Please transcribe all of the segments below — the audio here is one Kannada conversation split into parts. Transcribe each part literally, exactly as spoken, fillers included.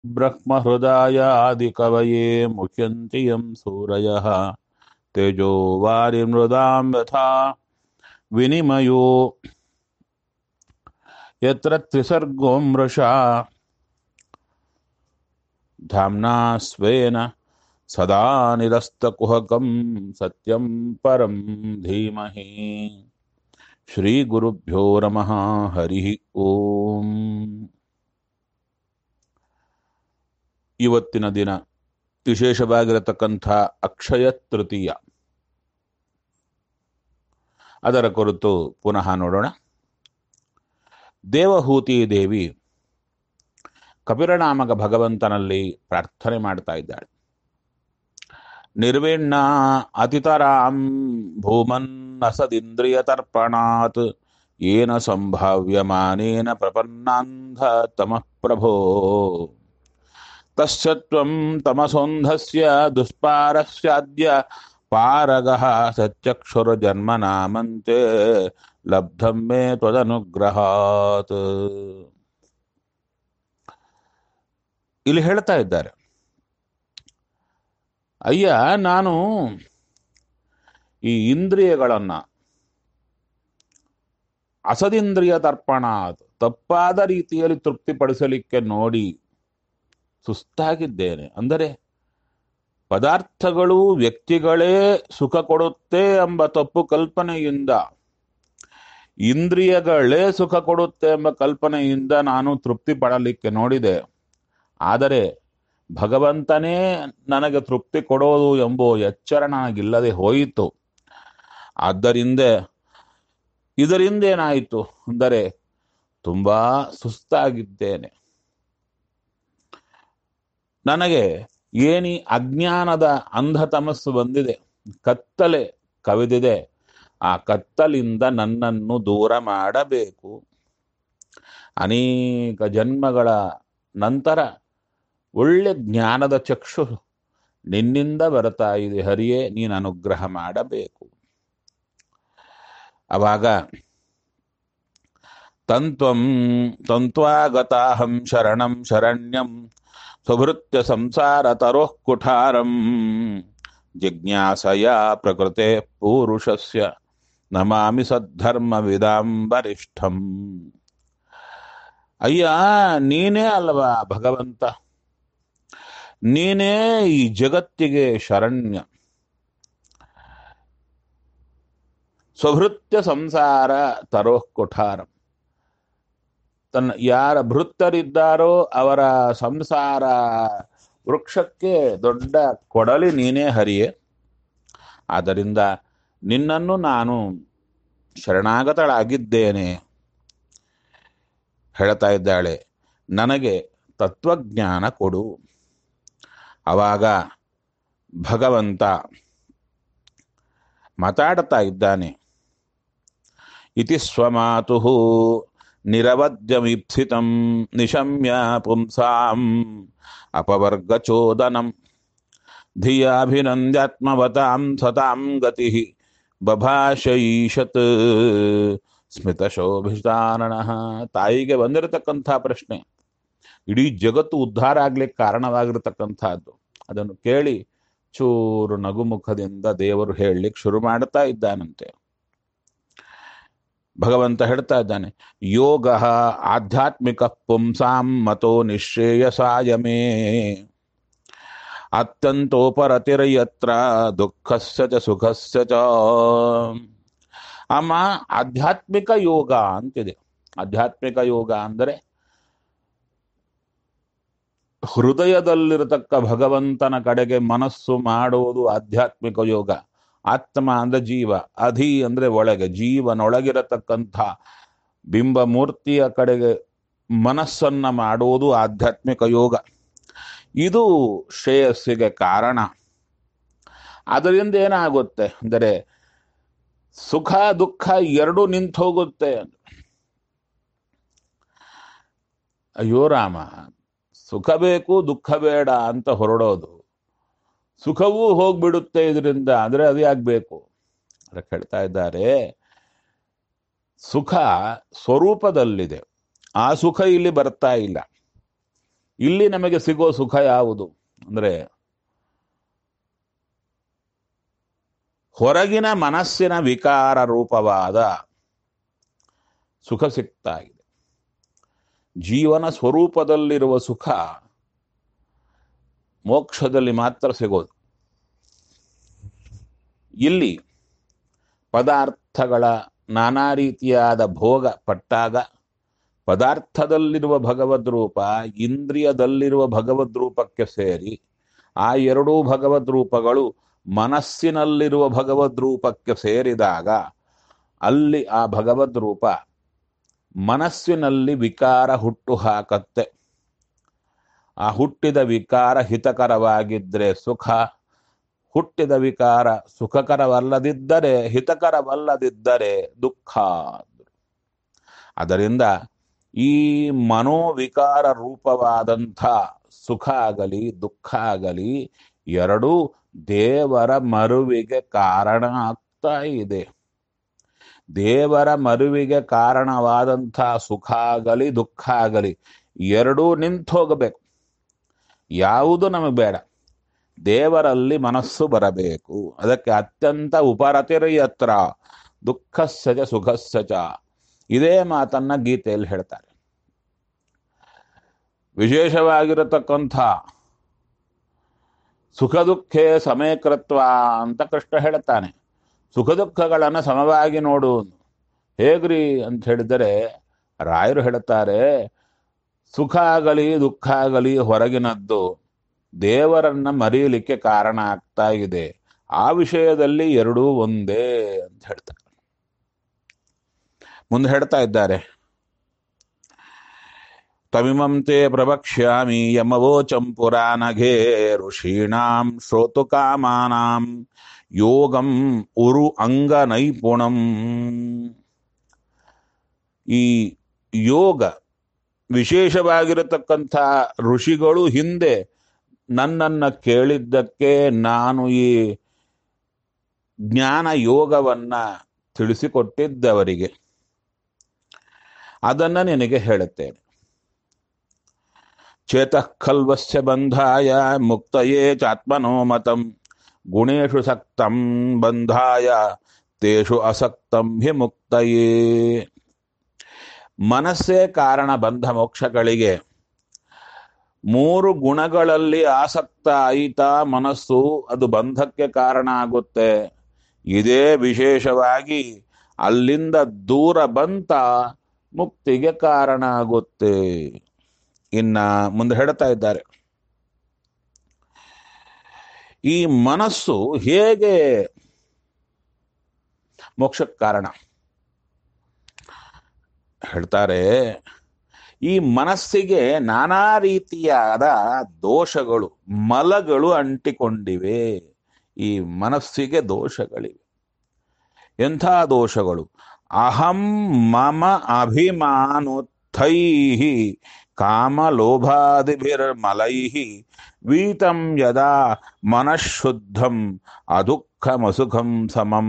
ಬ್ರಹ್ಮಹೃದಾಯ ಆದಿಕವಯೇ ಮುಹ್ಯಂತಿ ಯಂ ಸೂರಯಃ ತೇಜೋ ವಾರಿಮೃದಾಂ ಯಥಾ ವಿನಿಮಯೋ ಯತ್ರ ತ್ರಿಸರ್ಗೋ ಮೃಷಾ ಧಾಮ್ನಾ ಸ್ವೇನ ಸದಾ ನಿರಸ್ತಕುಹಕಂ ಸತ್ಯಂ ಪರಂ ಧೀಮಹಿ. ಶ್ರೀ ಗುರುಭ್ಯೋ ನಮಃ. ಹರಿ ಓಂ. ಇವತ್ತಿನ ದಿನ ವಿಶೇಷವಾಗಿರತಕ್ಕಂಥ ಅಕ್ಷಯ ತೃತೀಯ, ಅದರ ಕುರಿತು ಪುನಃ ನೋಡೋಣ. ದೇವಹೂತಿ ದೇವಿ ಕಪಿರನಾಮಕ ಭಗವಂತನಲ್ಲಿ ಪ್ರಾರ್ಥನೆ ಮಾಡ್ತಾ ಇದ್ದಾಳೆ. ನಿರ್ವಿಣ್ಣ ಅತಿತರಾಂ ಭೂಮನ್ ಅಸದಿಂದ್ರಿಯ ತರ್ಪಣಾತ್ ಏನ ಸಂಭಾವ್ಯಮಾನೇನ ಪ್ರಪನ್ನಾಂಧ ತಮಃ ಪ್ರಭೋ ತಸ್ಯ ತ್ವಂ ತಮಸೋಂಧಸ್ಯ ದುಷ್ಪಾರಸ್ಯಾದ್ಯ ಪಾರಗಃ ಸತ್ಯಕ್ಷುರ ಜನ್ಮನಾಮಂತೆ ಲಬ್ಧಂ ಮೇ ತ್ವದನುಗ್ರಹಾತ್. ಇಲ್ಲಿ ಹೇಳ್ತಾ ಇದ್ದಾರೆ, ಅಯ್ಯ ನಾನು ಈ ಇಂದ್ರಿಯಗಳನ್ನ ಅಸದಿಂದ್ರಿಯ ತರ್ಪಣ ತಪ್ಪಾದ ರೀತಿಯಲ್ಲಿ ತೃಪ್ತಿಪಡಿಸಲಿಕ್ಕೆ ನೋಡಿ ಸುಸ್ತಾಗಿದ್ದೇನೆ. ಅಂದರೆ ಪದಾರ್ಥಗಳು ವ್ಯಕ್ತಿಗಳೇ ಸುಖ ಕೊಡುತ್ತೆ ಎಂಬ ತಪ್ಪು ಕಲ್ಪನೆಯಿಂದ, ಇಂದ್ರಿಯಗಳೇ ಸುಖ ಕೊಡುತ್ತೆ ಎಂಬ ಕಲ್ಪನೆಯಿಂದ ನಾನು ತೃಪ್ತಿ ಪಡಲಿಕ್ಕೆ ನೋಡಿದೆ. ಆದರೆ ಭಗವಂತನೇ ನನಗೆ ತೃಪ್ತಿ ಕೊಡೋದು ಎಂಬ ಎಚ್ಚರ ನನಗಿಲ್ಲದೆ ಹೋಯಿತು. ಆದ್ದರಿಂದ ಇದರಿಂದ ಏನಾಯಿತು ಅಂದರೆ ತುಂಬಾ ಸುಸ್ತಾಗಿದ್ದೇನೆ. ನನಗೆ ಏನಿ ಅಜ್ಞಾನದ ಅಂಧತಮಸ್ಸು ಬಂದಿದೆ, ಕತ್ತಲೆ ಕವಿದಿದೆ. ಆ ಕತ್ತಲಿಂದ ನನ್ನನ್ನು ದೂರ ಮಾಡಬೇಕು. ಅನೇಕ ಜನ್ಮಗಳ ನಂತರ ಒಳ್ಳೆ ಜ್ಞಾನದ ಚಕ್ಷು ನಿನ್ನಿಂದ ಬರ್ತಾ ಇದೆ ಹರಿಯೇ, ನೀನು ಅನುಗ್ರಹ ಮಾಡಬೇಕು. ಅವಾಗ ತಂತ್ವಂ ತಂತ್ವಾಗತಾಹಂ ಶರಣಂ ಶರಣ್ಯಂ ಸ್ವಭೃತ್ಯ ಸಂಸಾರ ತರೋಃ ಕುಠಾರಂ ಜಿಜ್ಞಾಸಯ ಪ್ರಕೃತೆ ಪೂರುಷಸ್ಯ ನಮಾಮಿ ಸದ್ಧರ್ಮ ವಿದಾಂಬರಿಷ್ಠಂ. ಅಯ್ಯ ನೀನೇ ಅಲ್ವಾ ಭಗವಂತ, ನೀನೇ ಈ ಜಗತ್ತಿಗೆ ಶರಣ್ಯ. ಸ್ವಭೃತ್ಯ ಸಂಸಾರ ತರೋಃ ಕುಠಾರಂ, ತನ್ನ ಯಾರ ಭೃತ್ತರಿದ್ದಾರೋ ಅವರ ಸಂಸಾರ ವೃಕ್ಷಕ್ಕೆ ದೊಡ್ಡ ಕೊಡಲಿ ನೀನೇ ಹರಿಯೇ. ಆದ್ದರಿಂದ ನಿನ್ನನ್ನು ನಾನು ಶರಣಾಗತಳಾಗಿದ್ದೇನೆ. ಹೇಳ್ತಾ ಇದ್ದಾಳೆ, ನನಗೆ ತತ್ವಜ್ಞಾನ ಕೊಡು. ಅವಾಗ ಭಗವಂತ ಮಾತಾಡ್ತಾ ಇದ್ದಾನೆ. ಇತಿ ಸ್ವಮಾತುಃ ನಿರವದ್ಯಮೀಪ್ಸಿತಂ ನಿಶಮ್ಯ ಪುಂಸಾಂ ಅಪವರ್ಗಚೋದನಂ ಧಿಯಾಭಿನಂದ್ಯಾತ್ಮವತಾಂ ಸತಾಂ ಗತಿಃ ಬಭಾಷಯೀಷತ್ ಸ್ಮಿತಶೋಭಿತಾನನಃ. ತಾಯಿಗೆ ಬಂದಿರತಕ್ಕಂಥ ಪ್ರಶ್ನೆ, ಇಡೀ ಜಗತ್ತು ಉದ್ಧಾರ ಆಗ್ಲಿಕ್ಕೆ ಕಾರಣವಾಗಿರತಕ್ಕಂಥದ್ದು. ಅದನ್ನು ಕೇಳಿ ಚೂರು ನಗುಮುಖದಿಂದ ದೇವರು ಹೇಳಲಿಕ್ಕೆ ಶುರು ಮಾಡ್ತಾ ಇದ್ದಾನಂತೆ. ಭಗವಂತ ಹೇಳ್ತಾ ಇದ್ದಾನೆ, ಯೋಗ ಆಧ್ಯಾತ್ಮಿಕ ಪುಂಸಾಂ ಮತೋ ನಿಶ್ರೇಯಸಾಯ ಮೇ ಅತ್ಯಂತೋಪರತಿರಯತ್ರ ದುಃಖಸ್ಯ ಚ ಸುಖಸ್ಯ ಚ. ಅಮ್ಮ, ಆಧ್ಯಾತ್ಮಿಕ ಯೋಗ ಅಂತಿದೆ. ಆಧ್ಯಾತ್ಮಿಕ ಯೋಗ ಅಂದರೆ ಹೃದಯದಲ್ಲಿರತಕ್ಕ ಭಗವಂತನ ಕಡೆಗೆ ಮನಸ್ಸು ಮಾಡುವುದು ಆಧ್ಯಾತ್ಮಿಕ ಯೋಗ. ಆತ್ಮ ಅಂದ್ರೆ ಜೀವ, ಅಧಿ ಅಂದ್ರೆ ಒಳಗೆ, ಜೀವನೊಳಗಿರತಕ್ಕಂಥ ಬಿಂಬಮೂರ್ತಿಯ ಕಡೆಗೆ ಮನಸ್ಸನ್ನ ಮಾಡುವುದು ಆಧ್ಯಾತ್ಮಿಕ ಯೋಗ. ಇದು ಶ್ರೇಯಸ್ಸಿಗೆ ಕಾರಣ. ಅದರಿಂದ ಏನಾಗುತ್ತೆ ಅಂದರೆ ಸುಖ ದುಃಖ ಎರಡೂ ನಿಂತು ಹೋಗುತ್ತೆ. ಅಯ್ಯೋ ರಾಮ, ಸುಖ ಬೇಕು ದುಃಖ ಬೇಡ ಅಂತ ಹೊರಡೋದು, ಸುಖವೂ ಹೋಗ್ಬಿಡುತ್ತೆ ಇದರಿಂದ, ಅಂದ್ರೆ ಅದು ಯಾಕಬೇಕು ಅದಕ್ಕೆ ಹೇಳ್ತಾ ಇದ್ದಾರೆ. ಸುಖ ಸ್ವರೂಪದಲ್ಲಿದೆ, ಆ ಸುಖ ಇಲ್ಲಿ ಬರ್ತಾ ಇಲ್ಲ. ಇಲ್ಲಿ ನಮಗೆ ಸಿಗೋ ಸುಖ ಯಾವುದು ಅಂದ್ರೆ ಹೊರಗಿನ ಮನಸ್ಸಿನ ವಿಕಾರ ರೂಪವಾದ ಸುಖ ಸಿಗ್ತಾ ಇದೆ. ಜೀವನ ಸ್ವರೂಪದಲ್ಲಿರುವ ಸುಖ ಮೋಕ್ಷದಲ್ಲಿ ಮಾತ್ರ ಸಿಗೋದು. ಇಲ್ಲಿ ಪದಾರ್ಥಗಳ ನಾನಾ ರೀತಿಯಾದ ಭೋಗ ಪಟ್ಟಾಗ ಪದಾರ್ಥದಲ್ಲಿರುವ ಭಗವದ್ ರೂಪ ಇಂದ್ರಿಯದಲ್ಲಿರುವ ಭಗವದ್ ರೂಪಕ್ಕೆ ಸೇರಿ ಆ ಎರಡೂ ಭಗವದ್ ರೂಪಗಳು ಮನಸ್ಸಿನಲ್ಲಿರುವ ಭಗವದ್ ರೂಪಕ್ಕೆ ಸೇರಿದಾಗ ಅಲ್ಲಿ ಆ ಭಗವದ್ ರೂಪ ಮನಸ್ಸಿನಲ್ಲಿ ವಿಕಾರ ಹುಟ್ಟು ಹಾಕತ್ತೆ. ಆ ಹುಟ್ಟಿದ ವಿಕಾರ ಹಿತಕರವಾಗಿದ್ದರೆ ಸುಖ, ಹುಟ್ಟಿದ ವಿಕಾರ ಸುಖಕರವಲ್ಲದಿದ್ದರೆ ಹಿತಕರವಲ್ಲದಿದ್ದರೆ ದುಃಖ. ಅದರಿಂದ ಈ ಮನೋವಿಕಾರ ರೂಪವಾದಂಥ ಸುಖ ಆಗಲಿ ದುಃಖ ಆಗಲಿ ಎರಡೂ ದೇವರ ಮರುವಿಗೆ ಕಾರಣ ಆಗ್ತಾ ಇದೆ. ದೇವರ ಮರುವಿಗೆ ಕಾರಣವಾದಂಥ ಸುಖ ಆಗಲಿ ದುಃಖ ಆಗಲಿ ಎರಡೂ ನಿಂತು ಹೋಗಬೇಕು. ಯಾವುದು ನಮಗೆ ಬೇಡ, ದೇವರಲ್ಲಿ ಮನಸ್ಸು ಬರಬೇಕು. ಅದಕ್ಕೆ ಅತ್ಯಂತ ಉಪರತಿರ್ಯತ್ರ ದುಃಖಸ್ಸಜ ಸುಖಸ್ಸಜ ಇದೇ ಮಾತನ್ನ ಗೀತೆಯಲ್ಲಿ ಹೇಳ್ತಾರೆ. ವಿಶೇಷವಾಗಿರತಕ್ಕಂಥ ಸುಖ ದುಃಖೇ ಸಮೇಕೃತ್ವ ಅಂತ ಕೃಷ್ಣ ಹೇಳ್ತಾನೆ. ಸುಖ ದುಃಖಗಳನ್ನು ಸಮವಾಗಿ ನೋಡು. ಹೇಗ್ರಿ ಅಂತ ಹೇಳಿದರೆ ರಾಯರು ಹೇಳ್ತಾರೆ, ಸುಖ ಆಗಲಿ ದುಃಖ ಆಗಲಿ ಹೊರಗಿನದ್ದು ದೇವರನ್ನ ಮರೆಯಲಿಕ್ಕೆ ಕಾರಣ ಆಗ್ತಾ ಇದೆ. ಆ ವಿಷಯದಲ್ಲಿ ಎರಡೂ ಒಂದೇ ಅಂತ ಹೇಳ್ತಾರೆ. ಮುಂದೆ ಹೇಳ್ತಾ ಇದ್ದಾರೆ, ತಮಿಮಂ ತೇ ಪ್ರವಕ್ಷ್ಯಾಮಿ ಯಮವೋಚಂ ಪುರಾನಘೇ ಋಷೀಣಾಂ ಶ್ರೋತು ಕಾಮಾನಾಂ ಯೋಗಂ ಉರು ಅಂಗ ನೈಪುಣಂ. ಈ ಯೋಗ ವಿಶೇಷವಾಗಿರತಕ್ಕಂಥ ಋಷಿಗಳು ಹಿಂದೆ ನನ್ನನ್ನು ಕೇಳಿದ್ದಕ್ಕೆ ನಾನು ಈ ಜ್ಞಾನ ಯೋಗವನ್ನ ತಿಳಿಸಿಕೊಟ್ಟಿದ್ದವರಿಗೆ ಅದನ್ನ ನಿನಗೆ ಹೇಳುತ್ತೇನೆ. ಚೇತಃ ಖಲ್ವಸ್ಯ ಬಂಧಾಯ ಮುಕ್ತಯೇ ಚಾತ್ಮನೋ ಮತಂ ಗುಣೇಶು ಸಕ್ತಂ ಬಂಧಾಯ ತೇಷು ಅಸಕ್ತಂ ಹಿ ಮುಕ್ತಯೇ. ಮನಸ್ಸೇ ಕಾರಣ ಬಂಧ ಮೋಕ್ಷಗಳಿಗೆ. ಮೂರು ಗುಣಗಳಲ್ಲಿ ಆಸಕ್ತ ಆಯಿತಾ ಮನಸ್ಸು, ಅದು ಬಂಧಕ್ಕೆ ಕಾರಣ ಆಗುತ್ತೆ. ಇದೇ ವಿಶೇಷವಾಗಿ ಅಲ್ಲಿಂದ ದೂರ ಬಂತ ಮುಕ್ತಿಗೆ ಕಾರಣ ಆಗುತ್ತೆ. ಇನ್ನ ಮುಂದೆ ಹೇಳ್ತಾ ಇದ್ದಾರೆ, ಈ ಮನಸ್ಸು ಹೇಗೆ ಮೋಕ್ಷಕ್ಕೆ ಕಾರಣ ಹೇಳ್ತಾರೆ. ಈ ಮನಸ್ಸಿಗೆ ನಾನಾ ರೀತಿಯಾದ ದೋಷಗಳು ಮಲಗಳು ಅಂಟಿಕೊಂಡಿವೆ. ಈ ಮನಸ್ಸಿಗೆ ದೋಷಗಳಿವೆ. ಎಂಥ ದೋಷಗಳು? ಅಹಂ ಮಮ ಅಭಿಮಾನೋತ್ಥೈಹಿ ಕಾಮಲೋಭಾದಿಭಿರ್ಮಲೈಃ ವೀತಂ ಯದಾ ಮನಃಶುದ್ಧಂ ಅದುಃಖಮಸುಖಂ ಸಮಂ.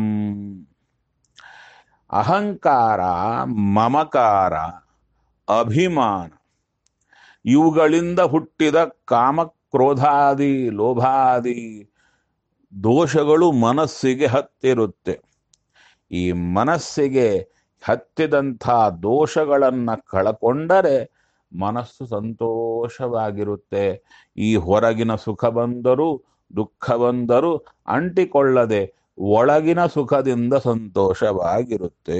ಅಹಂಕಾರ, ಮಮಕಾರ, ಅಭಿಮಾನ ಇವುಗಳಿಂದ ಹುಟ್ಟಿದ ಕಾಮಕ್ರೋಧಾದಿ ಲೋಭಾದಿ ದೋಷಗಳು ಮನಸ್ಸಿಗೆ ಹತ್ತಿರುತ್ತೆ. ಈ ಮನಸ್ಸಿಗೆ ಹತ್ತಿದಂಥ ದೋಷಗಳನ್ನು ಕಳಕೊಂಡರೆ ಮನಸ್ಸು ಸಂತೋಷವಾಗಿರುತ್ತೆ. ಈ ಹೊರಗಿನ ಸುಖ ಬಂದರೂ ದುಃಖ ಬಂದರೂ ಅಂಟಿಕೊಳ್ಳದೆ ಒಳಗಿನ ಸುಖದಿಂದ ಸಂತೋಷವಾಗಿರುತ್ತೆ.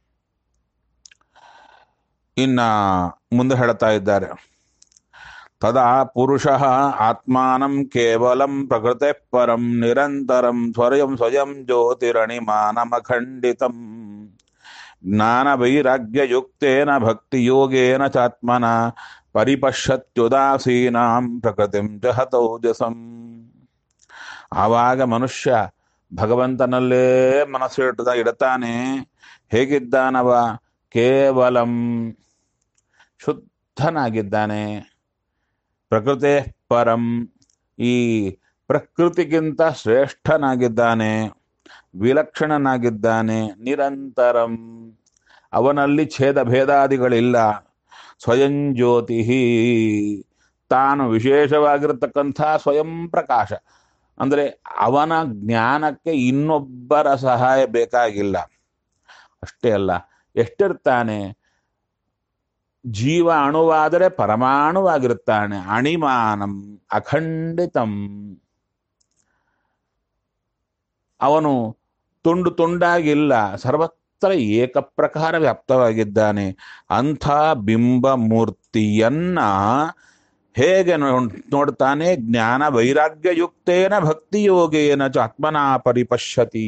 ಇನ್ನ ಮುಂದೆ ಹೇಳ್ತಾ ಇದ್ದಾರೆ, ತದಾ ಪುರುಷಃ ಆತ್ಮಾನಂ ಕೇವಲಂ ಪ್ರಕೃತೆ ಪರಂ ನಿರಂತರಂ ಸ್ವಯಂ ಸ್ವಯಂ ಜ್ಯೋತಿರಣಿಮಾನಮಖಂಡಿತಂ ಜ್ಞಾನ ವೈರಾಗ್ಯಯುಕ್ತೇನ ಭಕ್ತಿಯೋಗೇನ ಚಾತ್ಮನ ಪರಿಪಶ್ಯತ್ಯುದಾಸೀನಾಂ ಪ್ರಕೃತಿಂ ಚ ಹತೌಜಸಂ. ಆವಾಗ ಮನುಷ್ಯ ಭಗವಂತನಲ್ಲೇ ಮನಸ್ಸು ಇಡ್ತಾನೆ. ಹೇಗಿದ್ದಾನವ? ಕೇವಲಂ ಶುದ್ಧನಾಗಿದ್ದಾನೆ. ಪ್ರಕೃತಿ ಪರಂ ಈ ಪ್ರಕೃತಿಗಿಂತ ಶ್ರೇಷ್ಠನಾಗಿದ್ದಾನೆ, ವಿಲಕ್ಷಣನಾಗಿದ್ದಾನೆ. ನಿರಂತರಂ ಅವನಲ್ಲಿ ಛೇದ ಭೇದಾದಿಗಳಿಲ್ಲ. ಸ್ವಯಂ ಜ್ಯೋತಿ ತಾನು ವಿಶೇಷವಾಗಿರತಕ್ಕಂಥ ಸ್ವಯಂ ಪ್ರಕಾಶ. ಅಂದರೆ ಅವನ ಜ್ಞಾನಕ್ಕೆ ಇನ್ನೊಬ್ಬರ ಸಹಾಯ ಬೇಕಾಗಿಲ್ಲ. ಅಷ್ಟೇ ಅಲ್ಲ, ಎಷ್ಟಿರ್ತಾನೆ, ಜೀವ ಅಣುವಾದರೆ ಪರಮಾಣುವಾಗಿರುತ್ತಾನೆ. ಅಣಿಮಾನಂ ಅಖಂಡಿತಂ. ಅವನು ತುಂಡು ತುಂಡಾಗಿಲ್ಲ, ಸರ್ವತ್ರ ಏಕಪ್ರಕಾರ ವ್ಯಾಪ್ತವಾಗಿದ್ದಾನೆ. ಅಂಥ ಬಿಂಬ ಮೂರ್ತಿಯನ್ನ ಹೇಗೆ ನೋಡ್ತಾನೆ? ಜ್ಞಾನ ವೈರಾಗ್ಯಯುಕ್ತೇನ ಭಕ್ತಿಯೋಗೇನ ಚ ಆತ್ಮನಾ ಪರಿಪಶ್ಯತಿ.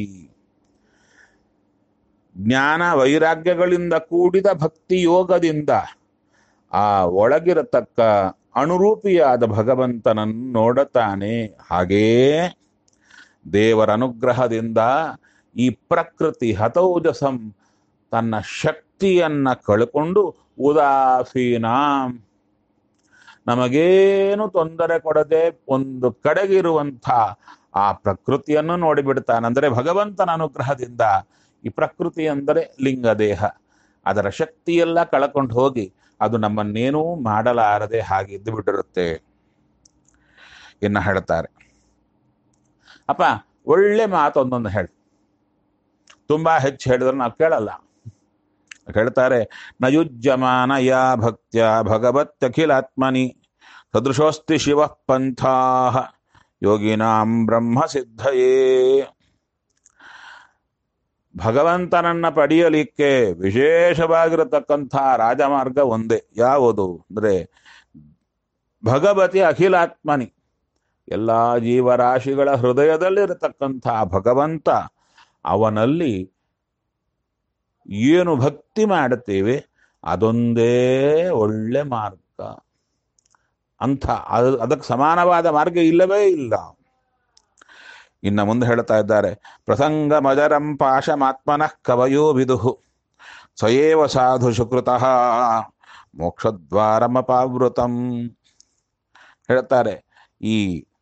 ಜ್ಞಾನ ವೈರಾಗ್ಯಗಳಿಂದ ಕೂಡಿದ ಭಕ್ತಿ ಯೋಗದಿಂದ ಆ ಒಳಗಿರತಕ್ಕ ಅನುರೂಪಿಯಾದ ಭಗವಂತನನ್ನು ನೋಡುತ್ತಾನೆ. ಹಾಗೇ ದೇವರ ಅನುಗ್ರಹದಿಂದ ಈ ಪ್ರಕೃತಿ ಹತೌಜಸಂ ತನ್ನ ಶಕ್ತಿಯನ್ನ ಕಳ್ಕೊಂಡು ಉದಾಸೀನ, ನಮಗೇನು ತೊಂದರೆ ಕೊಡದೆ ಒಂದು ಕಡೆಗಿರುವಂಥ ಆ ಪ್ರಕೃತಿಯನ್ನು ನೋಡಿಬಿಡ್ತಾನೆ. ಅಂದರೆ ಭಗವಂತನ ಅನುಗ್ರಹದಿಂದ ಈ ಪ್ರಕೃತಿ ಅಂದರೆ ಲಿಂಗದೇಹ, ಅದರ ಶಕ್ತಿಯೆಲ್ಲ ಕಳ್ಕೊಂಡು ಹೋಗಿ ಅದು ನಮ್ಮನ್ನೇನೂ ಮಾಡಲಾರದೆ ಹಾಗಿದ್ದು ಬಿಟ್ಟಿರುತ್ತೆ. ಇನ್ನು ಹೇಳ್ತಾರೆ, ಅಪ್ಪ ಒಳ್ಳೆ ಮಾತೊಂದೊಂದು ಹೇಳಿ, ತುಂಬಾ ಹೆಚ್ಚು ಹೇಳಿದ್ರೆ ನಾವು ಕೇಳಲ್ಲ. ಹೇಳ್ತಾರೆ, ನಯುಜ್ಯಮಾನ ಯಾ ಭಕ್ತ್ಯ ಭಗವತ್ಯಖಿಲಾತ್ಮನಿ ಸದೃಶೋಸ್ತಿ ಶಿವ ಪಂಥಾ ಯೋಗಿನಾಂ ಬ್ರಹ್ಮ ಸಿದ್ಧಯೇ. ಭಗವಂತನನ್ನ ಪಡೆಯಲಿಕ್ಕೆ ವಿಶೇಷವಾಗಿರತಕ್ಕಂಥ ರಾಜಮಾರ್ಗ ಒಂದೇ. ಯಾವುದು ಅಂದರೆ ಭಗವತಿ ಅಖಿಲಾತ್ಮನಿ, ಎಲ್ಲ ಜೀವರಾಶಿಗಳ ಹೃದಯದಲ್ಲಿರತಕ್ಕಂಥ ಭಗವಂತ, ಅವನಲ್ಲಿ ಏನು ಭಕ್ತಿ ಮಾಡುತ್ತೇವೆ ಅದೊಂದೇ ಒಳ್ಳೆ ಮಾರ್ಗ. ಅಂಥ ಅದು ಅದಕ್ಕೆ ಸಮಾನವಾದ ಮಾರ್ಗ ಇಲ್ಲವೇ ಇಲ್ಲ. ಇನ್ನು ಮುಂದೆ ಹೇಳ್ತಾ ಇದ್ದಾರೆ, ಪ್ರಸಂಗ ಮಜರಂ ಪಾಶಮಾತ್ಮನಃ ಕವಯೋ ವಿದುಹು ಸ್ವಯೇವ ಸಾಧು ಸುಕೃತಃ ಮೋಕ್ಷದ್ವಾರಮಪಾವೃತಂ. ಹೇಳ್ತಾರೆ, ಈ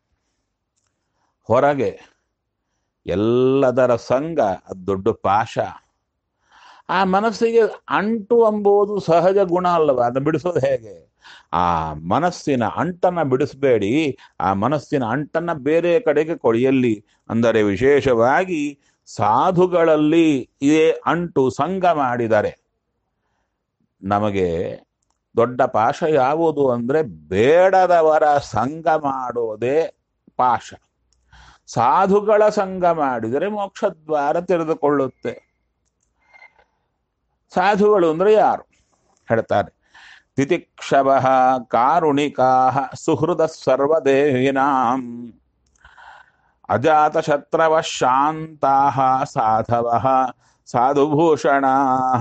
ಹೊರಗೆ ಎಲ್ಲದರ ಸಂಗ ಅದು ದೊಡ್ಡ ಪಾಶ. ಆ ಮನಸ್ಸಿಗೆ ಅಂಟು ಎಂಬುದು ಸಹಜ ಗುಣ ಅಲ್ಲವ, ಅದನ್ನು ಬಿಡಿಸೋದು ಹೇಗೆ? ಆ ಮನಸ್ಸಿನ ಅಂಟನ್ನು ಬಿಡಿಸಬೇಡಿ, ಆ ಮನಸ್ಸಿನ ಅಂಟನ್ನು ಬೇರೆ ಕಡೆಗೆ ಕೊಳೆಯಲ್ಲಿ. ಅಂದರೆ ವಿಶೇಷವಾಗಿ ಸಾಧುಗಳಲ್ಲಿ ಇದೇ ಅಂಟು ಸಂಗ ಮಾಡಿದರೆ ನಮಗೆ ದೊಡ್ಡ ಪಾಶ ಯಾವುದು ಅಂದರೆ ಬೇಡದವರ ಸಂಗ ಮಾಡೋದೇ ಪಾಶ. ಸಾಧುಗಳ ಸಂಗ ಮಾಡಿದರೆ ಮೋಕ್ಷದ್ವಾರ ತೆರೆದುಕೊಳ್ಳುತ್ತೆ. ಸಾಧುಗಳು ಅಂದ್ರೆ ಯಾರು ಹೇಳ್ತಾರೆ, ತಿತಿಕ್ಷವಃ ಕಾರುಣಿಕಾಃ ಸುಹೃದ ಸರ್ವದೇಹಿನಾಂ ಅಜಾತ ಶತ್ರವಃ ಶಾಂತಾಃ ಸಾಧವಃ ಸಾಧುಭೂಷಣಾಃ.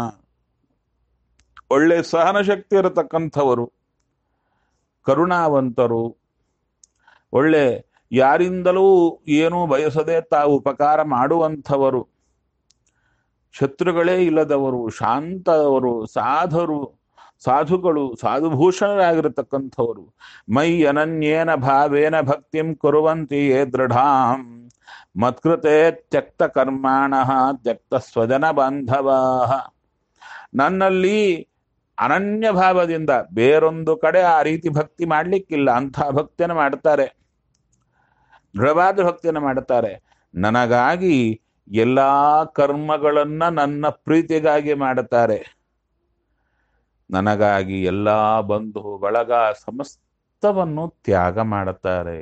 ಒಳ್ಳೆ ಸಹನ ಶಕ್ತಿ ಇರತಕ್ಕಂಥವರು, ಕರುಣಾವಂತರು, ಒಳ್ಳೆ ಯಾರಿಂದಲೂ ಏನೂ ಬಯಸದೆ ತಾವು ಉಪಕಾರ ಮಾಡುವಂಥವರು, ಶತ್ರುಗಳೇ ಇಲ್ಲದವರು, ಶಾಂತವರು, ಸಾಧರು, ಸಾಧುಗಳು, ಸಾಧುಭೂಷಣರಾಗಿರತಕ್ಕಂಥವರು. ಮೈ ಅನನ್ಯೇನ ಭಾವೇನ ಭಕ್ತಿಂ ಕುರುವಂತಿ ಯೇ ದೃಢಾಂ ಮತ್ಕೃತೆ ತ್ಯಕ್ತ ಕರ್ಮಾಣಃ ತ್ಯಕ್ತ ಸ್ವಜನ ಬಾಂಧವಾಃ. ನನ್ನಲ್ಲಿ ಅನನ್ಯ ಭಾವದಿಂದ ಬೇರೊಂದು ಕಡೆ ಆ ರೀತಿ ಭಕ್ತಿ ಮಾಡಲಿಕ್ಕಿಲ್ಲ, ಅಂಥ ಭಕ್ತಿಯನ್ನು ಮಾಡ್ತಾರೆ, ದೃಢವಾದ ಭಕ್ತಿಯನ್ನು ಮಾಡ್ತಾರೆ. ನನಗಾಗಿ ಎಲ್ಲ ಕರ್ಮಗಳನ್ನ ನನ್ನ ಪ್ರೀತಿಗಾಗಿ ಮಾಡುತ್ತಾರೆ, ನನಗಾಗಿ ಎಲ್ಲ ಬಂಧು ಬಳಗ ಸಮಸ್ತವನ್ನು ತ್ಯಾಗ ಮಾಡುತ್ತಾರೆ.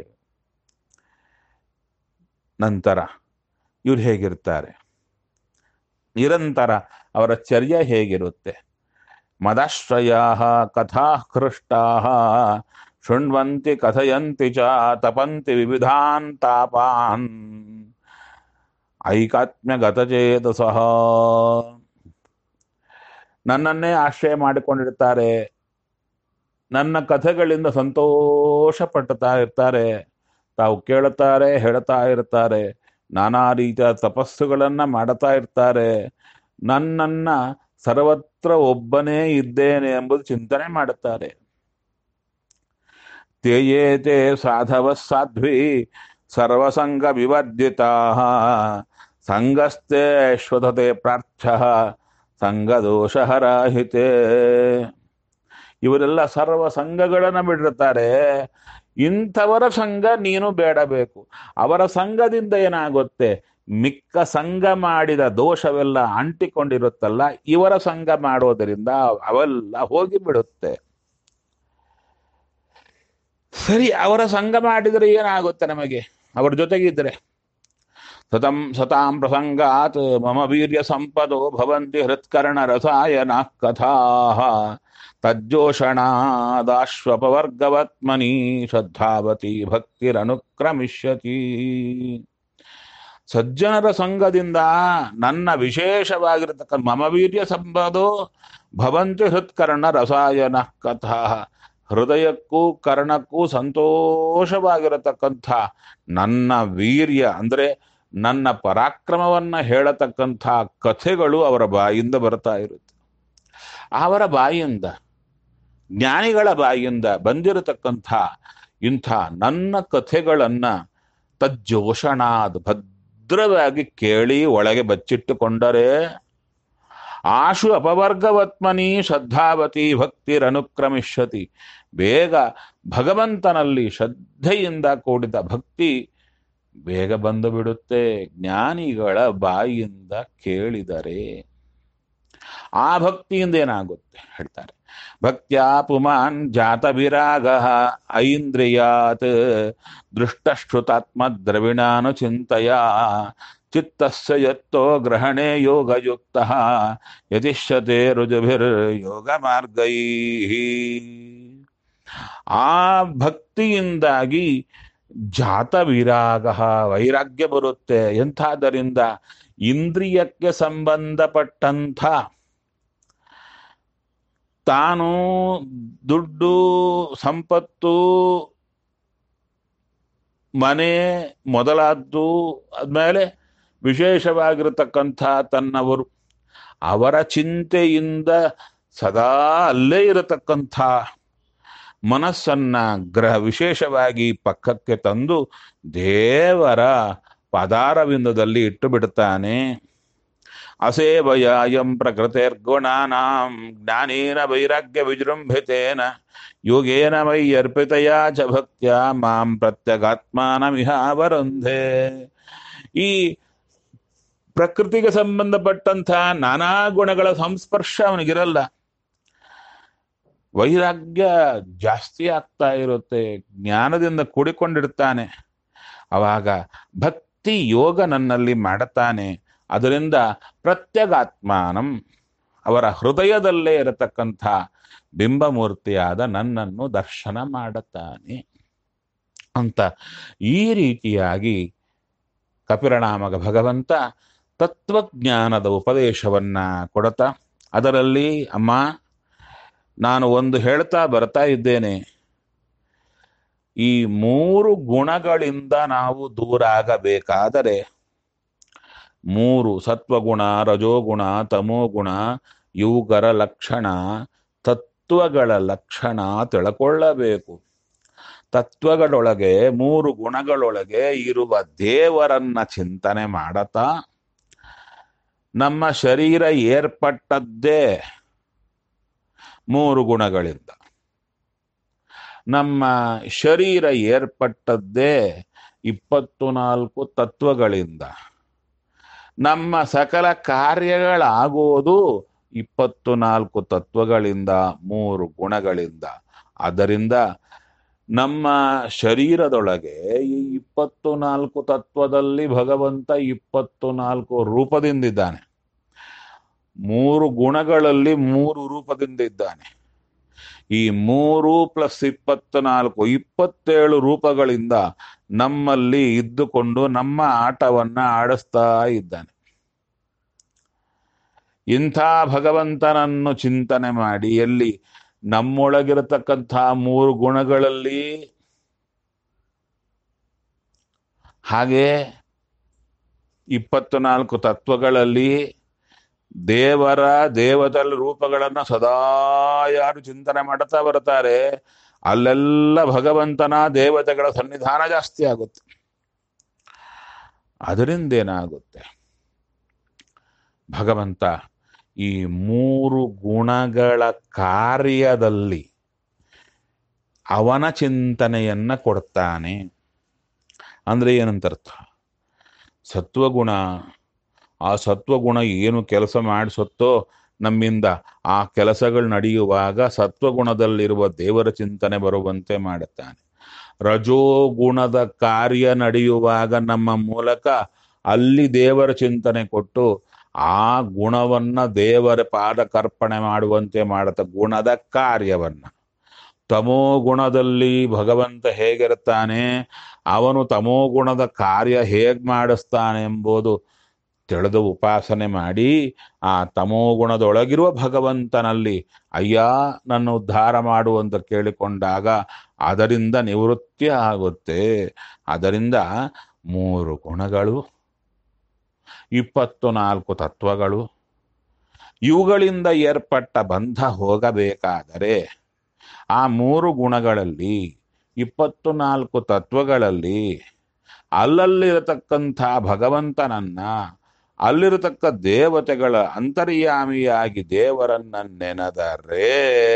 ನಂತರ ಇವ್ರು ಹೇಗಿರ್ತಾರೆ, ನಿರಂತರ ಅವರ ಚರ್ಯ ಹೇಗಿರುತ್ತೆ? ಮದಾಶ್ರಯಾ ಕಥಾ ಹೃಷ್ಟಾ ಶೃಣ್ವಂತಿ ಕಥಯಂತಿ ಚ ತಪಂತಿ ವಿವಿಧಾನ್ ತಾಪಾನ್ ಐಕಾತ್ಮ್ಯ ಗತಚೇತಸಃ. ನನ್ನನ್ನೇ ಆಶ್ರಯ ಮಾಡಿಕೊಂಡಿರ್ತಾರೆ, ನನ್ನ ಕಥೆಗಳಿಂದ ಸಂತೋಷ ಪಡ್ತಾ ಇರ್ತಾರೆ, ತಾವು ಕೇಳುತ್ತಾರೆ, ಹೇಳ್ತಾ ಇರ್ತಾರೆ, ನಾನಾ ರೀತಿಯ ತಪಸ್ಸುಗಳನ್ನ ಮಾಡ್ತಾ ಇರ್ತಾರೆ, ನನ್ನನ್ನ ಸರ್ವತ್ರ ಒಬ್ಬನೇ ಇದ್ದೇನೆ ಎಂಬುದು ಚಿಂತನೆ ಮಾಡುತ್ತಾರೆ. ತೇಯೇತೆ ಸಾಧವ ಸಾಧ್ವಿ ಸರ್ವಸಂಗ ವಿವರ್ಜಿತಾ ಸಂಗಸ್ತೆ ಶ್ವತತೆ ಪ್ರಾರ್ಥ್ಯ ಸಂಗದೋಷಹರಾಹಿತೆ. ಇವರೆಲ್ಲ ಸರ್ವ ಸಂಘಗಳನ್ನ ಬಿಟ್ಟಿರ್ತಾರೆ. ಇಂಥವರ ಸಂಘ ನೀನು ಬೇಡಬೇಕು. ಅವರ ಸಂಘದಿಂದ ಏನಾಗುತ್ತೆ, ಮಿಕ್ಕ ಸಂಘ ಮಾಡಿದ ದೋಷವೆಲ್ಲ ಅಂಟಿಕೊಂಡಿರುತ್ತಲ್ಲ, ಇವರ ಸಂಘ ಮಾಡೋದರಿಂದ ಅವೆಲ್ಲ ಹೋಗಿ ಬಿಡುತ್ತೆ. ಸರಿ, ಅವರ ಸಂಘ ಮಾಡಿದರೆ ಏನಾಗುತ್ತೆ ನಮಗೆ, ಅವರ ಜೊತೆಗಿದ್ರೆ. ಸತಂ ಸತಾಂ ಪ್ರಸಂಗಾತ್ ಮಮ ವೀರ್ಯ ಸಂಪದೋ ಭವಂತಿ ಹೃತ್ಕರ್ಣ ರಸಾಯನ ಕಥಾ ತಜ್ಜೋಷಣಾದಾಶ್ವಪವರ್ಗವತ್ಮನಿ ಶ್ರದ್ಧಾವತಿ ಭಕ್ತಿರನುಕ್ರಮಿಷ್ಯತಿ. ಸಜ್ಜನರ ಸಂಘದಿಂದ ನನ್ನ ವಿಶೇಷವಾಗಿರತಕ್ಕ ಮಮ ವೀರ್ಯ ಸಂಪದೋ ಭವಂತಿ ಹೃತ್ಕರ್ಣ ರಸಾಯನ ಕಥಾ, ಹೃದಯಕ್ಕೂ ಕರ್ಣಕ್ಕೂ ಸಂತೋಷವಾಗಿರತಕ್ಕಂಥ ನನ್ನ ವೀರ್ಯ ಅಂದರೆ ನನ್ನ ಪರಾಕ್ರಮವನ್ನ ಹೇಳತಕ್ಕಂಥ ಕಥೆಗಳು ಅವರ ಬಾಯಿಂದ ಬರ್ತಾ ಇರುತ್ತೆ. ಅವರ ಬಾಯಿಂದ, ಜ್ಞಾನಿಗಳ ಬಾಯಿಂದ ಬಂದಿರತಕ್ಕಂಥ ಇಂಥ ನನ್ನ ಕಥೆಗಳನ್ನ ತಜ್ಜೋಷಣಾದ್ ಭದ್ರವಾಗಿ ಕೇಳಿ ಒಳಗೆ ಬಚ್ಚಿಟ್ಟುಕೊಂಡರೆ ಆಶು ಅಪವರ್ಗವತ್ಮನಿ ಶ್ರದ್ಧಾವತಿ ಭಕ್ತಿರನುಕ್ರಮಿಷ್ಯತಿ, ಬೇಗ ಭಗವಂತನಲ್ಲಿ ಶ್ರದ್ಧೆಯಿಂದ ಕೂಡಿದ ಭಕ್ತಿ ಬೇಗ ಬಂದು ಬಿಡುತ್ತೆ ಜ್ಞಾನಿಗಳ ಬಾಯಿಯಿಂದ ಕೇಳಿದರೆ. ಆ ಭಕ್ತಿಯಿಂದ ಏನಾಗುತ್ತೆ ಹೇಳ್ತಾರೆ, ಭಕ್ತ್ಯಾ ಪುಮಾನ್ ಜಾತ ವಿರಾಗ ಐಂದ್ರಿಯಾತ್ ದೃಷ್ಟಶ್ರುತಾತ್ಮ ದ್ರವಿಣಾನು ಚಿಂತೆಯ ಚಿತ್ತಸ್ಯ ಯತ್ತೋ ಗ್ರಹಣೆ ಯೋಗಯುಕ್ತಃ ಯತಿಷ್ಯತೆ ರುಜುಭಿರ್ ಯೋಗ ಮಾರ್ಗೈಃ. ಆ ಭಕ್ತಿಯಿಂದಾಗಿ ಜಾತ ವಿರಾಗ, ವೈರಾಗ್ಯ ಬರುತ್ತೆ. ಎಂಥದ್ದರಿಂದ ಇಂದ್ರಿಯಕ್ಕೆ ಸಂಬಂಧಪಟ್ಟಂಥ ತಾನು ದುಡ್ಡು ಸಂಪತ್ತು ಮನೆ ಮೊದಲಾದ್ದು ಆದ್ಮೇಲೆ ವಿಶೇಷವಾಗಿರತಕ್ಕಂಥ ತನ್ನವರು ಅವರ ಚಿಂತೆಯಿಂದ ಸದಾ ಅಲ್ಲೇ ಇರತಕ್ಕಂಥ ಮನಸ್ಸನ್ನ ಗ್ರಹ ವಿಶೇಷವಾಗಿ ಪಕ್ಕಕ್ಕೆ ತಂದು ದೇವರ ಪದಾರವಿಂದದಲ್ಲಿ ಇಟ್ಟು ಬಿಡ್ತಾನೆ. ಅಸೇವಯಾಯಂ ಪ್ರಕೃತಿರ್ಗುಣಾನಾಂ ಜ್ಞಾನೇನ ವೈರಾಗ್ಯ ವಿಜೃಂಭಿತೇನ ಯೋಗೇನ ಮೈ ಅರ್ಪಿತಯ ಚ ಭಕ್ತ್ಯ ಮಾಂ ಪ್ರತ್ಯಗಾತ್ಮಾನಮಿಹ ವರುಂಧೆ. ಈ ಪ್ರಕೃತಿಗೆ ಸಂಬಂಧಪಟ್ಟಂಥ ನಾನಾ ಗುಣಗಳ ಸಂಸ್ಪರ್ಶ ಅವನಿಗಿರಲ್ಲ, ವೈರಾಗ್ಯ ಜಾಸ್ತಿ ಆಗ್ತಾ ಇರುತ್ತೆ, ಜ್ಞಾನದಿಂದ ಕೂಡಿಕೊಂಡಿರ್ತಾನೆ. ಅವಾಗ ಭಕ್ತಿ ಯೋಗ ನನ್ನಲ್ಲಿ ಮಾಡುತ್ತಾನೆ. ಅದರಿಂದ ಪ್ರತ್ಯಗಾತ್ಮಾನಂ, ಅವರ ಹೃದಯದಲ್ಲೇ ಇರತಕ್ಕಂಥ ಬಿಂಬಮೂರ್ತಿಯಾದ ನನ್ನನ್ನು ದರ್ಶನ ಮಾಡುತ್ತಾನೆ ಅಂತ ಈ ರೀತಿಯಾಗಿ ಕಪಿಲನಾಮಕ ಭಗವಂತ ತತ್ವಜ್ಞಾನದ ಉಪದೇಶವನ್ನ ಕೊಡತಾ, ಅದರಲ್ಲಿ ಅಮ್ಮ ನಾನು ಒಂದು ಹೇಳ್ತಾ ಬರ್ತಾ ಇದ್ದೇನೆ, ಈ ಮೂರು ಗುಣಗಳಿಂದ ನಾವು ದೂರ ಆಗಬೇಕಾದರೆ, ಮೂರು ಸತ್ವಗುಣ, ರಜೋಗುಣ, ತಮೋಗುಣ ಇವುಗಳ ಲಕ್ಷಣ, ತತ್ವಗಳ ಲಕ್ಷಣ ತಿಳ್ಕೊಳ್ಳಬೇಕು. ತತ್ವಗಳೊಳಗೆ, ಮೂರು ಗುಣಗಳೊಳಗೆ ಇರುವ ದೇವರನ್ನ ಚಿಂತನೆ ಮಾಡತಾ, ನಮ್ಮ ಶರೀರ ಏರ್ಪಟ್ಟದ್ದೇ ಮೂರು ಗುಣಗಳಿಂದ, ನಮ್ಮ ಶರೀರ ಏರ್ಪಟ್ಟದ್ದೇ ಇಪ್ಪತ್ತು ನಾಲ್ಕು ತತ್ವಗಳಿಂದ, ನಮ್ಮ ಸಕಲ ಕಾರ್ಯಗಳಾಗೋದು ಇಪ್ಪತ್ತು ನಾಲ್ಕು ತತ್ವಗಳಿಂದ, ಮೂರು ಗುಣಗಳಿಂದ. ಆದ್ದರಿಂದ ನಮ್ಮ ಶರೀರದೊಳಗೆ ಈ ಇಪ್ಪತ್ತು ನಾಲ್ಕು ತತ್ವದಲ್ಲಿ ಭಗವಂತ ಇಪ್ಪತ್ತು ನಾಲ್ಕು ರೂಪದಿಂದಿದ್ದಾನೆ, ಮೂರು ಗುಣಗಳಲ್ಲಿ ಮೂರು ರೂಪದಿಂದ ಇದ್ದಾನೆ. ಈ ಮೂರು ಪ್ಲಸ್ ಇಪ್ಪತ್ತು ನಾಲ್ಕು ಇಪ್ಪತ್ತೇಳು ರೂಪಗಳಿಂದ ನಮ್ಮಲ್ಲಿ ಇದ್ದುಕೊಂಡು ನಮ್ಮ ಆಟವನ್ನ ಆಡಿಸ್ತಾ ಇದ್ದಾನೆ. ಇಂಥ ಭಗವಂತನನ್ನು ಚಿಂತನೆ ಮಾಡಿ, ಎಲ್ಲಿ ನಮ್ಮೊಳಗಿರತಕ್ಕಂಥ ಮೂರು ಗುಣಗಳಲ್ಲಿ, ಹಾಗೆ ಇಪ್ಪತ್ತು ನಾಲ್ಕು ತತ್ವಗಳಲ್ಲಿ ದೇವರ ದೇವತಲ ರೂಪಗಳನ್ನ ಸದಾ ಯಾರು ಚಿಂತನೆ ಮಾಡುತ್ತಾ ಬರ್ತಾರೆ, ಅಲ್ಲೆಲ್ಲ ಭಗವಂತನ ದೇವತೆಗಳ ಸನ್ನಿಧಾನ ಜಾಸ್ತಿ ಆಗುತ್ತೆ. ಅದರಿಂದ ಏನಾಗುತ್ತೆ, ಭಗವಂತ ಈ ಮೂರು ಗುಣಗಳ ಕಾರ್ಯದಲ್ಲಿ ಅವನ ಚಿಂತನೆಯನ್ನ ಕೊಡ್ತಾನೆ. ಅಂದ್ರೆ ಏನಂತ ಅರ್ಥ? ಸತ್ವಗುಣ, ಆ ಸತ್ವಗುಣ ಏನು ಕೆಲಸ ಮಾಡಿಸುತ್ತೋ ನಮ್ಮಿಂದ ಆ ಕೆಲಸಗಳು ನಡೆಯುವಾಗ ಸತ್ವಗುಣದಲ್ಲಿರುವ ದೇವರ ಚಿಂತನೆ ಬರುವಂತೆ ಮಾಡುತ್ತಾನೆ. ರಜೋಗುಣದ ಕಾರ್ಯ ನಡೆಯುವಾಗ ನಮ್ಮ ಮೂಲಕ ಅಲ್ಲಿ ದೇವರ ಚಿಂತನೆ ಕೊಟ್ಟು ಆ ಗುಣವನ್ನ ದೇವರ ಪಾದಕರ್ಪಣೆ ಮಾಡುವಂತೆ ಮಾಡುತ್ತ ಗುಣದ ಕಾರ್ಯವನ್ನ. ತಮೋ ಗುಣದಲ್ಲಿ ಭಗವಂತ ಹೇಗಿರ್ತಾನೆ, ಅವನು ತಮೋ ಗುಣದ ಕಾರ್ಯ ಹೇಗೆ ಮಾಡಿಸ್ತಾನೆ ಎಂಬುದು ತಿಳಿದು ಉಪಾಸನೆ ಮಾಡಿ ಆ ತಮೋ ಗುಣದೊಳಗಿರುವ ಭಗವಂತನಲ್ಲಿ ಅಯ್ಯ ನನ್ನ ಉದ್ಧಾರ ಮಾಡುವಂತ ಕೇಳಿಕೊಂಡಾಗ ಅದರಿಂದ ನಿವೃತ್ತಿ ಆಗುತ್ತೆ. ಅದರಿಂದ ಮೂರು ಗುಣಗಳು, ಇಪ್ಪತ್ತು ನಾಲ್ಕು ತತ್ವಗಳು, ಇವುಗಳಿಂದ ಏರ್ಪಟ್ಟ ಬಂಧ ಹೋಗಬೇಕಾದರೆ ಆ ಮೂರು ಗುಣಗಳಲ್ಲಿ ಇಪ್ಪತ್ತು ನಾಲ್ಕು ತತ್ವಗಳಲ್ಲಿ ಅಲ್ಲಲ್ಲಿರತಕ್ಕಂಥ ಭಗವಂತನನ್ನ, ಅಲ್ಲಿರತಕ್ಕ ದೇವತೆಗಳ ಅಂತರ್ಯಾಮಿಯಾಗಿ ದೇವರನ್ನ ನೆನೆದರೆ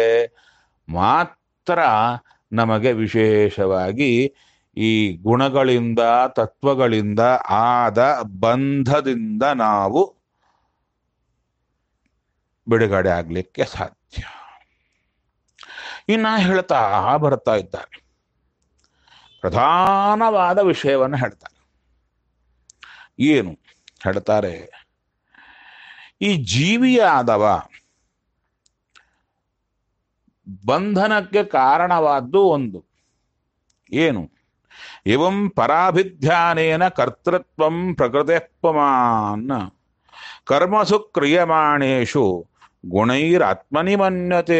ಮಾತ್ರ ನಮಗೆ ವಿಶೇಷವಾಗಿ ಈ ಗುಣಗಳಿಂದ ತತ್ವಗಳಿಂದ ಆದ ಬಂಧದಿಂದ ನಾವು ಬಿಡುಗಡೆ ಆಗ್ಲಿಕ್ಕೆ ಸಾಧ್ಯ. ಇನ್ನ ಹೇಳ್ತಾ ಬರ್ತಾ ಇದ್ದಾರೆ, ಪ್ರಧಾನವಾದ ವಿಷಯವನ್ನು ಹೇಳ್ತಾರೆ. ಏನು ಹೇಳ್ತಾರೆ? ಈ ಜೀವಿಯಾದವ ಬಂಧನಕ್ಕೆ ಕಾರಣವಾದ್ದು ಒಂದು ಏನು? ಇವಂ ಪರಾಭಿಧ್ಯಾನೇನ ಕರ್ತೃತ್ವಂ ಪ್ರಕೃತಿಪಮಾನ್ ಕರ್ಮಸು ಕ್ರಿಯಮಾಣೇಶು ಗುಣೈರಾತ್ಮನಿ ಮನ್ಯತೆ.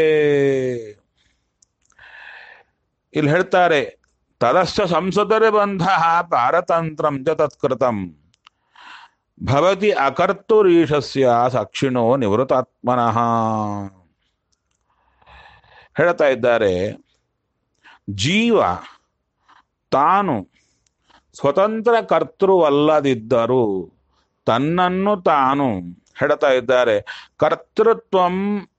ಇಲ್ಲಿ ಹೇಳ್ತಾರೆ, ತದಶ್ಚ ಸಂಸದರ ಬಂಧ ಪಾರತಂತ್ರಂ ಚ ತತ್ಕೃತಂ ಭವತಿ ಅಕರ್ತುರೀಶಸ್ಯ ಸಾಕ್ಷಿಣೋ ನಿವೃತ್ತಾತ್ಮನಃ. ಹೇಳ್ತಾ ಇದ್ದಾರೆ, ಜೀವ ತಾನು ಸ್ವತಂತ್ರ ಕರ್ತೃವಲ್ಲದಿದ್ದರೂ ತನ್ನನ್ನು ತಾನು ಹೇಳ್ತಾ ಇದ್ದಾರೆ ಕರ್ತೃತ್ವಂ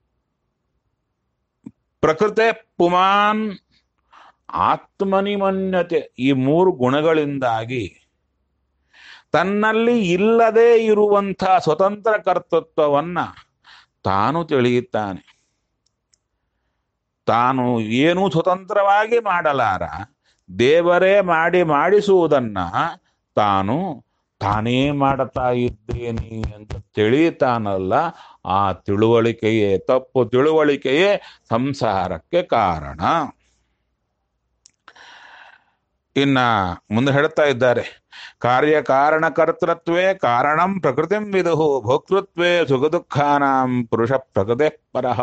ಪ್ರಕೃತೆ ಪುಮಾನ್ ಆತ್ಮನಿ ಮನ್ಯತೆ. ಈ ಮೂರು ಗುಣಗಳಿಂದಾಗಿ ತನ್ನಲ್ಲಿ ಇಲ್ಲದೆ ಇರುವಂಥ ಸ್ವತಂತ್ರ ಕರ್ತೃತ್ವವನ್ನ ತಾನು ತಿಳಿಯುತ್ತಾನೆ. ತಾನು ಏನೂ ಸ್ವತಂತ್ರವಾಗಿ ಮಾಡಲಾರ, ದೇವರೇ ಮಾಡಿ ಮಾಡಿಸುವುದನ್ನ ತಾನು ತಾನೇ ಮಾಡುತ್ತಾ ಇದ್ದೇನೆ ಅಂತ ತಿಳಿತಾನಲ್ಲ, ಆ ತಿಳುವಳಿಕೆಯೇ, ತಪ್ಪು ತಿಳುವಳಿಕೆಯೇ ಸಂಸಾರಕ್ಕೆ ಕಾರಣ. ಇನ್ನ ಮುಂದೆ ಹೇಳ್ತಾ ಇದ್ದಾರೆ, ಕಾರ್ಯಕಾರಣ ಕರ್ತೃತ್ವೇ ಕಾರಣಂ ಪ್ರಕೃತಿಂ ವಿದುಹು ಭೋಕ್ತೃತ್ವೇ ಸುಖ ದುಃಖಾನಾಂ ಪುರುಷ ಪ್ರಕೃತಿ ಪರಃ.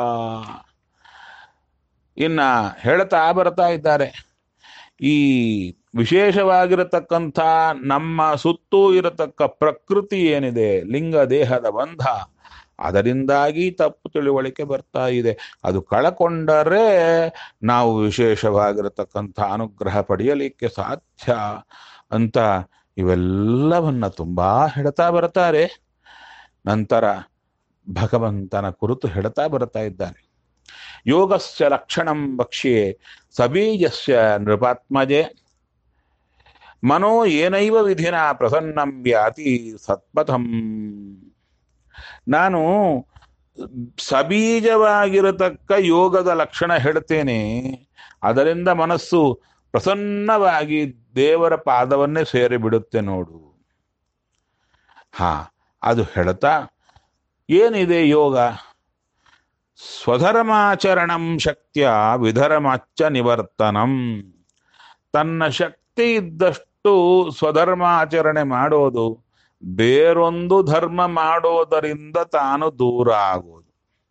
ಇನ್ನ ಹೇಳ್ತಾ ಬರ್ತಾ ಇದ್ದಾರೆ, ಈ ವಿಶೇಷವಾಗಿರತಕ್ಕಂಥ ನಮ್ಮ ಸುತ್ತೂ ಇರತಕ್ಕ ಪ್ರಕೃತಿ ಏನಿದೆ, ಲಿಂಗ ದೇಹದ ಬಂಧ, ಅದರಿಂದಾಗಿ ತಪ್ಪು ತಿಳುವಳಿಕೆ ಬರ್ತಾ ಇದೆ. ಅದು ಕಳಕೊಂಡರೆ ನಾವು ವಿಶೇಷವಾಗಿರತಕ್ಕಂಥ ಅನುಗ್ರಹ ಪಡೆಯಲಿಕ್ಕೆ ಸಾಧ್ಯ ಅಂತ ಇವೆಲ್ಲವನ್ನ ತುಂಬಾ ಹೇಳ್ತಾ ಬರ್ತಾರೆ. ನಂತರ ಭಗವಂತನ ಕುರಿತು ಹೇಳ್ತಾ ಬರ್ತಾ ಇದ್ದಾರೆ. ಯೋಗಸ್ಯ ಲಕ್ಷಣಂ ವಕ್ಷ್ಯೆ ಸಬೀಜಸ್ಯ ನೃಪಾತ್ಮಜೆ ಮನೋ ಏನೈವ ವಿಧಿನ ಪ್ರಸನ್ನಂ ವ್ಯಾತಿ ಸತ್ಪಥಂ. ನಾನು ಸಬೀಜವಾಗಿರತಕ್ಕ ಯೋಗದ ಲಕ್ಷಣ ಹೇಳ್ತೇನೆ, ಅದರಿಂದ ಮನಸ್ಸು ಪ್ರಸನ್ನವಾಗಿ ದೇವರ ಪಾದವನ್ನೇ ಸೇರಿಬಿಡುತ್ತೆ ನೋಡು. ಹಾ, ಅದು ಹೇಳ್ತಾ ಏನಿದೆ ಯೋಗ? ಸ್ವಧರ್ಮಾಚರಣಂ ಶಕ್ತಿಯ ವಿಧರ್ಮಾಚ ನಿವರ್ತನಂ. ತನ್ನ ಶಕ್ತಿ ಇದ್ದಷ್ಟು ಸ್ವಧರ್ಮಾಚರಣೆ ಮಾಡೋದು, ಬೇರೊಂದು ಧರ್ಮ ಮಾಡೋದರಿಂದ ತಾನು ದೂರ ಆಗೋದು.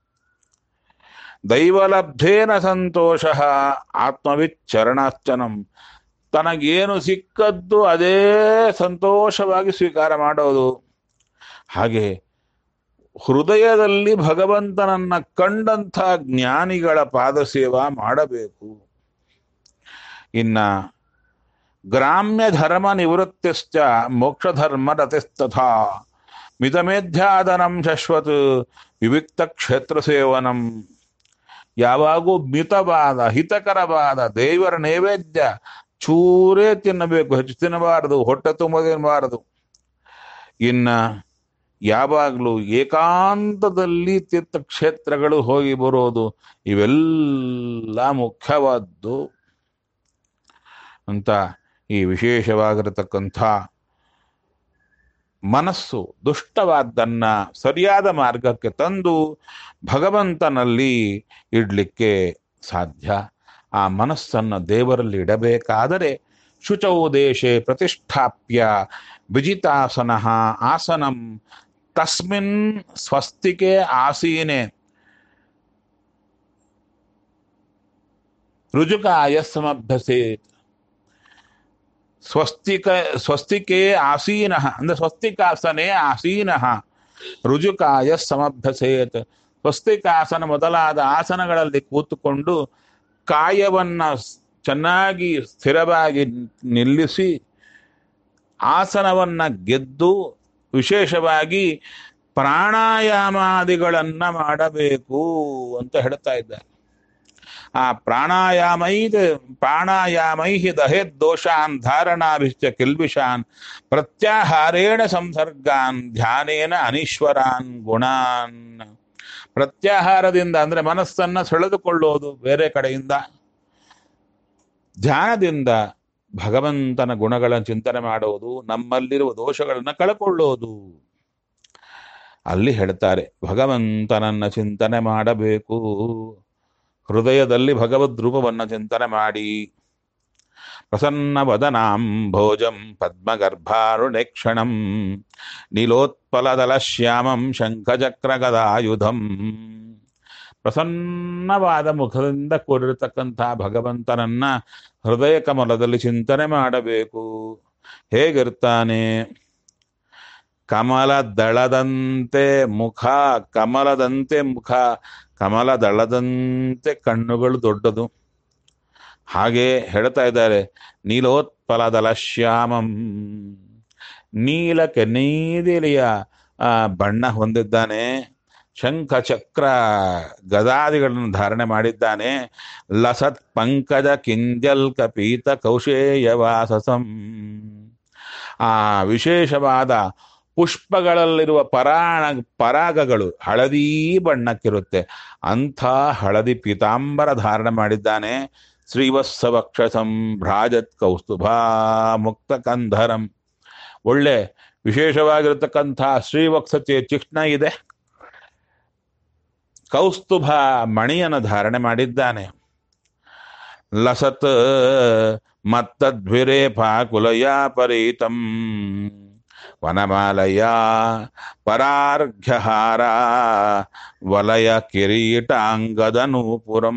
ದೈವಲಬ್ಧೇನ ಸಂತೋಷ ಆತ್ಮವಿಚ್ಚರಣಾರ್ಚನಂ. ತನಗೇನು ಸಿಕ್ಕದ್ದು ಅದೇ ಸಂತೋಷವಾಗಿ ಸ್ವೀಕಾರ ಮಾಡೋದು. ಹಾಗೆ ಹೃದಯದಲ್ಲಿ ಭಗವಂತನನ್ನ ಕಂಡಂಥ ಜ್ಞಾನಿಗಳ ಪಾದಸೇವಾ ಮಾಡಬೇಕು. ಇನ್ನ ಗ್ರಾಮ್ಯ ಧರ್ಮ ನಿವೃತ್ತಿಶ್ಚ ಮೋಕ್ಷ ಧರ್ಮ ರತಿಸ್ತಥಾ ಮಿತಮೇಧ್ಯಾದನಂ ಶಶ್ವತ್ ವಿವಿಕ್ತ ಕ್ಷೇತ್ರ ಸೇವನಂ. ಯಾವಾಗೂ ಮಿತವಾದ ಹಿತಕರವಾದ ದೇವರ ನೈವೇದ್ಯ ಚೂರೇ ತಿನ್ನಬೇಕು, ಹೆಚ್ಚು ತಿನ್ನಬಾರದು, ಹೊಟ್ಟೆ ತುಂಬ ತಿನ್ನಬಾರದು. ಇನ್ನ ಯಾವಾಗಲೂ ಏಕಾಂತದಲ್ಲಿ ತೀರ್ಥಕ್ಷೇತ್ರಗಳು ಹೋಗಿ ಬರೋದು, ಇವೆಲ್ಲ ಮುಖ್ಯವಾದ್ದು ಅಂತ ಈ ವಿಶೇಷವಾಗಿರತಕ್ಕಂಥ ಮನಸ್ಸು ದುಷ್ಟವಾದ್ದನ್ನ ಸರಿಯಾದ ಮಾರ್ಗಕ್ಕೆ ತಂದು ಭಗವಂತನಲ್ಲಿ ಇಡ್ಲಿಕ್ಕೆ ಸಾಧ್ಯ. ಆ ಮನಸ್ಸನ್ನು ದೇವರಲ್ಲಿ ಇಡಬೇಕಾದರೆ ಶುಚೌ ದೇಶೆ ಪ್ರತಿಷ್ಠಾಪ್ಯ ವಿಜಿತಾಸನ ಆಸನಂ ತಸ್ಮಿನ್ ಸ್ವಸ್ತಿಕೆ ಆಸೀನೆ ರುಜುಕಾಯ ಸಮಭ್ಯಸೇತ್. ಸ್ವಸ್ತಿಕ ಸ್ವಸ್ತಿಕೆ ಆಸೀನ ಅಂದ್ರೆ ಸ್ವಸ್ತಿಕಾಸನೆ ಆಸೀನ ರುಜುಕಾಯ ಸಮಭ್ಯಸೇತ್. ಸ್ವಸ್ತಿಕಾಸನ ಮೊದಲಾದ ಆಸನಗಳಲ್ಲಿ ಕೂತುಕೊಂಡು ಕಾಯವನ್ನ ಚೆನ್ನಾಗಿ ಸ್ಥಿರವಾಗಿ ನಿಲ್ಲಿಸಿ ಆಸನವನ್ನ ಗೆದ್ದು ವಿಶೇಷವಾಗಿ ಪ್ರಾಣಾಯಾಮಾದಿಗಳನ್ನ ಮಾಡಬೇಕು ಅಂತ ಹೇಳ್ತಾ ಇದ್ದಾರೆ. ಆ ಪ್ರಾಣಾಯಾಮೈ ಪ್ರಾಣಾಯಾಮೈ ದಹೇದ್ ದೋಷಾನ್ ಧಾರಣಾಭಿಶ್ಚ ಕಿಲ್ಬಿಷಾನ್ ಪ್ರತ್ಯಾಹಾರೇಣ ಸಂಸರ್ಗಾನ್ ಧ್ಯಾನೇನ ಅನೀಶ್ವರಾನ್ ಗುಣಾನ್. ಪ್ರತ್ಯಾಹಾರದಿಂದ ಅಂದ್ರೆ ಮನಸ್ಸನ್ನ ಸೆಳೆದುಕೊಳ್ಳೋದು ಬೇರೆ ಕಡೆಯಿಂದ, ಧ್ಯಾನದಿಂದ ಭಗವಂತನ ಗುಣಗಳ ಚಿಂತನೆ ಮಾಡುವುದು, ನಮ್ಮಲ್ಲಿರುವ ದೋಷಗಳನ್ನ ಕಳ್ಕೊಳ್ಳೋದು. ಅಲ್ಲಿ ಹೇಳ್ತಾರೆ ಭಗವಂತನನ್ನ ಚಿಂತನೆ ಮಾಡಬೇಕು. ಹೃದಯದಲ್ಲಿ ಭಗವದ್ ರೂಪವನ್ನು ಚಿಂತನೆ ಮಾಡಿ ಪ್ರಸನ್ನ ವದನಾಂ ಭೋಜಂ ಪದ್ಮಗರ್ಭಾರುಣೇಕ್ಷಣಂ ನೀಲೋತ್ಪಲದಲ ಶ್ಯಾಮಂ ಶಂಖಚಕ್ರ ಗದಾಯುಧಂ. ಪ್ರಸನ್ನವಾದ ಮುಖದಿಂದ ಕೂಡಿರತಕ್ಕಂಥ ಭಗವಂತನನ್ನ ಹೃದಯ ಕಮಲದಲ್ಲಿ ಚಿಂತನೆ ಮಾಡಬೇಕು. ಹೇಗಿರ್ತಾನೆ? ಕಮಲ ದಳದಂತೆ ಮುಖ, ಕಮಲದಂತೆ ಮುಖ, ಕಮಲ ದಳದಂತೆ ಕಣ್ಣುಗಳು ದೊಡ್ಡದು. ಹಾಗೆ ಹೇಳ್ತಾ ಇದ್ದಾರೆ ನೀಲೋತ್ಪಲದಲ ಶ್ಯಾಮಂ, ನೀಲಕ್ಕೆ ನೀಲಿಯ ಬಣ್ಣ ಹೊಂದಿದ್ದಾನೆ. ಶಂಖ ಚಕ್ರ ಗದಾದಿಗಳನ್ನು ಧಾರಣೆ ಮಾಡಿದ್ದಾನೆ. ಲಸತ್ ಪಂಕಜ ಕಿಂಜಲ್ ಕಪೀತ ಕೌಶೇಯವಾಸಸಂ. ಆ ವಿಶೇಷವಾದ ಪುಷ್ಪಗಳಲ್ಲಿರುವ ಪರಾಣ ಪರಾಗಗಳು ಹಳದಿ ಬಣ್ಣಕ್ಕಿರುತ್ತೆ. ಅಂಥ ಹಳದಿ ಪೀತಾಂಬರ ಧಾರಣೆ ಮಾಡಿದ್ದಾನೆ. ಶ್ರೀವತ್ಸವಕ್ಷಸಂ ಭ್ರಾಜತ್ ಕೌಸ್ತುಭಾ ಮುಕ್ತ ಕಂಧರಂ. ಒಳ್ಳೆ ವಿಶೇಷವಾಗಿರತಕ್ಕಂಥ ಶ್ರೀವತ್ಸತೆ ಚಿಹ್ನ ಇದೆ. ಕೌಸ್ತುಭ ಮಣಿಯನ್ನು ಧಾರಣೆ ಮಾಡಿದ್ದಾನೆ. ಲಸತ್ ಮತ್ತದ್ವಿರೇಫಾ ಕುಲಯ ಪರೀತಂ ವನಮಾಲಯ ಪರಾರ್ಘ್ಯಹಾರ ವಲಯ ಕಿರೀಟಾಂಗದನೂಪುರಂ.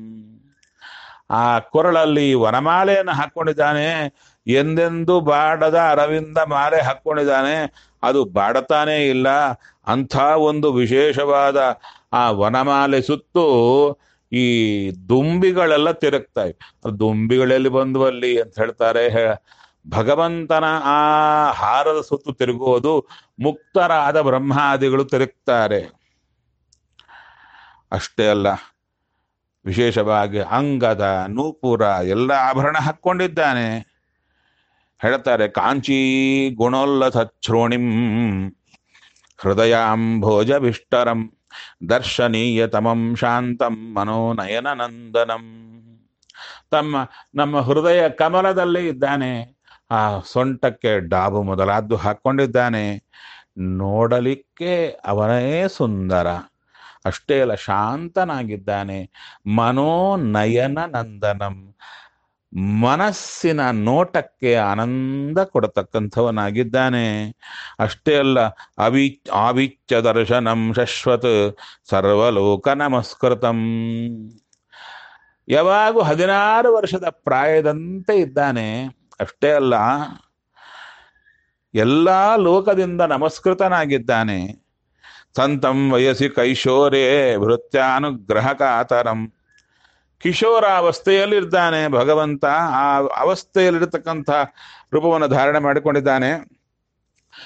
ಆ ಕೊರಳಲ್ಲಿ ವನಮಾಲೆಯನ್ನು ಹಾಕ್ಕೊಂಡಿದ್ದಾನೆ. ಎಂದೆಂದು ಬಾಡದ ಅರವಿಂದ ಮಾಲೆ ಹಾಕ್ಕೊಂಡಿದ್ದಾನೆ. ಅದು ಬಾಡತಾನೇ ಇಲ್ಲ. ಅಂಥ ಒಂದು ವಿಶೇಷವಾದ ಆ ವನಮಾಲೆ ಸುತ್ತು ಈ ದುಂಬಿಗಳೆಲ್ಲ ತಿರುಗ್ತಾವೆ. ದುಂಬಿಗಳೆಲ್ಲಿ ಬಂದುವಲ್ಲಿ ಅಂತ ಹೇಳ್ತಾರೆ. ಭಗವಂತನ ಆ ಹಾರದ ಸುತ್ತು ತಿರುಗುವುದು, ಮುಕ್ತರಾದ ಬ್ರಹ್ಮಾದಿಗಳು ತಿರುಗ್ತಾರೆ. ಅಷ್ಟೇ ಅಲ್ಲ, ವಿಶೇಷವಾಗಿ ಅಂಗದ ನೂಪುರ ಎಲ್ಲ ಆಭರಣ ಹಾಕ್ಕೊಂಡಿದ್ದಾನೆ. ಹೇಳ್ತಾರೆ ಕಾಂಚೀ ಗುಣೋಲ್ಲಸ ಶ್ರೋಣಿಂ ಹೃದಯಾಂಭೋಜವಿಷ್ಟರಂ ದರ್ಶನೀಯತಮಂ ಶಾಂತಂ ಮನೋನಯನ ನಂದನಂ. ತಮ್ಮ ನಮ್ಮ ಹೃದಯ ಕಮಲದಲ್ಲಿ ಇದ್ದಾನೆ. ಆ ಸೊಂಟಕ್ಕೆ ಡಾಬು ಮೊದಲಾದ್ದು ಹಾಕ್ಕೊಂಡಿದ್ದಾನೆ. ನೋಡಲಿಕ್ಕೆ ಅವನೇ ಸುಂದರ. ಅಷ್ಟೇ ಅಲ್ಲ, ಶಾಂತನಾಗಿದ್ದಾನೆ. ಮನೋನಯನ ನಂದನಂ, ಮನಸ್ಸಿನ ನೋಟಕ್ಕೆ ಆನಂದ ಕೊಡತಕ್ಕಂಥವನಾಗಿದ್ದಾನೆ. ಅಷ್ಟೇ ಅಲ್ಲ, ಅವಿ ಆವಿಚ್ಯ ದರ್ಶನಂ ಶಶ್ವತ್ ಸರ್ವಲೋಕ ನಮಸ್ಕೃತಂ. ಯಾವಾಗೂ ಹದಿನಾರು ವರ್ಷದ ಪ್ರಾಯದಂತೆ ಇದ್ದಾನೆ. ಅಷ್ಟೇ ಅಲ್ಲ, ಎಲ್ಲ ಲೋಕದಿಂದ ನಮಸ್ಕೃತನಾಗಿದ್ದಾನೆ. ಸಂತಂ ವಯಸ್ಸಿ ಕೈಶೋರೇ ಭೃತ್ಯಾನುಗ್ರಹ ಕಾತರಂ. ಕಿಶೋರಾವಸ್ಥೆಯಲ್ಲಿದ್ದಾನೆ ಭಗವಂತ. ಆ ಅವಸ್ಥೆಯಲ್ಲಿರತಕ್ಕಂಥ ರೂಪವನ್ನು ಧಾರಣೆ ಮಾಡಿಕೊಂಡಿದ್ದಾನೆ.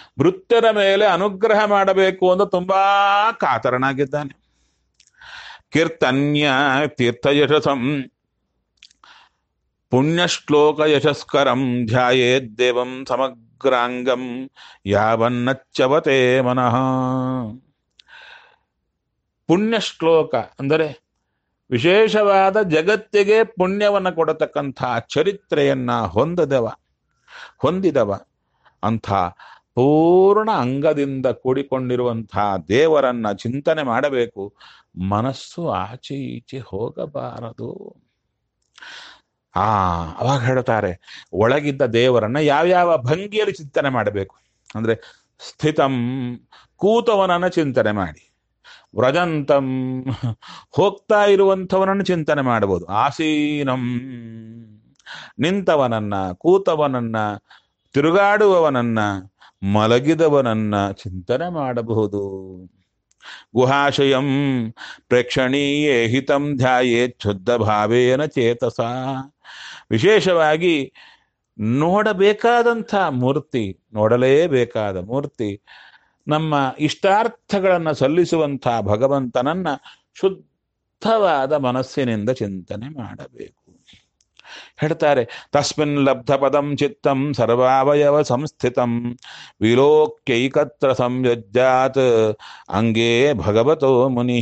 ಭೃತ್ಯರ ಮೇಲೆ ಅನುಗ್ರಹ ಮಾಡಬೇಕು ಅಂತ ತುಂಬಾ ಕಾತರನಾಗಿದ್ದಾನೆ. ಕೀರ್ತನ್ಯ ತೀರ್ಥಯಶಸಂ ಪುಣ್ಯಶ್ಲೋಕ ಯಶಸ್ಕರಂ ಧ್ಯಾಯೇದ್ದೇವಂ ಸಮಗ್ರಾಂಗಂ ಯಾವನ್ನಚ್ಚವತೆ ಮನಃ. ಪುಣ್ಯಶ್ಲೋಕ ಅಂದರೆ ವಿಶೇಷವಾದ ಜಗತ್ತಿಗೆ ಪುಣ್ಯವನ್ನು ಕೊಡತಕ್ಕಂಥ ಚರಿತ್ರೆಯನ್ನ ಹೊಂದದವ ಹೊಂದಿದವ ಅಂಥ ಪೂರ್ಣ ಅಂಗದಿಂದ ಕೂಡಿಕೊಂಡಿರುವಂಥ ದೇವರನ್ನ ಚಿಂತನೆ ಮಾಡಬೇಕು. ಮನಸ್ಸು ಆಚೆ ಈಚೆ ಹೋಗಬಾರದು. ಆ ಅವಾಗ ಹೇಳ್ತಾರೆ, ಒಳಗಿದ್ದ ದೇವರನ್ನ ಯಾವ್ಯಾವ ಭಂಗಿಯಲ್ಲಿ ಚಿಂತನೆ ಮಾಡಬೇಕು ಅಂದ್ರೆ, ಸ್ಥಿತಂ ಕೂತವನನ್ನ ಚಿಂತನೆ ಮಾಡಿ, ವ್ರಜಂತಂ ಹೋಗ್ತಾ ಇರುವಂಥವನನ್ನು ಚಿಂತನೆ ಮಾಡಬಹುದು, ಆಸೀನಂ ನಿಂತವನನ್ನ, ಕೂತವನನ್ನ, ತಿರುಗಾಡುವವನನ್ನ, ಮಲಗಿದವನನ್ನ ಚಿಂತನೆ ಮಾಡಬಹುದು. ಗುಹಾಶಯಂ ಪ್ರೇಕ್ಷಣೀಯೇ ಹಿತಂ ಧ್ಯಾಯೇತ್ ಶುದ್ಧ ಭಾವೇನ ಚೇತಸ. ವಿಶೇಷವಾಗಿ ನೋಡಬೇಕಾದಂಥ ಮೂರ್ತಿ, ನೋಡಲೇಬೇಕಾದ ಮೂರ್ತಿ, ನಮ್ಮ ಇಷ್ಟಾರ್ಥಗಳನ್ನು ಸಲ್ಲಿಸುವಂಥ ಭಗವಂತನನ್ನ ಶುದ್ಧವಾದ ಮನಸ್ಸಿನಿಂದ ಚಿಂತನೆ ಮಾಡಬೇಕು. ಹೇಳ್ತಾರೆ, ತಸ್ಮಿನ್ ಲಬ್ಧ ಪದಂ ಚಿತ್ತಂ ಸರ್ವಾವಯವ ಸಂಸ್ಥಿತಂ ವಿಲೋಕ್ಯೈಕತ್ರ ಸಂಯಜ್ಜಾತ್ ಅಂಗೇ ಭಗವತೋ ಮುನಿ.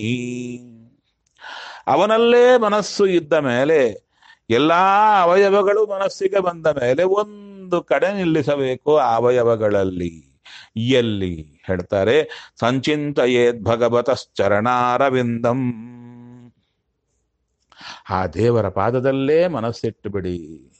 ಅವನಲ್ಲೇ ಮನಸ್ಸು ಇದ್ದ ಮೇಲೆ ಎಲ್ಲಾ ಅವಯವಗಳು ಮನಸ್ಸಿಗೆ ಬಂದ ಮೇಲೆ ಒಂದು ಕಡೆ ನಿಲ್ಲಿಸಬೇಕು. ಅವಯವಗಳಲ್ಲಿ ಎಲ್ಲಿ ಹೇಳ್ತಾರೆ, ಸಂಚಿಂತಯೇದ್ ಭಗವತಶ್ಚರಣಾರವಿಂದಂ. ಆ ದೇವರ ಪಾದದಲ್ಲೇ ಮನಸ್ಸಿಟ್ಟು ಬಿಡಿ.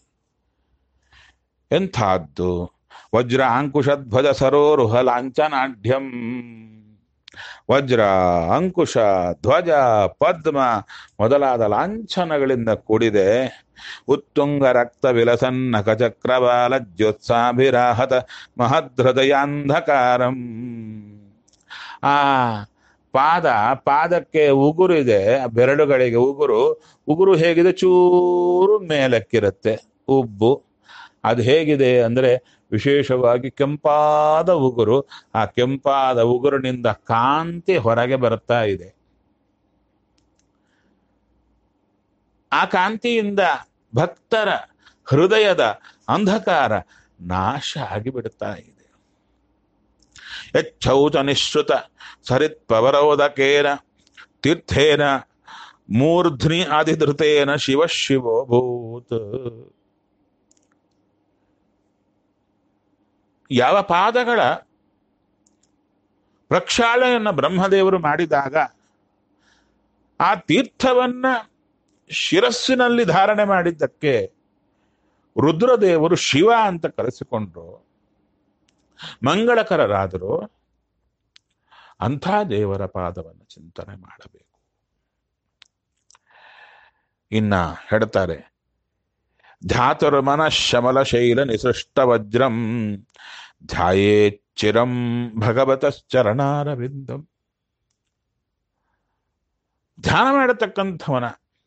ಎಂಥದ್ದು ವಜ್ರ ಅಂಕುಶಧ್ವಜ ಸರೋರುಹ ಲಾಂಛನಾಢ್ಯಂ. ವಜ್ರ, ಅಂಕುಶ, ಧ್ವಜ, ಪದ್ಮ ಮೊದಲಾದ ಲಾಂಛನಗಳಿಂದ ಕೂಡಿದೆ. ಉತ್ತುಂಗ ರಕ್ತ ವಿಲಸನ್ನ ಕಚಕ್ರವಾಲ ಜ್ಯೋತ್ಸಾಭಿರಾಹತ ಮಹದೃದಯಾಂಧಕಾರಂ. ಆ ಪಾದ, ಪಾದಕ್ಕೆ ಉಗುರಿದೆ, ಬೆರಳುಗಳಿಗೆ ಉಗುರು. ಉಗುರು ಹೇಗಿದೆ? ಚೂರು ಮೇಲಕ್ಕಿರುತ್ತೆ ಉಬ್ಬು. ಅದು ಹೇಗಿದೆ ಅಂದ್ರೆ ವಿಶೇಷವಾಗಿ ಕೆಂಪಾದ ಉಗುರು. ಆ ಕೆಂಪಾದ ಉಗುರಿನಿಂದ ಕಾಂತಿ ಹೊರಗೆ ಬರ್ತಾ ಇದೆ. ಆ ಕಾಂತಿಯಿಂದ ಭಕ್ತರ ಹೃದಯದ ಅಂಧಕಾರ ನಾಶ ಆಗಿಬಿಡ್ತಾ ಇದೆ. ಯಚ್ಛೌಚ ನಿಶ್ರುತ ಸರಿತ್ ಪವರೋದಕೇನ ತೀರ್ಥೇನ ಮೂರ್ಧ್ನಿ ಆದಿಧೃತೇನ ಶಿವ ಶಿವೋ ಭೂತ್. ಯಾವ ಪಾದಗಳ ಪ್ರಕ್ಷಾಳನೆಯನ್ನ ಬ್ರಹ್ಮದೇವರು ಮಾಡಿದಾಗ ಆ ತೀರ್ಥವನ್ನ ಶಿರಸ್ಸಿನಲ್ಲಿ ಧಾರಣೆ ಮಾಡಿದ್ದಕ್ಕೆ ರುದ್ರದೇವರು ಶಿವ ಅಂತ ಕರೆಸಿಕೊಂಡ್ರು, ಮಂಗಳಕರರಾದರು. ಅಂಥ ದೇವರ ಪಾದವನ್ನು ಚಿಂತನೆ ಮಾಡಬೇಕು. ಇನ್ನ ಹೇಳ್ತಾರೆ, ಧ್ಯಾತುರ್ಮನ ಶಮಲ ಶೈಲ ನಿಸೃಷ್ಟ ವಜ್ರಂ ಧ್ಯಾಯೇಚ್ಚಿರಂ ಭಗವತಶ್ಚರಣಾರವಿಂದಂ. ಧ್ಯಾನ ಮಾಡತಕ್ಕಂಥವನ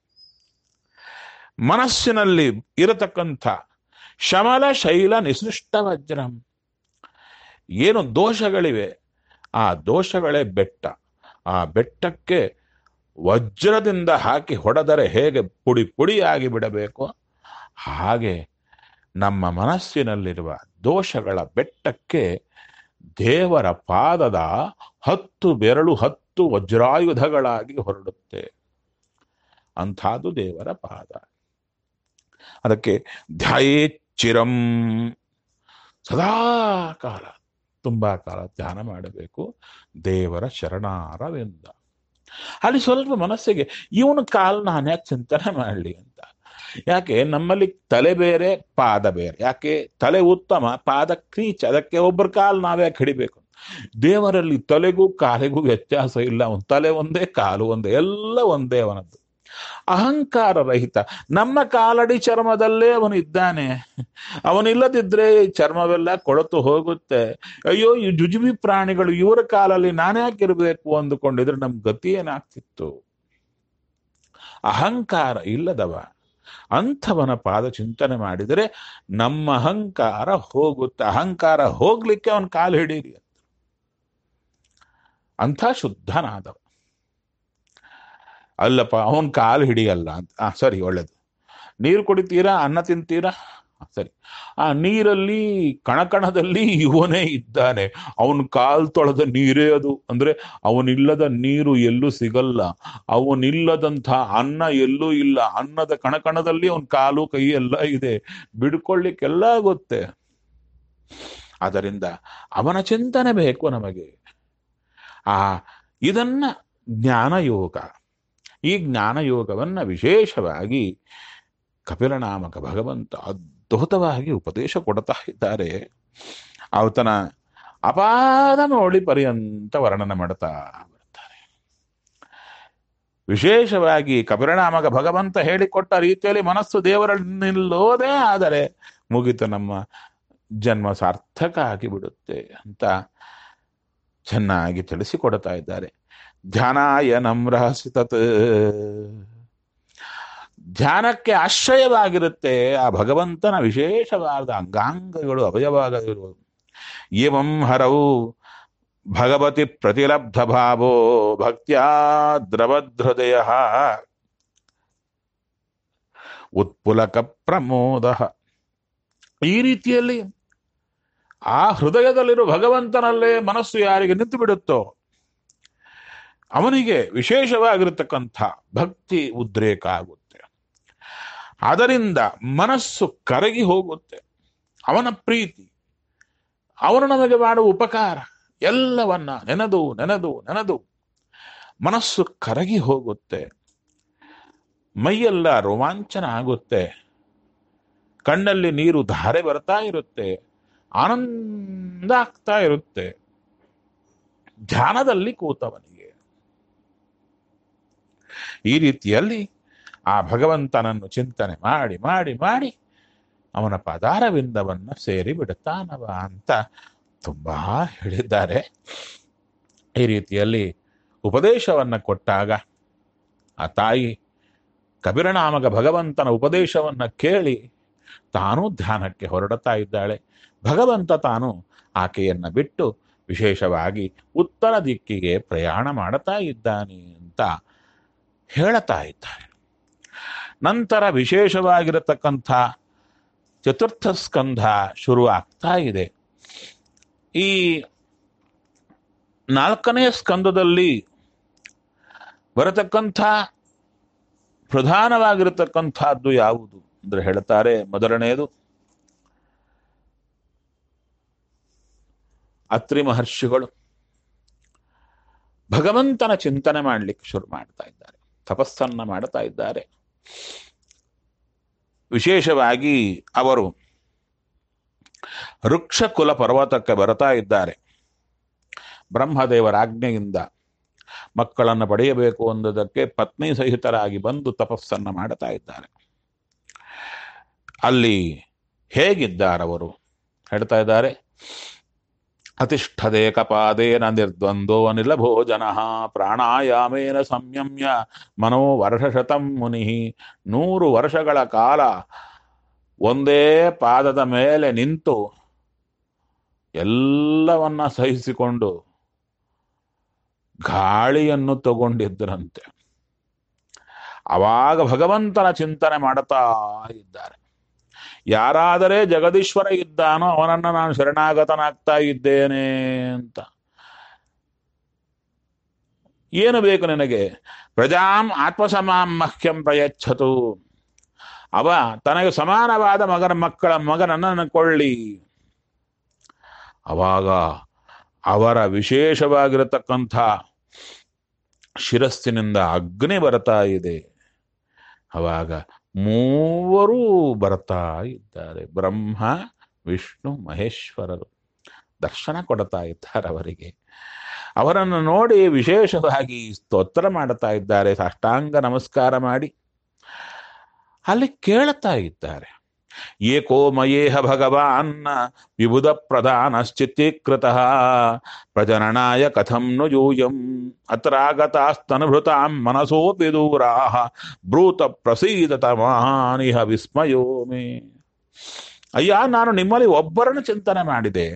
ಮನಸ್ಸಿನಲ್ಲಿ ಇರತಕ್ಕಂಥ ಶಮಲ ಶೈಲ ನಿಸೃಷ್ಟ ವಜ್ರಂ, ಏನು ದೋಷಗಳಿವೆ ಆ ದೋಷಗಳೇ ಬೆಟ್ಟ. ಆ ಬೆಟ್ಟಕ್ಕೆ ವಜ್ರದಿಂದ ಹಾಕಿ ಹೊಡೆದರೆ ಹೇಗೆ ಪುಡಿ ಪುಡಿಯಾಗಿ ಬಿಡಬೇಕು, ಹಾಗೆ ನಮ್ಮ ಮನಸ್ಸಿನಲ್ಲಿರುವ ದೋಷಗಳ ಬೆಟ್ಟಕ್ಕೆ ದೇವರ ಪಾದದ ಹತ್ತು ಬೆರಳು ಹತ್ತು ವಜ್ರಾಯುಧಗಳಾಗಿ ಹೊರಡುತ್ತೆ. ಅಂಥದ್ದು ದೇವರ ಪಾದ. ಅದಕ್ಕೆ ಧ್ಯಾಯೇಚ್ಚಿರಂ, ಸದಾ ಕಾಲ ತುಂಬಾ ಕಾಲ ಧ್ಯಾನ ಮಾಡಬೇಕು ದೇವರ ಶರಣಾರವಿಂದ. ಅಲ್ಲಿ ಸ್ವಲ್ಪ ಮನಸ್ಸಿಗೆ ಇವನು ಕಾಲು ನಾನು ಯಾಕೆ ಚಿಂತನೆ ಮಾಡಲಿ ಅಂತ. ಯಾಕೆ ನಮ್ಮಲ್ಲಿ ತಲೆ ಬೇರೆ ಪಾದ ಬೇರೆ. ಯಾಕೆ ತಲೆ ಉತ್ತಮ, ಪಾದ ಕ್ರೀಚ. ಅದಕ್ಕೆ ಒಬ್ಬರ ಕಾಲು ನಾವ್ಯಾಕೆ ಹಿಡಿಬೇಕು? ದೇವರಲ್ಲಿ ತಲೆಗೂ ಕಾಲಿಗೂ ವ್ಯತ್ಯಾಸ ಇಲ್ಲ. ಅವನ ತಲೆ ಒಂದೇ, ಕಾಲು ಒಂದೇ, ಎಲ್ಲ ಒಂದೇ ಅವನದ್ದು. ಅಹಂಕಾರ ರಹಿತ. ನಮ್ಮ ಕಾಲಡಿ ಚರ್ಮದಲ್ಲೇ ಅವನು ಇದ್ದಾನೆ. ಅವನಿಲ್ಲದಿದ್ರೆ ಈ ಚರ್ಮವೆಲ್ಲ ಕೊಳತು ಹೋಗುತ್ತೆ. ಅಯ್ಯೋ, ಈ ಜುಜುಬಿ ಪ್ರಾಣಿಗಳು ಇವರ ಕಾಲಲ್ಲಿ ನಾನ್ಯಾಕಿರ್ಬೇಕು ಅಂದುಕೊಂಡಿದ್ರೆ ನಮ್ ಗತಿ ಏನಾಗ್ತಿತ್ತು? ಅಹಂಕಾರ ಇಲ್ಲದವ ಅಂಥವನ ಪಾದ ಚಿಂತನೆ ಮಾಡಿದರೆ ನಮ್ಮ ಅಹಂಕಾರ ಹೋಗುತ್ತೆ. ಅಹಂಕಾರ ಹೋಗ್ಲಿಕ್ಕೆ ಅವನ ಕಾಲು ಹಿಡೀರಿ ಅಂತ. ಅಂಥ ಶುದ್ಧನಾದವ. ಅಲ್ಲಪ್ಪ ಅವನ್ ಕಾಲು ಹಿಡಿಯಲ್ಲ ಅಂತ. ಆ ಸರಿ, ಒಳ್ಳೇದು. ನೀರು ಕುಡಿತೀರಾ, ಅನ್ನ ತಿಂತೀರಾ, ಆ, ಸರಿ. ಆ ನೀರಲ್ಲಿ ಕಣಕಣದಲ್ಲಿ ಇವನೇ ಇದ್ದಾನೆ, ಅವನ್ ಕಾಲ್ ತೊಳೆದ ನೀರೇ ಅದು ಅಂದ್ರೆ ಅವನಿಲ್ಲದ ನೀರು ಎಲ್ಲೂ ಸಿಗಲ್ಲ, ಅವನಿಲ್ಲದಂಥ ಅನ್ನ ಎಲ್ಲೂ ಇಲ್ಲ, ಅನ್ನದ ಕಣಕಣದಲ್ಲಿ ಅವನ್ ಕಾಲು ಕೈ ಎಲ್ಲ ಇದೆ, ಬಿಡ್ಕೊಳ್ಳಿಕ್ಕೆಲ್ಲ ಆಗುತ್ತೆ. ಅದರಿಂದ ಅವನ ಚಿಂತನೆ ಬೇಕು ನಮಗೆ. ಆ ಇದನ್ನ ಜ್ಞಾನಯೋಗ, ಈ ಜ್ಞಾನಯೋಗವನ್ನ ವಿಶೇಷವಾಗಿ ಕಪಿಲನಾಮಕ ಭಗವಂತ ಅದ್ಭುತವಾಗಿ ಉಪದೇಶ ಕೊಡ್ತಾ ಇದ್ದಾರೆ. ಆತನ ಅಪಾದ ಮೌಳಿ ಪರ್ಯಂತ ವರ್ಣನೆ ಮಾಡ್ತಾ ಬರ್ತಾರೆ. ವಿಶೇಷವಾಗಿ ಕಪಿಲನಾಮಕ ಭಗವಂತ ಹೇಳಿಕೊಟ್ಟ ರೀತಿಯಲ್ಲಿ ಮನಸ್ಸು ದೇವರಲ್ಲಿ ನಿಲ್ಲೋದೇ ಆದರೆ ಮುಗಿತು, ನಮ್ಮ ಜನ್ಮ ಸಾರ್ಥಕ ಆಗಿಬಿಡುತ್ತೆ ಅಂತ ಚೆನ್ನಾಗಿ ತಿಳಿಸಿಕೊಡ್ತಾ ಇದ್ದಾರೆ. ಧ್ಯಾನಾಯ ನಮ್ರಹಸಿ ತತ್, ಧ್ಯಾನಕ್ಕೆ ಆಶ್ರಯವಾಗಿರುತ್ತೆ ಆ ಭಗವಂತನ ವಿಶೇಷವಾದ ಅಂಗಾಂಗಗಳು, ಅವಯವಾಗಗಳು. ಏವಂ ಹರವು ಭಗವತಿ ಪ್ರತಿಲಬ್ಧ ಭಾವೋ ಭಕ್ತ್ಯಾ ದ್ರವಧೃದಯ ಉತ್ಪುಲಕ ಪ್ರಮೋದ. ಈ ರೀತಿಯಲ್ಲಿ ಆ ಹೃದಯದಲ್ಲಿರುವ ಭಗವಂತನಲ್ಲೇ ಮನಸ್ಸು ಯಾರಿಗೆ ನಿಂತು ಬಿಡುತ್ತೋ ಅವನಿಗೆ ವಿಶೇಷವಾಗಿರತಕ್ಕಂಥ ಭಕ್ತಿ ಉದ್ರೇಕ ಆಗುತ್ತೆ. ಅದರಿಂದ ಮನಸ್ಸು ಕರಗಿ ಹೋಗುತ್ತೆ. ಅವನ ಪ್ರೀತಿ, ಅವನು ನಮಗೆ ಮಾಡುವ ಉಪಕಾರ ಎಲ್ಲವನ್ನ ನೆನೆದು ನೆನೆದು ನೆನೆದು ಮನಸ್ಸು ಕರಗಿ ಹೋಗುತ್ತೆ. ಮೈಯೆಲ್ಲ ರೋಮಾಂಚನ ಆಗುತ್ತೆ, ಕಣ್ಣಲ್ಲಿ ನೀರು ಧಾರೆ ಬರ್ತಾ ಇರುತ್ತೆ, ಆನಂದ ಆಗ್ತಾ ಇರುತ್ತೆ ಧ್ಯಾನದಲ್ಲಿ ಕೂತವನಿಗೆ. ಈ ರೀತಿಯಲ್ಲಿ ಆ ಭಗವಂತನನ್ನು ಚಿಂತನೆ ಮಾಡಿ ಮಾಡಿ ಮಾಡಿ ಅವನ ಪದಾರವಿಂದವನ್ನ ಸೇರಿ ಬಿಡುತ್ತಾನವ ಅಂತ ತುಂಬಾ ಹೇಳಿದ್ದಾರೆ. ಈ ರೀತಿಯಲ್ಲಿ ಉಪದೇಶವನ್ನ ಕೊಟ್ಟಾಗ ಆ ತಾಯಿ ಕಪಿಲನಾಮಕ ಭಗವಂತನ ಉಪದೇಶವನ್ನ ಕೇಳಿ ತಾನೂ ಧ್ಯಾನಕ್ಕೆ ಹೊರಡುತ್ತಾ ಇದ್ದಾಳೆ. ಭಗವಂತ ತಾನು ಆಕೆಯನ್ನ ಬಿಟ್ಟು ವಿಶೇಷವಾಗಿ ಉತ್ತರ ದಿಕ್ಕಿಗೆ ಪ್ರಯಾಣ ಮಾಡುತ್ತಾ ಇದ್ದಾನೆ ಅಂತ ಹೇಳುತ್ತಾ ಇದ್ದಾರೆ. ನಂತರ ವಿಶೇಷವಾಗಿರತಕ್ಕಂಥ ಚತುರ್ಥ ಸ್ಕಂಧ ಶುರು ಆಗ್ತಾ ಇದೆ. ಈ ನಾಲ್ಕನೇ ಸ್ಕಂದದಲ್ಲಿ ಬರತಕ್ಕಂಥ ಪ್ರಧಾನವಾಗಿರತಕ್ಕಂಥದ್ದು ಯಾವುದು ಅಂದ್ರೆ ಹೇಳ್ತಾರೆ, ಮೊದಲನೆಯದು ಅತ್ರಿ ಮಹರ್ಷಿಗಳು ಭಗವಂತನ ಚಿಂತನೆ ಮಾಡಲಿಕ್ಕೆ ಶುರು ಮಾಡ್ತಾ ಇದ್ದಾರೆ, ತಪಸ್ಸನ್ನ ಮಾಡ್ತಾ ಇದ್ದಾರೆ. ವಿಶೇಷವಾಗಿ ಅವರು ವೃಕ್ಷಕುಲ ಪರ್ವತಕ್ಕೆ ಬರ್ತಾ ಇದ್ದಾರೆ. ಬ್ರಹ್ಮದೇವರ ಆಜ್ಞೆಯಿಂದ ಮಕ್ಕಳನ್ನು ಪಡೆಯಬೇಕು ಅನ್ನೋದಕ್ಕೆ ಪತ್ನಿ ಸಹಿತರಾಗಿ ಬಂದು ತಪಸ್ಸನ್ನ ಮಾಡ್ತಾ ಇದ್ದಾರೆ. ಅಲ್ಲಿ ಹೇಗಿದ್ದಾರವರು ಹೇಳ್ತಾ ಇದ್ದಾರೆ, ಅತಿಷ್ಠದೇಕಪಾದೇನ ನಿರ್ದ್ವಂದ್ವೋ ನಿಲಭೋಜನಃ ಪ್ರಾಣಾಯಾಮೇನ ಸಂಯಮ್ಯ ಮನೋ ವರ್ಷಶತಂ ಮುನಿ. ನೂರು ವರ್ಷಗಳ ಕಾಲ ಒಂದೇ ಪಾದದ ಮೇಲೆ ನಿಂತು ಎಲ್ಲವನ್ನ ಸಹಿಸಿಕೊಂಡು ಗಾಳಿಯನ್ನು ತಗೊಂಡಿದ್ದರಂತೆ. ಆವಾಗ ಭಗವಂತನ ಚಿಂತನೆ ಮಾಡುತ್ತಾ ಇದ್ದಾರೆ. ಯಾರಾದರೆ ಜಗದೀಶ್ವರ ಇದ್ದಾನೋ ಅವನನ್ನ ನಾನು ಶರಣಾಗತನಾಗ್ತಾ ಇದ್ದೇನೆ ಅಂತ. ಏನು ಬೇಕು ನಿನಗೆ? ಪ್ರಜಾಂ ಆತ್ಮಸಮಾಂ ಮಹ್ಯಂ ಪ್ರಯಚ್ಛತು. ಅವ ತನಗೆ ಸಮಾನವಾದ ಮಗನ ಮಕ್ಕಳ ಮಗನನ್ನು ಕೊಳ್ಳಿ. ಅವಾಗ ಅವರ ವಿಶೇಷವಾಗಿರತಕ್ಕಂಥ ಶಿರಸ್ಸಿನಿಂದ ಅಗ್ನಿ ಬರ್ತಾ ಇದೆ. ಅವಾಗ ಮೂವರು ಬರ್ತಾ ಇದ್ದಾರೆ, ಬ್ರಹ್ಮ ವಿಷ್ಣು ಮಹೇಶ್ವರರು ದರ್ಶನ ಕೊಡ್ತಾ ಇದ್ದಾರೆ ಅವರಿಗೆ. ಅವರನ್ನು ನೋಡಿ ವಿಶೇಷವಾಗಿ ಸ್ತೋತ್ರ ಮಾಡುತ್ತಾ ಇದ್ದಾರೆ, ಸಾಷ್ಟಾಂಗ ನಮಸ್ಕಾರ ಮಾಡಿ ಅಲ್ಲಿ ಕೇಳುತ್ತಾ ಇದ್ದಾರೆ. ಏಕೋ ಮಯೇಹ ಭಗವಾನ್ ವಿಬುಧ ಪ್ರಧಾನಶ್ಚಿತ್ತೀಕೃತಃ ಪ್ರಜನನಾಯ ಕಥಂ ನು ಯೂಯಂ ಅತ್ರಾಗತಾಸ್ತನುಭೃತಾಂ ಮನಸೋಪಿ ದೂರಾಃ ಬ್ರೂತ ಪ್ರಸೀದತಮಾನಿಹ ವಿಸ್ಮಯೋ ಮೇ. ಅಯ್ಯ, ನಾನು ನಿಮ್ಮಲ್ಲಿ ಒಬ್ಬರನ್ನು ಚಿಂತನೆ ಮಾಡಿದೆ,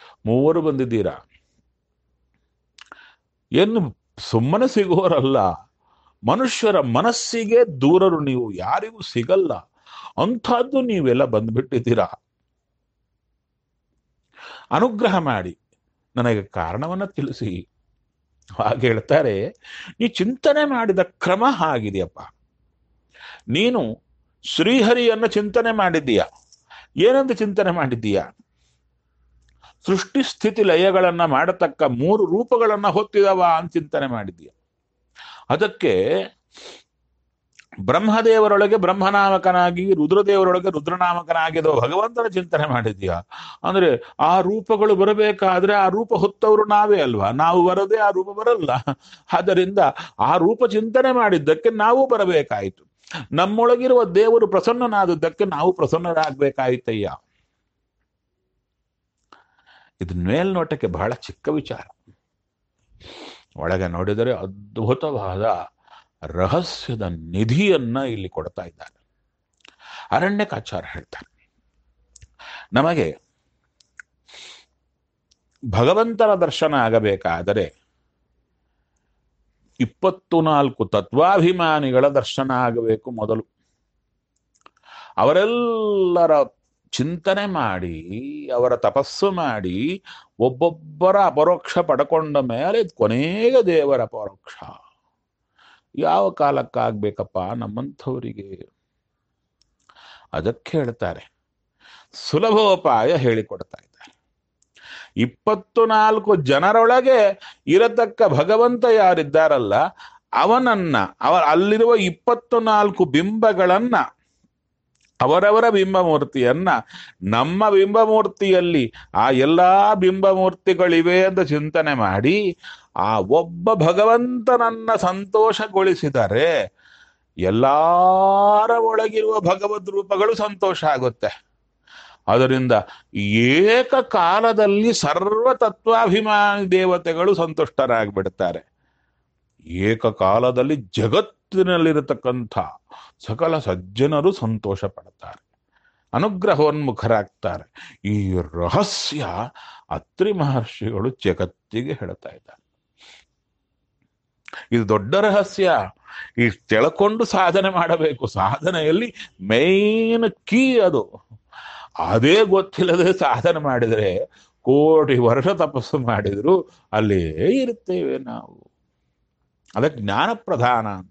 ಮೂವರು ಬಂದಿದ್ದೀರಾ, ಏನು ಸುಮ್ಮನೆ ಸಿಗೋರಲ್ಲ, ಮನುಷ್ಯರ ಮನಸ್ಸಿಗೆ ದೂರರು ನೀವು, ಯಾರಿಗೂ ಸಿಗಲ್ಲ ಅಂಥದ್ದು ನೀವೆಲ್ಲ ಬಂದ್ಬಿಟ್ಟಿದ್ದೀರಾ. ಅನುಗ್ರಹ ಮಾಡಿ ನನಗೆ ಕಾರಣವನ್ನ ತಿಳಿಸಿ. ಹಾಗೆ ಹೇಳ್ತಾರೆ, ನೀ ಚಿಂತನೆ ಮಾಡಿದ ಕ್ರಮ ಆಗಿದೆಯಪ್ಪ. ನೀನು ಶ್ರೀಹರಿಯನ್ನು ಚಿಂತನೆ ಮಾಡಿದ್ದೀಯ. ಏನಂತ ಚಿಂತನೆ ಮಾಡಿದ್ದೀಯ? ಸೃಷ್ಟಿ ಸ್ಥಿತಿ ಲಯಗಳನ್ನ ಮಾಡತಕ್ಕ ಮೂರು ರೂಪಗಳನ್ನ ಹೊತ್ತಿದವ ಅಂತ ಚಿಂತನೆ ಮಾಡಿದ್ದೀಯ. ಅದಕ್ಕೆ ಬ್ರಹ್ಮದೇವರೊಳಗೆ ಬ್ರಹ್ಮನಾಮಕನಾಗಿ, ರುದ್ರದೇವರೊಳಗೆ ರುದ್ರನಾಮಕನಾಗಿರೋ ಭಗವಂತನ ಚಿಂತನೆ ಮಾಡಿದ್ದೀಯ. ಅಂದ್ರೆ ಆ ರೂಪಗಳು ಬರಬೇಕಾದ್ರೆ ಆ ರೂಪ ಹೊತ್ತವರು ನಾವೇ ಅಲ್ವಾ, ನಾವು ಬರದೆ ಆ ರೂಪ ಬರಲ್ಲ. ಆದ್ದರಿಂದ ಆ ರೂಪ ಚಿಂತನೆ ಮಾಡಿದ್ದಕ್ಕೆ ನಾವು ಬರಬೇಕಾಯಿತು. ನಮ್ಮೊಳಗಿರುವ ದೇವರು ಪ್ರಸನ್ನನಾದದ್ದಕ್ಕೆ ನಾವು ಪ್ರಸನ್ನರಾಗಬೇಕಾಯ್ತಯ್ಯ. ಇದು ಮೇಲ್ನೋಟಕ್ಕೆ ಬಹಳ ಚಿಕ್ಕ ವಿಚಾರ, ಒಳಗೆ ನೋಡಿದರೆ ಅದ್ಭುತವಾದ ರಹಸ್ಯದ ನಿಧಿಯನ್ನ ಇಲ್ಲಿ ಕೊಡ್ತಾ ಇದ್ದಾರೆ. ಅರಣ್ಯಕಾಚಾರ ಹೇಳ್ತಾರೆ, ನಮಗೆ ಭಗವಂತನ ದರ್ಶನ ಆಗಬೇಕಾದರೆ ಇಪ್ಪತ್ತು ನಾಲ್ಕು ತತ್ವಾಭಿಮಾನಿಗಳ ದರ್ಶನ ಆಗಬೇಕು ಮೊದಲು. ಅವರೆಲ್ಲರ ಚಿಂತನೆ ಮಾಡಿ, ಅವರ ತಪಸ್ಸು ಮಾಡಿ, ಒಬ್ಬೊಬ್ಬರ ಅಪರೋಕ್ಷ ಪಡ್ಕೊಂಡ ಮೇಲೆ ಕೊನೆಗೆ ದೇವರ ಪರೋಕ್ಷ. ಯಾವ ಕಾಲಕ್ಕಾಗಬೇಕಪ್ಪ ನಮ್ಮಂಥವರಿಗೆ? ಅದಕ್ಕೆ ಹೇಳ್ತಾರೆ, ಸುಲಭೋಪಾಯ ಹೇಳಿಕೊಡ್ತಾ ಇದ್ದಾರೆ. ಇಪ್ಪತ್ತು ನಾಲ್ಕು ಜನರೊಳಗೆ ಇರತಕ್ಕ ಭಗವಂತ ಯಾರಿದ್ದಾರಲ್ಲ ಅವನನ್ನ, ಅವರ ಅಲ್ಲಿರುವ ಇಪ್ಪತ್ತು ನಾಲ್ಕು ಬಿಂಬಗಳನ್ನ, ಅವರವರ ಬಿಂಬಮೂರ್ತಿಯನ್ನ ನಮ್ಮ ಬಿಂಬಮೂರ್ತಿಯಲ್ಲಿ ಆ ಎಲ್ಲಾ ಬಿಂಬಮೂರ್ತಿಗಳಿವೆ ಅಂತ ಚಿಂತನೆ ಮಾಡಿ ಆ ಒಬ್ಬ ಭಗವಂತನನ್ನ ಸಂತೋಷಗೊಳಿಸಿದರೆ ಎಲ್ಲಾರ ಒಳಗಿರುವ ಭಗವದ್ ರೂಪಗಳು ಸಂತೋಷ ಆಗುತ್ತೆ. ಅದರಿಂದ ಏಕಕಾಲದಲ್ಲಿ ಸರ್ವ ತತ್ವಾಭಿಮಾನಿ ದೇವತೆಗಳು ಸಂತುಷ್ಟರಾಗ್ಬಿಡ್ತಾರೆ. ಏಕಕಾಲದಲ್ಲಿ ಜಗತ್ತಿನಲ್ಲಿರತಕ್ಕಂಥ ಸಕಲ ಸಜ್ಜನರು ಸಂತೋಷ ಪಡ್ತಾರೆ, ಅನುಗ್ರಹೋನ್ಮುಖರಾಗ್ತಾರೆ. ಈ ರಹಸ್ಯ ಅತ್ರಿ ಮಹರ್ಷಿಗಳು ಜಗತ್ತಿಗೆ ಹೇಳ್ತಾ ಇದ್ದಾರೆ. ಇದು ದೊಡ್ಡ ರಹಸ್ಯ. ಈ ತಿಳ್ಕೊಂಡು ಸಾಧನೆ ಮಾಡಬೇಕು. ಸಾಧನೆಯಲ್ಲಿ ಮೇನ್ ಕೀ ಅದು. ಅದೇ ಗೊತ್ತಿಲ್ಲದೆ ಸಾಧನೆ ಮಾಡಿದರೆ ಕೋಟಿ ವರ್ಷ ತಪಸ್ಸು ಮಾಡಿದ್ರು ಅಲ್ಲೇ ಇರುತ್ತೇವೆ ನಾವು. ಅದಕ್ಕೆ ಜ್ಞಾನ ಪ್ರಧಾನ ಅಂದ್ರು.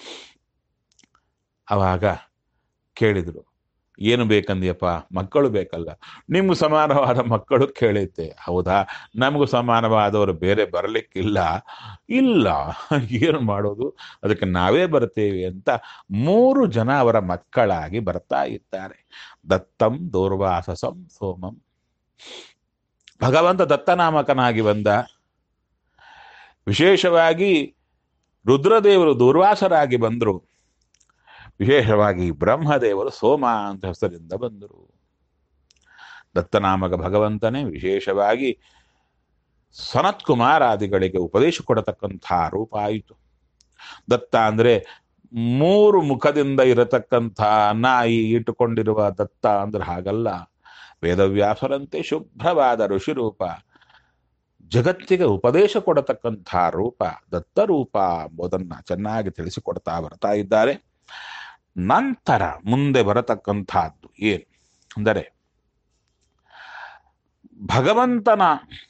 ಅವಾಗ ಕೇಳಿದ್ರು, ಏನು ಬೇಕಂದ್ಯಪ್ಪ? ಮಕ್ಕಳು ಬೇಕಲ್ಲ. ನಿಮ್ಗೂ ಸಮಾನವಾದ ಮಕ್ಕಳು ಕೇಳೈತೆ. ಹೌದಾ? ನಮಗೂ ಸಮಾನವಾದವರು ಬೇರೆ ಬರಲಿಕ್ಕಿಲ್ಲ. ಇಲ್ಲ, ಏನು ಮಾಡೋದು? ಅದಕ್ಕೆ ನಾವೇ ಬರ್ತೇವೆ ಅಂತ ಮೂರು ಜನ ಅವರ ಮಕ್ಕಳಾಗಿ ಬರ್ತಾ ಇದ್ದಾರೆ. ದತ್ತಂ ದೂರ್ವಾಸಸಂ ಸೋಮಂ. ಭಗವಂತ ದತ್ತನಾಮಕನಾಗಿ ಬಂದ. ವಿಶೇಷವಾಗಿ ರುದ್ರದೇವರು ದೂರ್ವಾಸರಾಗಿ ಬಂದರು. ವಿಶೇಷವಾಗಿ ಬ್ರಹ್ಮದೇವರು ಸೋಮ ಅಂತ ಹೆಸರಿಂದ ಬಂದರು. ದತ್ತನಾಮಕ ಭಗವಂತನೇ ವಿಶೇಷವಾಗಿ ಸನತ್ ಕುಮಾರಾದಿಗಳಿಗೆ ಉಪದೇಶ ಕೊಡತಕ್ಕಂಥ ರೂಪ ಆಯಿತು. ದತ್ತ ಅಂದ್ರೆ ಮೂರು ಮುಖದಿಂದ ಇರತಕ್ಕಂಥ ನಾಯಿ ಇಟ್ಟುಕೊಂಡಿರುವ ದತ್ತ ಅಂದ್ರೆ ಹಾಗಲ್ಲ. ವೇದವ್ಯಾಸರಂತೆ ಶುಭ್ರವಾದ ಋಷಿ ರೂಪ, ಜಗತ್ತಿಗೆ ಉಪದೇಶ ಕೊಡತಕ್ಕಂಥ ರೂಪ ದತ್ತರೂಪ ಎಂಬುದನ್ನು ಚೆನ್ನಾಗಿ ತಿಳಿಸಿಕೊಡ್ತಾ ಬರ್ತಾ ಇದ್ದಾರೆ. ನಂತರ ಮುಂದೆ ಬರತಕ್ಕಂಥದ್ದು ಏನು ಅಂದರೆ, ಭಗವಂತನ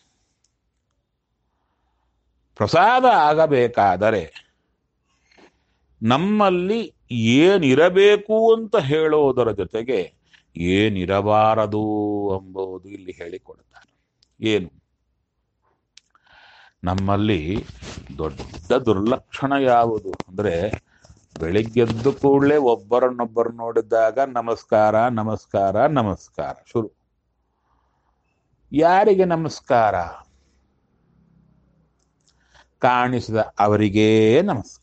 ಪ್ರಸಾದ ಆಗಬೇಕಾದರೆ ನಮ್ಮಲ್ಲಿ ಏನಿರಬೇಕು ಅಂತ ಹೇಳೋದರ ಜೊತೆಗೆ ಏನಿರಬಾರದು ಎಂಬುದು ಇಲ್ಲಿ ಹೇಳಿಕೊಡ್ತಾರೆ. ಏನು? ನಮ್ಮಲ್ಲಿ ದೊಡ್ಡ ದುರ್ಲಕ್ಷಣ ಯಾವುದು ಅಂದರೆ, ಬೆಳಿಗ್ಗೆದ್ದು ಕೂಡಲೇ ಒಬ್ಬರನ್ನೊಬ್ಬರು ನೋಡಿದಾಗ ನಮಸ್ಕಾರ ನಮಸ್ಕಾರ ನಮಸ್ಕಾರ ಶುರು. ಯಾರಿಗೆ ನಮಸ್ಕಾರ? ಕಾಣಿಸಿದ ಅವರಿಗೇ ನಮಸ್ಕಾರ.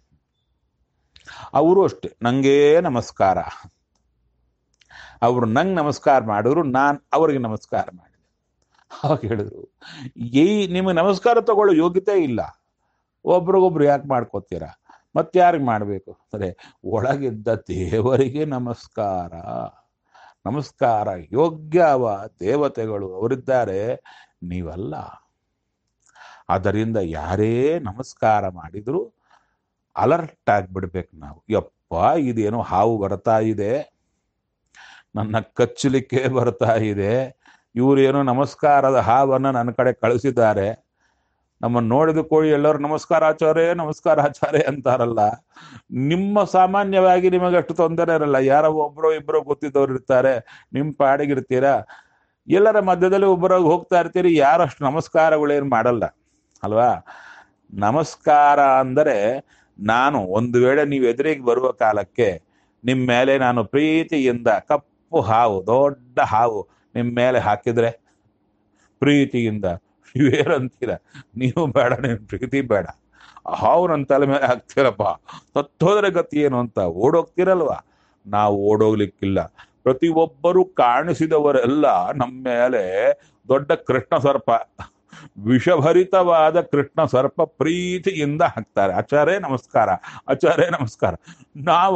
ಅವರು ಅಷ್ಟೆ, ನಂಗೇ ನಮಸ್ಕಾರ. ಅವರು ನಂಗೆ ನಮಸ್ಕಾರ ಮಾಡಿದ್ರು, ನಾನು ಅವ್ರಿಗೆ ನಮಸ್ಕಾರ ಮಾಡಿದೆ. ಅವಾಗ ಹೇಳಿದ್ರು, ಈ ನಿಮಗೆ ನಮಸ್ಕಾರ ತಗೊಳ್ಳೋ ಯೋಗ್ಯತೆ ಇಲ್ಲ, ಒಬ್ರಿಗೊಬ್ರು ಯಾಕೆ ಮಾಡ್ಕೋತೀರಾ? ಮತ್ತಾರಿಗೆ ಮಾಡಬೇಕು ಅಂದರೆ, ಒಳಗಿದ್ದ ದೇವರಿಗೆ ನಮಸ್ಕಾರ. ನಮಸ್ಕಾರ ಯೋಗ್ಯವ ದೇವತೆಗಳು ಅವರಿದ್ದಾರೆ, ನೀವಲ್ಲ. ಆದ್ದರಿಂದ ಯಾರೇ ನಮಸ್ಕಾರ ಮಾಡಿದ್ರು ಅಲರ್ಟ್ ಆಗಿಬಿಡ್ಬೇಕು ನಾವು. ಯಪ್ಪ ಇದೇನೋ ಹಾವು ಬರ್ತಾ ಇದೆ, ನನ್ನ ಕಚ್ಚಲಿಕ್ಕೆ ಬರ್ತಾ ಇದೆ, ಇವರೇನೋ ನಮಸ್ಕಾರದ ಹಾವನ್ನು ನನ್ನ ಕಡೆ ಕಳಿಸಿದ್ದಾರೆ. ನಮ್ಮನ್ನು ನೋಡಿದ ಕೋಳಿ ಎಲ್ಲರೂ ನಮಸ್ಕಾರ ಆಚಾರ್ಯ ನಮಸ್ಕಾರ ಆಚಾರ್ಯ ಅಂತಾರಲ್ಲ. ನಿಮ್ಮ ಸಾಮಾನ್ಯವಾಗಿ ನಿಮಗೆ ಅಷ್ಟು ತೊಂದರೆ ಇರಲ್ಲ, ಯಾರೋ ಒಬ್ಬರು ಇಬ್ಬರು ಗೊತ್ತಿದ್ದವ್ರು ಇರ್ತಾರೆ, ನಿಮ್ಮ ಪಾಡಿಗಿರ್ತೀರಾ. ಎಲ್ಲರ ಮಧ್ಯದಲ್ಲಿ ಒಬ್ಬರಾಗ ಹೋಗ್ತಾ ಇರ್ತೀರಿ, ಯಾರು ಅಷ್ಟು ನಮಸ್ಕಾರಗಳೇನು ಮಾಡಲ್ಲ ಅಲ್ವಾ. ನಮಸ್ಕಾರ ಅಂದರೆ ನಾನು ಒಂದು ವೇಳೆ ನೀವು ಎದುರಿಗೆ ಬರುವ ಕಾಲಕ್ಕೆ ನಿಮ್ಮ ಮೇಲೆ ನಾನು ಪ್ರೀತಿಯಿಂದ ಕಪ್ಪು ಹಾವು, ದೊಡ್ಡ ಹಾವು ನಿಮ್ಮ ಮೇಲೆ ಹಾಕಿದ್ರೆ ಪ್ರೀತಿಯಿಂದ ನೀವೇನಂತೀರ, ನೀವು ಬೇಡ, ನಿನ್ನ ಪ್ರೀತಿ ಬೇಡ, ಹಾವು ನನ್ನ ತಲೆ ಮೇಲೆ ಹಾಕ್ತೀರಪ್ಪ, ಸತ್ತೋದ್ರೆ ಗತಿ ಏನು ಅಂತ ಓಡೋಗ್ತಿರಲ್ವ. ನಾವು ಓಡೋಗ್ಲಿಕ್ಕಿಲ್ಲ. ಪ್ರತಿಯೊಬ್ಬರು ಕಾಣಿಸಿದವರೆಲ್ಲ ನಮ್ಮ ಮೇಲೆ ದೊಡ್ಡ ಕೃಷ್ಣ ಸರ್ಪ, ವಿಷಭರಿತವಾದ ಕೃಷ್ಣ ಸರ್ಪ ಪ್ರೀತಿಯಿಂದ ಹಾಕ್ತಾರೆ. ಆಚಾರ್ಯ ನಮಸ್ಕಾರ, ಆಚಾರ್ಯ ನಮಸ್ಕಾರ. ನಾವ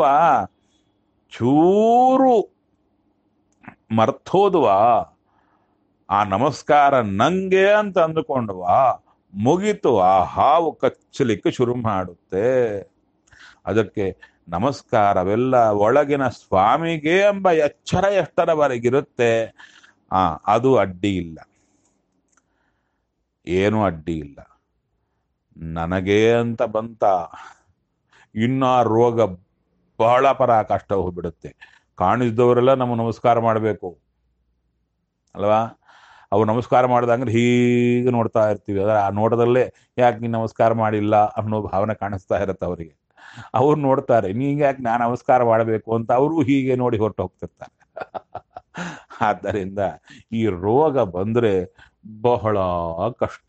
ಚೂರು ಮರ್ತೋದ್ವಾ, ಆ ನಮಸ್ಕಾರ ನಂಗೆ ಅಂತ ಅಂದುಕೊಂಡ್ವಾ, ಮುಗಿತು, ಆ ಹಾವು ಕಚ್ಚಲಿಕ್ಕೆ ಶುರು ಮಾಡುತ್ತೆ. ಅದಕ್ಕೆ ನಮಸ್ಕಾರವೆಲ್ಲ ಒಳಗಿನ ಸ್ವಾಮಿಗೆ ಎಂಬ ಎಚ್ಚರ ಎಷ್ಟರವರೆಗಿರುತ್ತೆ, ಆ ಅದು ಅಡ್ಡಿ ಇಲ್ಲ, ಏನು ಅಡ್ಡಿ ಇಲ್ಲ. ನನಗೇ ಅಂತ ಬಂತ ಇನ್ನ ರೋಗ ಬಹಳ ಪರಾಕಾಷ್ಟ ಹೋಗ್ಬಿಡುತ್ತೆ. ಕಾಣಿಸಿದವರೆಲ್ಲ ನಮ್ಮ ನಮಸ್ಕಾರ ಮಾಡಬೇಕು ಅಲ್ವಾ. ಅವು ನಮಸ್ಕಾರ ಮಾಡ್ದಂದ್ರೆ ಹೀಗೆ ನೋಡ್ತಾ ಇರ್ತೀವಿ, ಅದರ ಆ ನೋಟದಲ್ಲೇ ಯಾಕೆ ನೀನು ನಮಸ್ಕಾರ ಮಾಡಿಲ್ಲ ಅನ್ನೋ ಭಾವನೆ ಕಾಣಿಸ್ತಾ ಇರುತ್ತೆ ಅವರಿಗೆ. ಅವ್ರು ನೋಡ್ತಾರೆ ನೀಗೆ ಯಾಕೆ ನಾನು ನಮಸ್ಕಾರ ಮಾಡಬೇಕು ಅಂತ, ಅವರು ಹೀಗೆ ನೋಡಿ ಹೊರಟು ಹೋಗ್ತಿರ್ತಾರೆ. ಆದ್ದರಿಂದ ಈ ರೋಗ ಬಂದ್ರೆ ಬಹಳ ಕಷ್ಟ.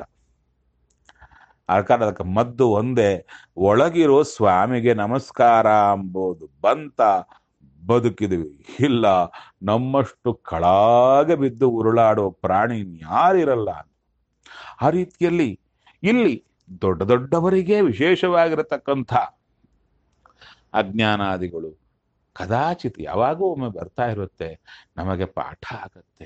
ಅದಕ್ಕೆ ಮದ್ದು ಒಂದೇ, ಒಳಗಿರೋ ಸ್ವಾಮಿಗೆ ನಮಸ್ಕಾರ ಅಂಬೋದು ಬಂತ ಬದುಕಿದ್ವಿ, ಇಲ್ಲ ನಮ್ಮಷ್ಟು ಕಳಾಗೆ ಬಿದ್ದು ಉರುಳಾಡೋ ಪ್ರಾಣಿ ಯಾರಿರಲ್ಲ. ಆ ರೀತಿಯಲ್ಲಿ ಇಲ್ಲಿ ದೊಡ್ಡ ದೊಡ್ಡವರಿಗೆ ವಿಶೇಷವಾಗಿರತಕ್ಕಂಥ ಅಜ್ಞಾನಾದಿಗಳು ಕದಾಚಿತ್ ಯಾವಾಗೂ ಒಮ್ಮೆ ಬರ್ತಾ ಇರುತ್ತೆ, ನಮಗೆ ಪಾಠ ಆಗತ್ತೆ.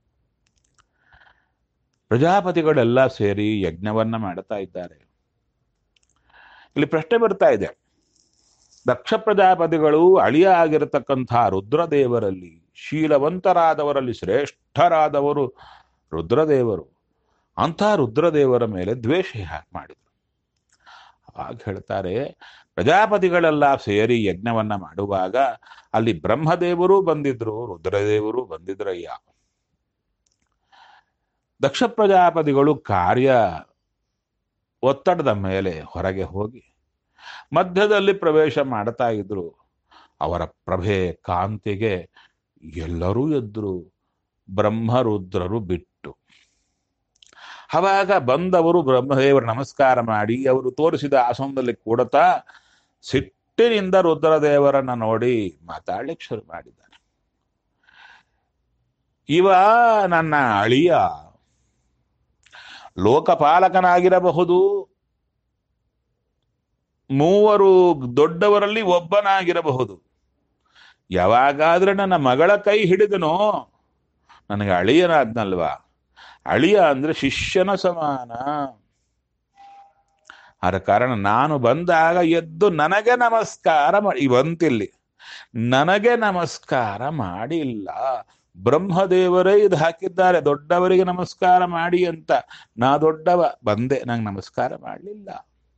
ಪ್ರಜಾಪತಿಗಳೆಲ್ಲ ಸೇರಿ ಯಜ್ಞವನ್ನ ಮಾಡ್ತಾ ಇದ್ದಾರೆ. ಇಲ್ಲಿ ಪ್ರಶ್ನೆ ಬರ್ತಾ ಇದೆ, ದಕ್ಷ ಪ್ರಜಾಪತಿಗಳು ಅಳಿಯ ಆಗಿರತಕ್ಕಂಥ ರುದ್ರದೇವರಲ್ಲಿ, ಶೀಲವಂತರಾದವರಲ್ಲಿ ಶ್ರೇಷ್ಠರಾದವರು ರುದ್ರದೇವರು. ಅಂಥ ರುದ್ರದೇವರ ಮೇಲೆ ದ್ವೇಷ ಯಾಕೆ ಮಾಡಿದರು? ಆಗ ಹೇಳ್ತಾರೆ, ಪ್ರಜಾಪತಿಗಳೆಲ್ಲ ಸೇರಿ ಯಜ್ಞವನ್ನ ಮಾಡುವಾಗ ಅಲ್ಲಿ ಬ್ರಹ್ಮದೇವರು ಬಂದಿದ್ರು, ರುದ್ರದೇವರು ಬಂದಿದ್ರಯ್ಯ. ದಕ್ಷ ಪ್ರಜಾಪತಿಗಳು ಕಾರ್ಯ ಒತ್ತಡದ ಮೇಲೆ ಹೊರಗೆ ಹೋಗಿ ಮಧ್ಯದಲ್ಲಿ ಪ್ರವೇಶ ಮಾಡ್ತಾ ಇದ್ರು. ಅವರ ಪ್ರಭೆ ಕಾಂತಿಗೆ ಎಲ್ಲರೂ ಎದ್ರು, ಬ್ರಹ್ಮರುದ್ರರು ಬಿಟ್ಟು. ಅವಾಗ ಬಂದವರು ಬ್ರಹ್ಮದೇವರ ನಮಸ್ಕಾರ ಮಾಡಿ ಅವರು ತೋರಿಸಿದ ಆಸನದಲ್ಲಿ ಕೂಡತಾ ಸಿಟ್ಟಿನಿಂದ ರುದ್ರದೇವರನ್ನ ನೋಡಿ ಮಾತಾಡ್ಲಿಕ್ಕೆ ಶುರು ಮಾಡಿದ್ದಾರೆ. ಇವ ನನ್ನ ಅಳಿಯ, ಲೋಕಪಾಲಕನಾಗಿರಬಹುದು, ಮೂವರು ದೊಡ್ಡವರಲ್ಲಿ ಒಬ್ಬನಾಗಿರಬಹುದು. ಯಾವಾಗಾದ್ರೆ ನನ್ನ ಮಗಳ ಕೈ ಹಿಡಿದನೋ ನನಗೆ ಅಳಿಯನಾದ್ನಲ್ವಾ. ಅಳಿಯ ಅಂದ್ರೆ ಶಿಷ್ಯನ ಸಮಾನ. ಆದ ಕಾರಣ ನಾನು ಬಂದಾಗ ಎದ್ದು ನನಗೆ ನಮಸ್ಕಾರ ಮಾಡಿ, ಇವಂತಿಲ್ಲಿ ನನಗೆ ನಮಸ್ಕಾರ ಮಾಡಿಲ್ಲ. ಬ್ರಹ್ಮದೇವರೇ ಇದು ಹಾಕಿದ್ದಾರೆ, ದೊಡ್ಡವರಿಗೆ ನಮಸ್ಕಾರ ಮಾಡಿ ಅಂತ. ನಾ ದೊಡ್ಡವ ಬಂದೆ, ನಂಗೆ ನಮಸ್ಕಾರ ಮಾಡಲಿಲ್ಲ.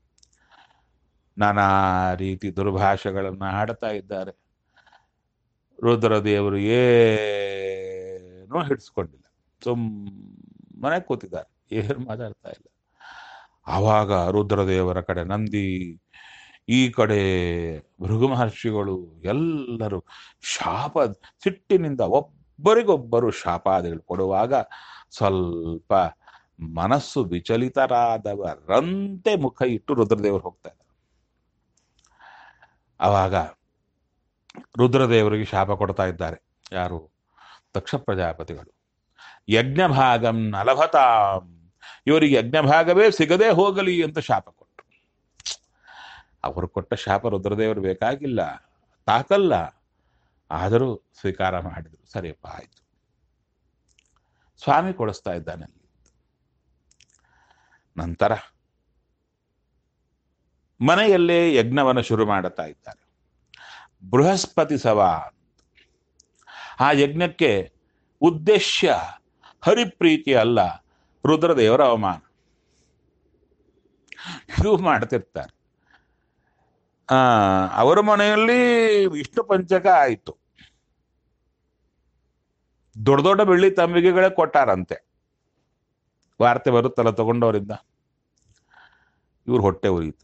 ನಾನಾ ರೀತಿ ದುರ್ಭಾಷೆಗಳನ್ನ ಆಡ್ತಾ ಇದ್ದಾರೆ. ರುದ್ರದೇವರು ಏನೂ ಹಿಡಿಸ್ಕೊಂಡಿಲ್ಲ, ಸುಮ್ಮನೆ ಕೂತಿದ್ದಾರೆ, ಏನು ಮಾತಾಡ್ತಾ ಇಲ್ಲ. ಆವಾಗ ರುದ್ರದೇವರ ಕಡೆ ನಂದಿ, ಈ ಕಡೆ ಭೃಗು ಮಹರ್ಷಿಗಳು ಎಲ್ಲರೂ ಶಾಪ ಸಿಟ್ಟಿನಿಂದ ಒಬ್ಬರಿಗೊಬ್ಬರು ಶಾಪಾದಿಗಳು ಕೊಡುವಾಗ ಸ್ವಲ್ಪ ಮನಸ್ಸು ವಿಚಲಿತರಾದವರಂತೆ ಮುಖ ಇಟ್ಟು ರುದ್ರದೇವರು ಹೋಗ್ತಾ ಇದ್ದಾರೆ. ಆವಾಗ ರುದ್ರದೇವರಿಗೆ ಶಾಪ ಕೊಡ್ತಾ ಇದ್ದಾರೆ ಯಾರು? ದಕ್ಷ ಪ್ರಜಾಪತಿಗಳು. ಯಜ್ಞ ಭಾಗಂ ನಲಭತಾಂ, ಇವರಿಗೆ ಯಜ್ಞ ಭಾಗವೇ ಸಿಗದೆ ಹೋಗಲಿ ಅಂತ ಶಾಪ ಕೊಟ್ಟರು. ಅವರು ಕೊಟ್ಟ ಶಾಪ ರುದ್ರದೇವರು ಬೇಕಾಗಿಲ್ಲ, ತಾಕಲ್ಲ, ಆದರೂ ಸ್ವೀಕಾರ ಮಾಡಿದ್ರು. ಸರಿಯಪ್ಪ ಆಯ್ತು, ಸ್ವಾಮಿ ಕೊಡಿಸ್ತಾ ಇದ್ದಾನೆ. ನಂತರ ಮನೆಯಲ್ಲೇ ಯಜ್ಞವನ್ನು ಶುರು ಮಾಡುತ್ತಾ ಇದ್ದಾರೆ. ಬೃಹಸ್ಪತಿ ಸಭಾ. ಆ ಯಜ್ಞಕ್ಕೆ ಉದ್ದೇಶ ಹರಿಪ್ರೀತಿ ಅಲ್ಲ, ರುದ್ರದೇವರ ಅವಮಾನ. ಇದು ಮಾಡ್ತಿರ್ತಾರೆ. ಆ ಅವರ ಮನೆಯಲ್ಲಿ ವಿಷ್ಣು ಪಂಚಕ ಆಯಿತು. ದೊಡ್ಡ ದೊಡ್ಡ ಬೆಳ್ಳಿ ತಂಬಿಗೆಗಳೇ ಕೊಟ್ಟಾರಂತೆ. ವಾರ್ತೆ ಬರುತ್ತಲ್ಲ ತಗೊಂಡವರಿಂದ. ಇವ್ರು ಹೊಟ್ಟೆ ಉರಿಯಿತು.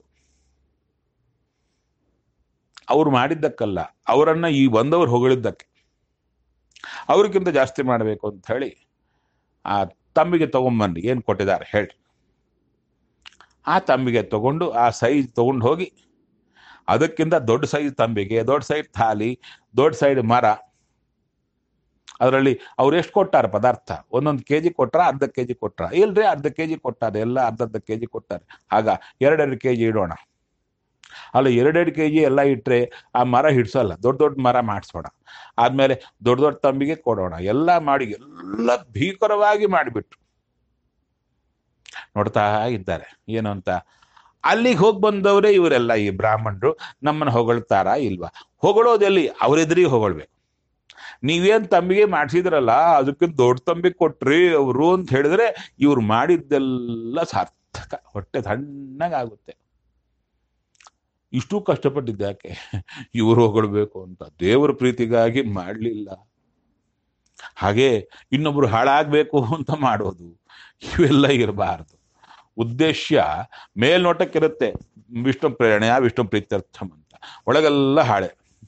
ಅವ್ರು ಮಾಡಿದ್ದಕ್ಕಲ್ಲ, ಅವರನ್ನ ಈ ಬಂದವರು ಹೊಗಳಿದ್ದಕ್ಕೆ. ಅವ್ರಿಗಿಂತ ಜಾಸ್ತಿ ಮಾಡಬೇಕು ಅಂತ ಹೇಳಿ ಆ ತಂಬಿಗೆ ತಗೊಂಬನ್ನಿ, ಏನು ಕೊಟ್ಟಿದ್ದಾರೆ ಹೇಳಿ. ಆ ತಂಬಿಗೆ ತಗೊಂಡು ಆ ಸೈಜ್ ತಗೊಂಡು ಹೋಗಿ ಅದಕ್ಕಿಂತ ದೊಡ್ಡ ಸೈಜ್ ತಂಬಿಗೆ, ದೊಡ್ಡ ಸೈಜ್ ಥಾಲಿ, ದೊಡ್ಡ ಸೈಜ್ ಮರ, ಅದರಲ್ಲಿ ಅವ್ರು ಎಷ್ಟು ಕೊಟ್ಟಾರ ಪದಾರ್ಥ? ಒಂದೊಂದು ಕೆ ಜಿ ಕೊಟ್ರ, ಅರ್ಧ ಕೆ ಜಿ ಕೊಟ್ರ? ಇಲ್ರಿ, ಅರ್ಧ ಕೆ ಜಿ ಕೊಟ್ಟಾರೆ, ಎಲ್ಲ ಅರ್ಧ ಅರ್ಧ ಕೆ ಜಿ ಕೊಟ್ಟಾರೆ. ಆಗ ಎರಡೆರಡು ಕೆ ಜಿ ಇಡೋಣ. ಅಲ್ಲ, ಎರಡೆರಡು ಕೆ ಜಿ ಎಲ್ಲ ಇಟ್ಟರೆ ಆ ಮರ ಹಿಡ್ಸೋಲ್ಲ, ದೊಡ್ಡ ದೊಡ್ಡ ಮರ ಮಾಡಿಸೋಣ. ಆದಮೇಲೆ ದೊಡ್ಡ ದೊಡ್ಡ ತಂಬಿಗೆ ಕೊಡೋಣ. ಎಲ್ಲ ಮಾಡಿ ಎಲ್ಲ ಭೀಕರವಾಗಿ ಮಾಡಿಬಿಟ್ರು. ನೋಡ್ತಾ ಇದ್ದಾರೆ ಏನು ಅಂತ. ಅಲ್ಲಿಗೆ ಹೋಗಿ ಬಂದವರೇ ಇವರೆಲ್ಲ, ಈ ಬ್ರಾಹ್ಮಣರು ನಮ್ಮನ್ನು ಹೊಗಳ್ತಾರ ಇಲ್ವಾ? ಹೊಗಳೋದೆಲ್ಲಿ? ಅವರೆದುರಿಗೆ ಹೊಗಳ್ಬೇಕು. ನೀವೇನು ತಂಬಿಗೆ ಮಾಡಿಸಿದ್ರಲ್ಲ, ಅದಕ್ಕಿಂತ ದೊಡ್ಡ ತಂಬಿಗೆ ಕೊಟ್ರಿ ಅವರು ಅಂತ ಹೇಳಿದ್ರೆ ಇವ್ರು ಮಾಡಿದ್ದೆಲ್ಲ ಸಾರ್ಥಕ, ಹೊಟ್ಟೆ ತಣ್ಣಗಾಗುತ್ತೆ. ಇಷ್ಟು ಕಷ್ಟಪಟ್ಟಿದ್ದಾಕೆ ಇವರು ಹೊಗಳ್ಬೇಕು ಅಂತ? ದೇವರ ಪ್ರೀತಿಗಾಗಿ ಮಾಡಲಿಲ್ಲ. ಹಾಗೆ ಇನ್ನೊಬ್ರು ಹಾಳಾಗಬೇಕು ಅಂತ ಮಾಡೋದು, ಇವೆಲ್ಲ ಇರಬಾರದು. ಉದ್ದೇಶ ಮೇಲ್ನೋಟಕ್ಕಿರುತ್ತೆ, ವಿಷ್ಣು ಪ್ರೇರಣೆಯ ವಿಷ್ಣು ಪ್ರೀತ್ಯರ್ಥಂ ಅಂತ, ಒಳಗೆಲ್ಲ ಹಾಳೆ.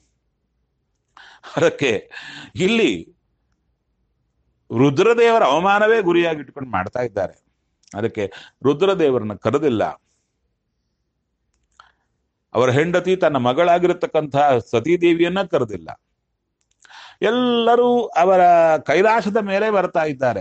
ಅದಕ್ಕೆ ಇಲ್ಲಿ ರುದ್ರದೇವರ ಅವಮಾನವೇ ಗುರಿಯಾಗಿ ಇಟ್ಕೊಂಡು ಮಾಡ್ತಾ ಇದ್ದಾರೆ. ಅದಕ್ಕೆ ರುದ್ರದೇವರನ್ನ ಕರೆದಿಲ್ಲ. ಅವರ ಹೆಂಡತಿ ತನ್ನ ಮಗಳಾಗಿರತಕ್ಕಂತಹ ಸತೀದೇವಿಯನ್ನ ಕರೆದಿಲ್ಲ. ಎಲ್ಲರೂ ಅವರ ಕೈಲಾಸದ ಮೇಲೆ ಬರ್ತಾ ಇದ್ದಾರೆ.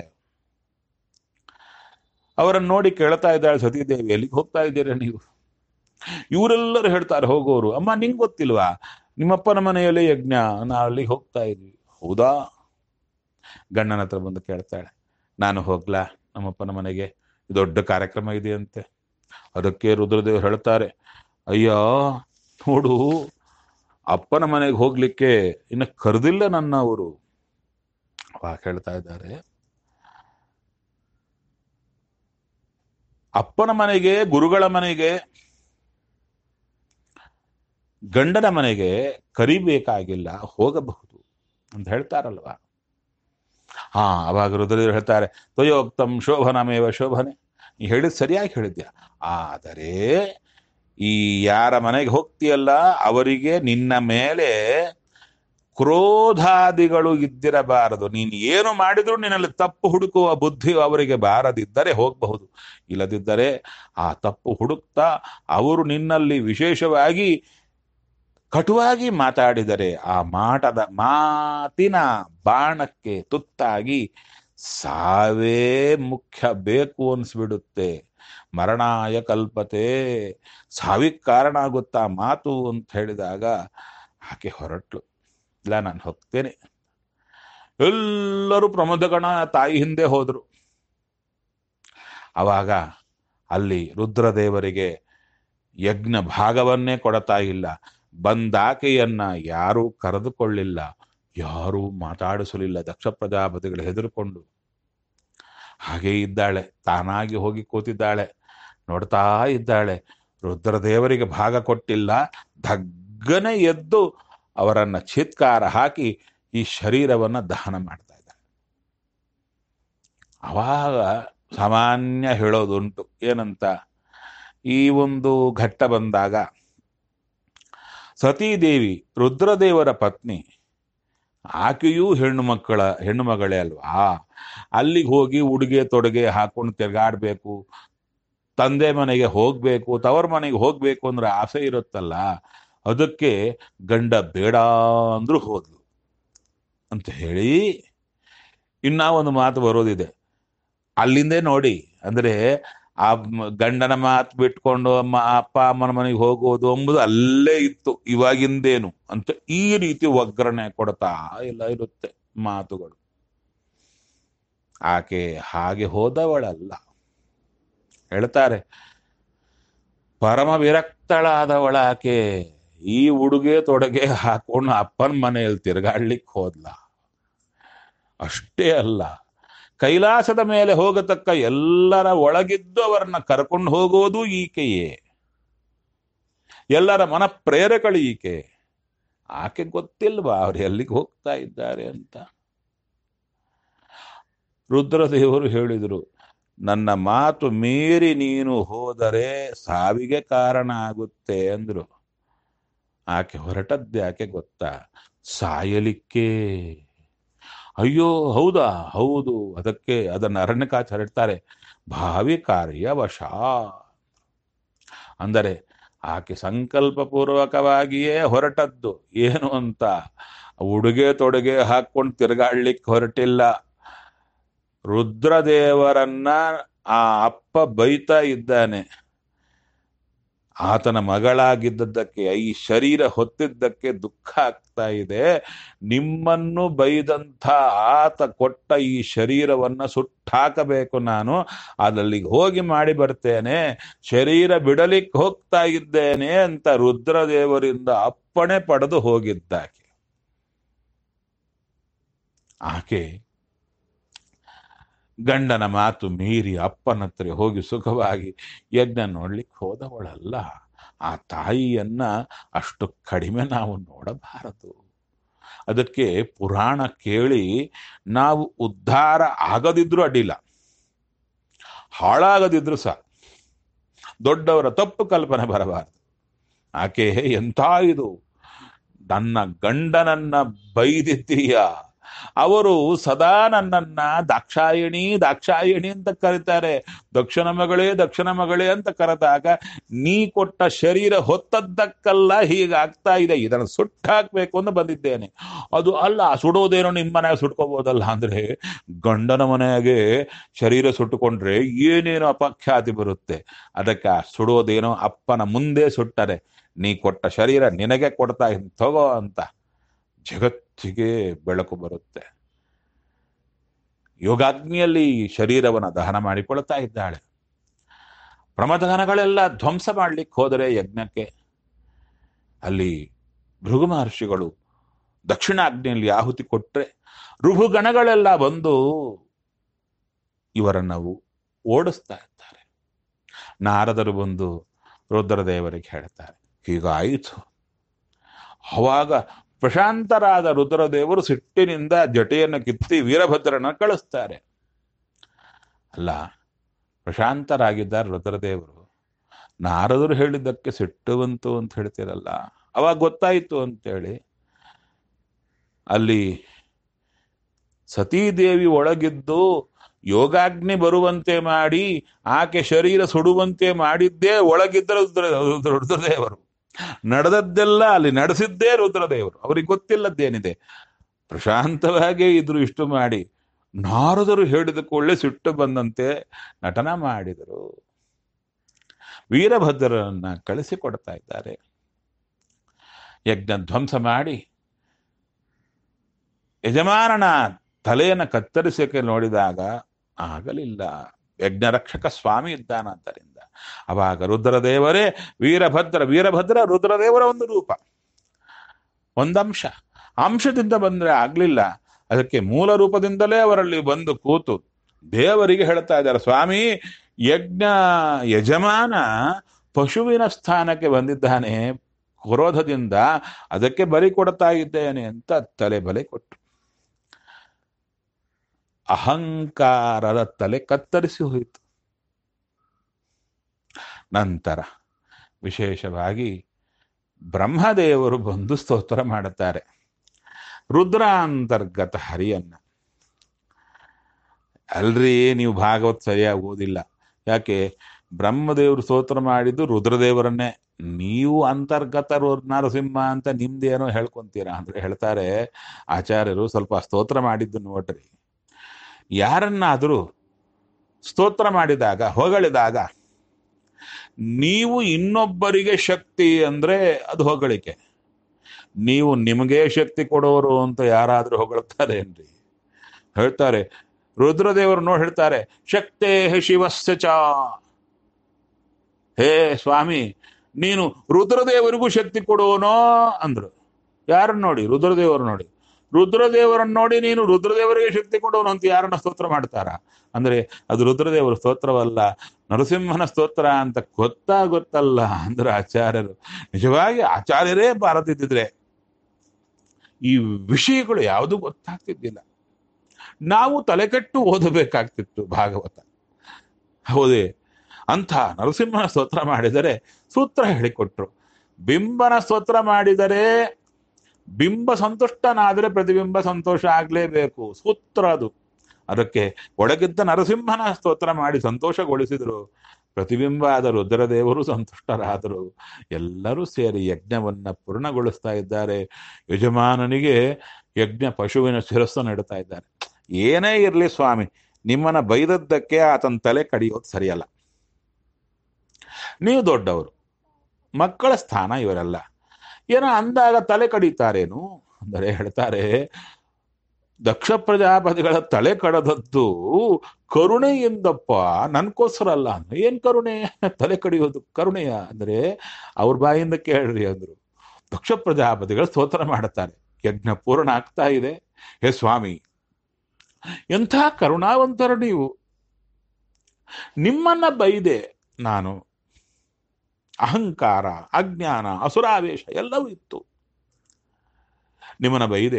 ಅವರನ್ನು ನೋಡಿ ಕೇಳ್ತಾ ಇದ್ದಾಳೆ ಸತೀದೇವಿ, ಎಲ್ಲಿಗೆ ಹೋಗ್ತಾ ಇದ್ದೀರಾ ನೀವು? ಇವರೆಲ್ಲರೂ ಹೇಳ್ತಾರೆ ಹೋಗೋರು, ಅಮ್ಮ ನಿಂಗೆ ಗೊತ್ತಿಲ್ವಾ, ನಿಮ್ಮಪ್ಪನ ಮನೆಯಲ್ಲೇ ಯಜ್ಞ, ನಾವು ಅಲ್ಲಿಗೆ ಹೋಗ್ತಾ ಇದ್ವಿ. ಹೌದಾ? ಗಂಡನ ಹತ್ರ ಬಂದು ಕೇಳ್ತಾಳೆ, ನಾನು ಹೋಗ್ಲಾ ನಮ್ಮಪ್ಪನ ಮನೆಗೆ? ದೊಡ್ಡ ಕಾರ್ಯಕ್ರಮ ಇದೆಯಂತೆ. ಅದಕ್ಕೆ ರುದ್ರದೇವರು ಹೇಳ್ತಾರೆ, ಅಯ್ಯೋ ನೋಡು, ಅಪ್ಪನ ಮನೆಗೆ ಹೋಗ್ಲಿಕ್ಕೆ ಇನ್ನು ಕರೆದಿಲ್ಲ ನನ್ನ ಅವರು. ಅವಾಗ ಹೇಳ್ತಾ ಇದ್ದಾರೆ, ಅಪ್ಪನ ಮನೆಗೆ, ಗುರುಗಳ ಮನೆಗೆ, ಗಂಡನ ಮನೆಗೆ ಕರಿಬೇಕಾಗಿಲ್ಲ, ಹೋಗಬಹುದು ಅಂತ ಹೇಳ್ತಾರಲ್ವ. ಹಾ, ಅವಾಗ ರುದ್ರದೇವರು ಹೇಳ್ತಾರೆ, ತ್ವಯೋಕ್ತಂ ಶೋಭನಮೇವ ಶೋಭನೆ. ನೀ ಹೇಳಿದ್ ಸರಿಯಾಗಿ ಹೇಳಿದ್ಯಾ, ಆದರೆ ಈ ಯಾರ ಮನೆಗೆ ಹೋಗ್ತೀಯಲ್ಲ ಅವರಿಗೆ ನಿನ್ನ ಮೇಲೆ ಕ್ರೋಧಾದಿಗಳು ಇದ್ದಿರಬಾರದು. ನೀನು ಏನು ಮಾಡಿದ್ರು ನಿನ್ನಲ್ಲಿ ತಪ್ಪು ಹುಡುಕುವ ಬುದ್ಧಿ ಅವರಿಗೆ ಬಾರದಿದ್ದರೆ ಹೋಗಬಹುದು. ಇಲ್ಲದಿದ್ದರೆ ಆ ತಪ್ಪು ಹುಡುಕ್ತಾ ಅವರು ನಿನ್ನಲ್ಲಿ ವಿಶೇಷವಾಗಿ ಕಟುವಾಗಿ ಮಾತಾಡಿದರೆ ಆ ಮಾಟದ ಮಾತಿನ ಬಾಣಕ್ಕೆ ತುತ್ತಾಗಿ ಸಾವೇ ಮುಖ್ಯ ಬೇಕು ಅನ್ಸ್ಬಿಡುತ್ತೆ. ಮರಣಾಯ ಕಲ್ಪತೆ, ಸಾವಿಗೆ ಕಾರಣ ಆಗುತ್ತಾ ಮಾತು ಅಂತ ಹೇಳಿದಾಗ ಆಕೆ ಹೊರಟ್ಲು. ಇಲ್ಲ, ನಾನು ಹೋಗ್ತೇನೆ. ಎಲ್ಲರೂ ಪ್ರಮೋದಗಣ ತಾಯಿ ಹಿಂದೆ ಹೋದ್ರು. ಅವಾಗ ಅಲ್ಲಿ ರುದ್ರದೇವರಿಗೆ ಯಜ್ಞ ಭಾಗವನ್ನೇ ಕೊಡತಾ ಇಲ್ಲ. ಬಂದಾಕೆಯನ್ನ ಯಾರೂ ಕರೆದುಕೊಳ್ಳಿಲ್ಲ, ಯಾರೂ ಮಾತಾಡಿಸಲಿಲ್ಲ. ದಕ್ಷ ಪ್ರಜಾಪತಿಗಳು ಹೆದರ್ಕೊಂಡು ಹಾಗೇ ಇದ್ದಾಳೆ, ತಾನಾಗಿ ಹೋಗಿ ಕೂತಿದ್ದಾಳೆ, ನೋಡ್ತಾ ಇದ್ದಾಳೆ. ರುದ್ರದೇವರಿಗೆ ಭಾಗ ಕೊಟ್ಟಿಲ್ಲ. ಧಗ್ಗನೆ ಎದ್ದು ಅವರನ್ನ ಚಿತ್ಕಾರ ಹಾಕಿ ಈ ಶರೀರವನ್ನ ದಹನ ಮಾಡ್ತಾ ಇದ್ದಾಳೆ. ಅವಾಗ ಸಾಮಾನ್ಯ ಹೇಳೋದುಂಟು ಏನಂತ, ಈ ಒಂದು ಘಟ್ಟ ಬಂದಾಗ ಸತೀದೇವಿ ರುದ್ರದೇವರ ಪತ್ನಿ, ಆಕೆಯೂ ಹೆಣ್ಣು ಮಕ್ಕಳ ಹೆಣ್ಣು ಮಗಳೇ ಅಲ್ವಾ. ಅಲ್ಲಿಗೆ ಹೋಗಿ ಉಡುಗೆ ತೊಡುಗೆ ಹಾಕೊಂಡು ತಿರ್ಗಾಡ್ಬೇಕು, ತಂದೆ ಮನೆಗೆ ಹೋಗ್ಬೇಕು, ತವರ ಮನೆಗೆ ಹೋಗ್ಬೇಕು ಅಂದ್ರೆ ಆಸೆ ಇರುತ್ತಲ್ಲ. ಅದಕ್ಕೆ ಗಂಡ ಬೇಡ ಅಂದ್ರೂ ಹೋದ್ಲು ಅಂತ ಹೇಳಿ ಇನ್ನ ಒಂದು ಮಾತು ಬರೋದಿದೆ ಅಲ್ಲಿಂದೇ ನೋಡಿ. ಅಂದ್ರೆ ಆ ಗಂಡನ ಮಾತು ಬಿಟ್ಕೊಂಡು ಅಮ್ಮ ಅಪ್ಪ ಅಮ್ಮನ ಮನೆಗೆ ಹೋಗೋದು ಎಂಬುದು ಅಲ್ಲೇ ಇತ್ತು, ಇವಾಗಿಂದೇನು ಅಂತ ಈ ರೀತಿ ಒಗ್ಗರಣೆ ಕೊಡ್ತಾ ಎಲ್ಲ ಇರುತ್ತೆ ಮಾತುಗಳು. ಆಕೆ ಹಾಗೆ ಹೋದವಳಲ್ಲ. ಹೇಳ್ತಾರೆ, ಪರಮ ವಿರಕ್ತಳಾದವಳಾಕೆ ಈ ಉಡುಗೆ ತೊಡಗೆ ಹಾಕೊಂಡು ಅಪ್ಪನ ಮನೆಯಲ್ಲಿ ತಿರುಗಾಡ್ಲಿಕ್ಕೆ ಹೋದ್ಲ. ಅಷ್ಟೇ ಅಲ್ಲ, ಕೈಲಾಸದ ಮೇಲೆ ಹೋಗತಕ್ಕ ಎಲ್ಲರ ಒಳಗಿದ್ದು ಅವರನ್ನ ಕರ್ಕೊಂಡು ಹೋಗೋದು ಈಕೆಯೇ. ಎಲ್ಲರ ಮನ ಪ್ರೇರಕಳು ಈಕೆ. ಆಕೆ ಗೊತ್ತಿಲ್ವಾ ಅವ್ರು ಎಲ್ಲಿಗೆ ಹೋಗ್ತಾ ಇದ್ದಾರೆ ಅಂತ? ರುದ್ರದೇವರು ಹೇಳಿದರು, ನನ್ನ ಮಾತು ಮೀರಿ ನೀನು ಹೋದರೆ ಸಾವಿಗೆ ಕಾರಣ ಆಗುತ್ತೆ ಅಂದ್ರು. ಆಕೆ ಹೊರಟದ್ದೆ ಯಾಕೆ ಗೊತ್ತಾ? ಸಾಯಲಿಕ್ಕೆ. ಅಯ್ಯೋ ಹೌದಾ? ಹೌದು. ಅದಕ್ಕೆ ಅದನ್ನು ಅರಣ್ಯಕಾಚ ಹೇಳ್ತಾರೆ, ಭಾವಿ ಕಾರ್ಯವಶ. ಅಂದರೆ ಆಕೆ ಸಂಕಲ್ಪ ಪೂರ್ವಕವಾಗಿಯೇ ಹೊರಟದ್ದು. ಏನು ಅಂತ? ಉಡುಗೆ ತೊಡುಗೆ ಹಾಕೊಂಡು ತಿರುಗಾಡ್ಲಿಕ್ಕೆ ಹೊರಟಿಲ್ಲ. ರುದ್ರದೇವರನ್ನ ಆ ಅಪ್ಪ ಬೈತಾ ಇದ್ದಾನೆ. ಆತನ ಮಗಳಾಗಿದ್ದದ್ದಕ್ಕೆ, ಈ ಶರೀರ ಹೊತ್ತಿದ್ದಕ್ಕೆ ದುಃಖ ಆಗ್ತಾ ಇದೆ. ನಿಮ್ಮನ್ನು ಬೈದಂಥ ಆತ ಕೊಟ್ಟ ಈ ಶರೀರವನ್ನ ಸುಟ್ಟಾಕಬೇಕು, ನಾನು ಅದಲ್ಲಿಗೆ ಹೋಗಿ ಮಾಡಿ ಬರ್ತೇನೆ, ಶರೀರ ಬಿಡಲಿಕ್ಕೆ ಹೋಗ್ತಾ ಇದ್ದೇನೆ ಅಂತ ರುದ್ರದೇವರಿಂದ ಅಪ್ಪಣೆ ಪಡೆದು ಹೋಗಿದ್ದಾಕೆ. ಆಕೆ ಗಂಡನ ಮಾತು ಮೀರಿ ಅಪ್ಪನ ಹತ್ರ ಹೋಗಿ ಸುಖವಾಗಿ ಯಜ್ಞ ನೋಡ್ಲಿಕ್ಕೆ ಹೋದವಳಲ್ಲ. ಆ ತಾಯಿಯನ್ನ ಅಷ್ಟು ಕಡಿಮೆ ನಾವು ನೋಡಬಾರದು. ಅದಕ್ಕೆ ಪುರಾಣ ಕೇಳಿ ನಾವು ಉದ್ಧಾರ ಆಗದಿದ್ರು ಅಡ್ಡಿಲ್ಲ, ಹಾಳಾಗದಿದ್ರು ಸಹ ದೊಡ್ಡವರ ತಪ್ಪು ಕಲ್ಪನೆ ಬರಬಾರದು. ಆಕೆ ಎಂಥ ಇದು, ನನ್ನ ಗಂಡನನ್ನ ಬೈದಿದ್ದೀಯ, ಅವರು ಸದಾ ನನ್ನನ್ನ ದಾಕ್ಷಾಯಿಣಿ ದಾಕ್ಷಾಯಿಣಿ ಅಂತ ಕರೀತಾರೆ. ದಕ್ಷಿಣ ಮಗಳೇ ದಕ್ಷಿಣ ಮಗಳೇ ಅಂತ ಕರೆದಾಗ ನೀ ಕೊಟ್ಟ ಶರೀರ ಹೊತ್ತದ್ದಕ್ಕಲ್ಲ ಹೀಗಾಗ್ತಾ ಇದೆ, ಇದನ್ನು ಸುಟ್ಟಾಕ್ಬೇಕು ಅಂತ ಬಂದಿದ್ದೇನೆ. ಅದು ಅಲ್ಲ, ಸುಡೋದೇನೋ ನಿಮ್ಮ ಮನೆಯಾಗ ಸುಟ್ಕೋಬೋದಲ್ಲ ಅಂದ್ರೆ, ಗಂಡನ ಮನೆಯಾಗೆ ಶರೀರ ಸುಟ್ಟುಕೊಂಡ್ರೆ ಏನೇನೋ ಅಪಖ್ಯಾತಿ ಬರುತ್ತೆ. ಅದಕ್ಕೆ ಸುಡೋದೇನೋ ಅಪ್ಪನ ಮುಂದೆ ಸುಟ್ಟರೆ, ನೀ ಕೊಟ್ಟ ಶರೀರ ನಿನಗೆ ಕೊಡ್ತಾ ತಗೋ ಅಂತ ಜಗತ್ತಿಗೆ ಬೆಳಕು ಬರುತ್ತೆ. ಯೋಗಾಗ್ನಿಯಲ್ಲಿ ಶರೀರವನ್ನು ದಹನ ಮಾಡಿಕೊಳ್ತಾ ಇದ್ದಾಳೆ. ಪ್ರಮದಗಣಗಳೆಲ್ಲ ಧ್ವಂಸ ಮಾಡ್ಲಿಕ್ಕೆ ಹೋದರೆ ಯಜ್ಞಕ್ಕೆ, ಅಲ್ಲಿ ಭೃಗು ಮಹರ್ಷಿಗಳು ದಕ್ಷಿಣಾಗ್ನಿಯಲ್ಲಿ ಆಹುತಿ ಕೊಟ್ರೆ ಋಭುಗಣಗಳೆಲ್ಲ ಬಂದು ಇವರನ್ನು ಓಡಿಸ್ತಾ ಇದ್ದಾರೆ. ನಾರದರು ಬಂದು ರುದ್ರದೇವರಿಗೆ ಹೇಳ್ತಾರೆ, ಹೀಗಾಯಿತು. ಅವಾಗ ಪ್ರಶಾಂತರಾದ ರುದ್ರದೇವರು ಸಿಟ್ಟಿನಿಂದ ಜಟೆಯನ್ನು ಕಿತ್ತಿ ವೀರಭದ್ರನ ಕಳಿಸ್ತಾರೆ. ಅಲ್ಲ, ಪ್ರಶಾಂತರಾಗಿದ್ದಾರೆ ರುದ್ರದೇವರು, ನಾರದರು ಹೇಳಿದ್ದಕ್ಕೆ ಸಿಟ್ಟು ಬಂತು ಅಂತ ಹೇಳ್ತೀರಲ್ಲ, ಅವಾಗ ಗೊತ್ತಾಯಿತು ಅಂತೇಳಿ ಅಲ್ಲಿ ಸತೀದೇವಿ ಒಳಗಿದ್ದು ಯೋಗಾಗ್ನಿ ಬರುವಂತೆ ಮಾಡಿ ಆಕೆ ಶರೀರ ಸುಡುವಂತೆ ಮಾಡಿದ್ದೇ ಒಳಗಿದ್ದ ರುದ್ರ ರುದ್ರದೇವರು. ನಡೆದದ್ದೆಲ್ಲ ಅಲ್ಲಿ ನಡೆಸಿದ್ದೇ ರುದ್ರದೇವರು. ಅವ್ರಿಗೆ ಗೊತ್ತಿಲ್ಲದ್ದೇನಿದೆ, ಪ್ರಶಾಂತವಾಗೇ ಇದ್ರು. ಇಷ್ಟು ಮಾಡಿ ನಾರದರು ಹೇಳಿದ ಕೂಡಲೇ ಸಿಟ್ಟು ಬಂದಂತೆ ನಟನ ಮಾಡಿದರು. ವೀರಭದ್ರರನ್ನ ಕಳಿಸಿಕೊಡ್ತಾ ಇದ್ದಾರೆ. ಯಜ್ಞ ಧ್ವಂಸ ಮಾಡಿ ಯಜಮಾನನ ತಲೆಯನ್ನು ಕತ್ತರಿಸಕ್ಕೆ ನೋಡಿದಾಗ ಆಗಲಿಲ್ಲ. ಯಜ್ಞರಕ್ಷಕ ಸ್ವಾಮಿ ಇದ್ದಾನಂತರಿಂದ ಅವಾಗ ರುದ್ರದೇವರೇ ವೀರಭದ್ರ ವೀರಭದ್ರ ರುದ್ರದೇವರ ಒಂದು ರೂಪ, ಒಂದಂಶ. ಅಂಶದಿಂದ ಬಂದ್ರೆ ಆಗ್ಲಿಲ್ಲ, ಅದಕ್ಕೆ ಮೂಲ ರೂಪದಿಂದಲೇ ಅವರಲ್ಲಿ ಬಂದು ಕೂತು ದೇವರಿಗೆ ಹೇಳ್ತಾ ಇದ್ದಾರೆ, ಸ್ವಾಮಿ ಯಜ್ಞ ಯಜಮಾನ ಪಶುವಿನ ಸ್ಥಾನಕ್ಕೆ ಬಂದಿದ್ದಾನೆ ಕ್ರೋಧದಿಂದ, ಅದಕ್ಕೆ ಬಲಿ ಕೊಡ್ತಾ ಇದ್ದೇನೆ ಅಂತ ತಲೆ ಬಲೆ ಕೊಟ್ಟು ಅಹಂಕಾರದ ತಲೆ ಕತ್ತರಿಸಿ ಹೋಯಿತು. ನಂತರ ವಿಶೇಷವಾಗಿ ಬ್ರಹ್ಮದೇವರು ಬಂದು ಸ್ತೋತ್ರ ಮಾಡುತ್ತಾರೆ ರುದ್ರಾಂತರ್ಗತ ಹರಿಯನ್ನ. ಅಲ್ರಿ ನೀವು ಭಾಗವತ್ ಸರಿಯಾಗಿ ಓದಿಲ್ಲ. ಯಾಕೆ? ಬ್ರಹ್ಮದೇವರು ಸ್ತೋತ್ರ ಮಾಡಿದ್ದು ರುದ್ರದೇವರನ್ನೇ, ನೀವು ಅಂತರ್ಗತ ನರಸಿಂಹ ಅಂತ ನಿಮ್ದೇನೋ ಹೇಳ್ಕೊಂತೀರಾ ಅಂದ್ರೆ ಹೇಳ್ತಾರೆ ಆಚಾರ್ಯರು, ಸ್ವಲ್ಪ ಸ್ತೋತ್ರ ಮಾಡಿದ್ದು ನೋಡ್ರಿ. ಯಾರನ್ನಾದರೂ ಸ್ತೋತ್ರ ಮಾಡಿದಾಗ ಹೊಗಳಿದಾಗ ನೀವು ಇನ್ನೊಬ್ಬರಿಗೆ ಶಕ್ತಿ ಅಂದ್ರೆ ಅದು ಹೊಗಳಿಕೆ. ನೀವು ನಿಮಗೆ ಶಕ್ತಿ ಕೊಡೋರು ಅಂತ ಯಾರಾದ್ರೂ ಹೊಗಳ್ತಾರೆ ಏನ್ರಿ? ಹೇಳ್ತಾರೆ ರುದ್ರದೇವರು ನೋಡಿ ಹೇಳ್ತಾರೆ, ಶಕ್ತೇ ಶಿವಸ್ಯ ಚ, ಹೇ ಸ್ವಾಮಿ, ನೀನು ರುದ್ರದೇವರಿಗೂ ಶಕ್ತಿ ಕೊಡುವನೋ ಅಂದ್ರು. ಯಾರನ್ನ ನೋಡಿ? ರುದ್ರದೇವರು ನೋಡಿ. ರುದ್ರದೇವರನ್ನ ನೋಡಿ ನೀನು ರುದ್ರದೇವರಿಗೆ ಶಕ್ತಿ ಕೊಡುವನು ಅಂತ ಯಾರನ್ನ ಸ್ತೋತ್ರ ಮಾಡ್ತಾರ? ಅಂದ್ರೆ ಅದು ರುದ್ರದೇವರ ಸ್ತೋತ್ರವಲ್ಲ, ನರಸಿಂಹನ ಸ್ತೋತ್ರ ಅಂತ ಗೊತ್ತಾ ಗೊತ್ತಲ್ಲ ಅಂದ್ರೆ ಆಚಾರ್ಯರು. ನಿಜವಾಗಿ ಆಚಾರ್ಯರೇ ಬಾರದಿದ್ದಿದ್ರೆ ಈ ವಿಷಯಗಳು ಯಾವುದು ಗೊತ್ತಾಗ್ತಿದ್ದಿಲ್ಲ. ನಾವು ತಲೆಕೆಟ್ಟು ಓದಬೇಕಾಗ್ತಿತ್ತು ಭಾಗವತ, ಹೌದೇ? ಅಂಥ ನರಸಿಂಹನ ಸ್ತೋತ್ರ ಮಾಡಿದರೆ ಸೂತ್ರ ಹೇಳಿಕೊಟ್ರು. ಬಿಂಬನ ಸ್ತೋತ್ರ ಮಾಡಿದರೆ ಬಿಂಬ ಸಂತುಷ್ಟನಾದರೆ ಪ್ರತಿಬಿಂಬ ಸಂತೋಷ ಆಗ್ಲೇಬೇಕು, ಸೂತ್ರ ಅದು. ಅದಕ್ಕೆ ಒಳಗಿದ್ದ ನರಸಿಂಹನ ಸ್ತೋತ್ರ ಮಾಡಿ ಸಂತೋಷಗೊಳಿಸಿದರು. ಪ್ರತಿಬಿಂಬ ಆದ ರುದ್ರದೇವರು ಸಂತುಷ್ಟರಾದರು. ಎಲ್ಲರೂ ಸೇರಿ ಯಜ್ಞವನ್ನ ಪೂರ್ಣಗೊಳಿಸ್ತಾ ಇದ್ದಾರೆ. ಯಜಮಾನನಿಗೆ ಯಜ್ಞ ಪಶುವಿನ ಶಿರಸ್ಸು ನೆಡ್ತಾ ಇದ್ದಾರೆ. ಏನೇ ಇರಲಿ ಸ್ವಾಮಿ, ನಿಮ್ಮನ್ನ ಬೈದದ್ದಕ್ಕೆ ಆತನ ತಲೆ ಕಡಿಯೋದು ಸರಿಯಲ್ಲ. ನೀವು ದೊಡ್ಡವರು, ಮಕ್ಕಳ ಸ್ಥಾನ ಇವರೆಲ್ಲ. ಏನೋ ಅಂದಾಗ ತಲೆ ಕಡಿತಾರೇನು ಅಂದರೆ ಹೇಳ್ತಾರೆ, ದಕ್ಷ ಪ್ರಜಾಪತಿಗಳ ತಲೆ ಕಡದದ್ದು ಕರುಣೆಯಿಂದಪ್ಪ, ನನ್ಕೋಸ್ಕರ ಅಲ್ಲ. ಏನ್ ಕರುಣೆ? ತಲೆ ಕಡಿಯೋದು ಕರುಣೆಯ ಅಂದ್ರೆ ಅವ್ರ ಬಾಯಿಂದ ಕೇಳ್ರಿ ಅಂದ್ರು. ದಕ್ಷ ಪ್ರಜಾಪತಿಗಳು ಸ್ತೋತ್ರ ಮಾಡುತ್ತಾರೆ, ಯಜ್ಞ ಪೂರ್ಣ ಆಗ್ತಾ ಇದೆ. ಹೇ ಸ್ವಾಮಿ, ಎಂಥ ಕರುಣಾವಂತರು ನೀವು. ನಿಮ್ಮನ್ನ ಬೈದೆ ನಾನು. ಅಹಂಕಾರ, ಅಜ್ಞಾನ, ಅಸುರಾವೇಶ ಎಲ್ಲವೂ ಇತ್ತು. ನಿಮ್ಮನ್ನ ಬೈದೆ.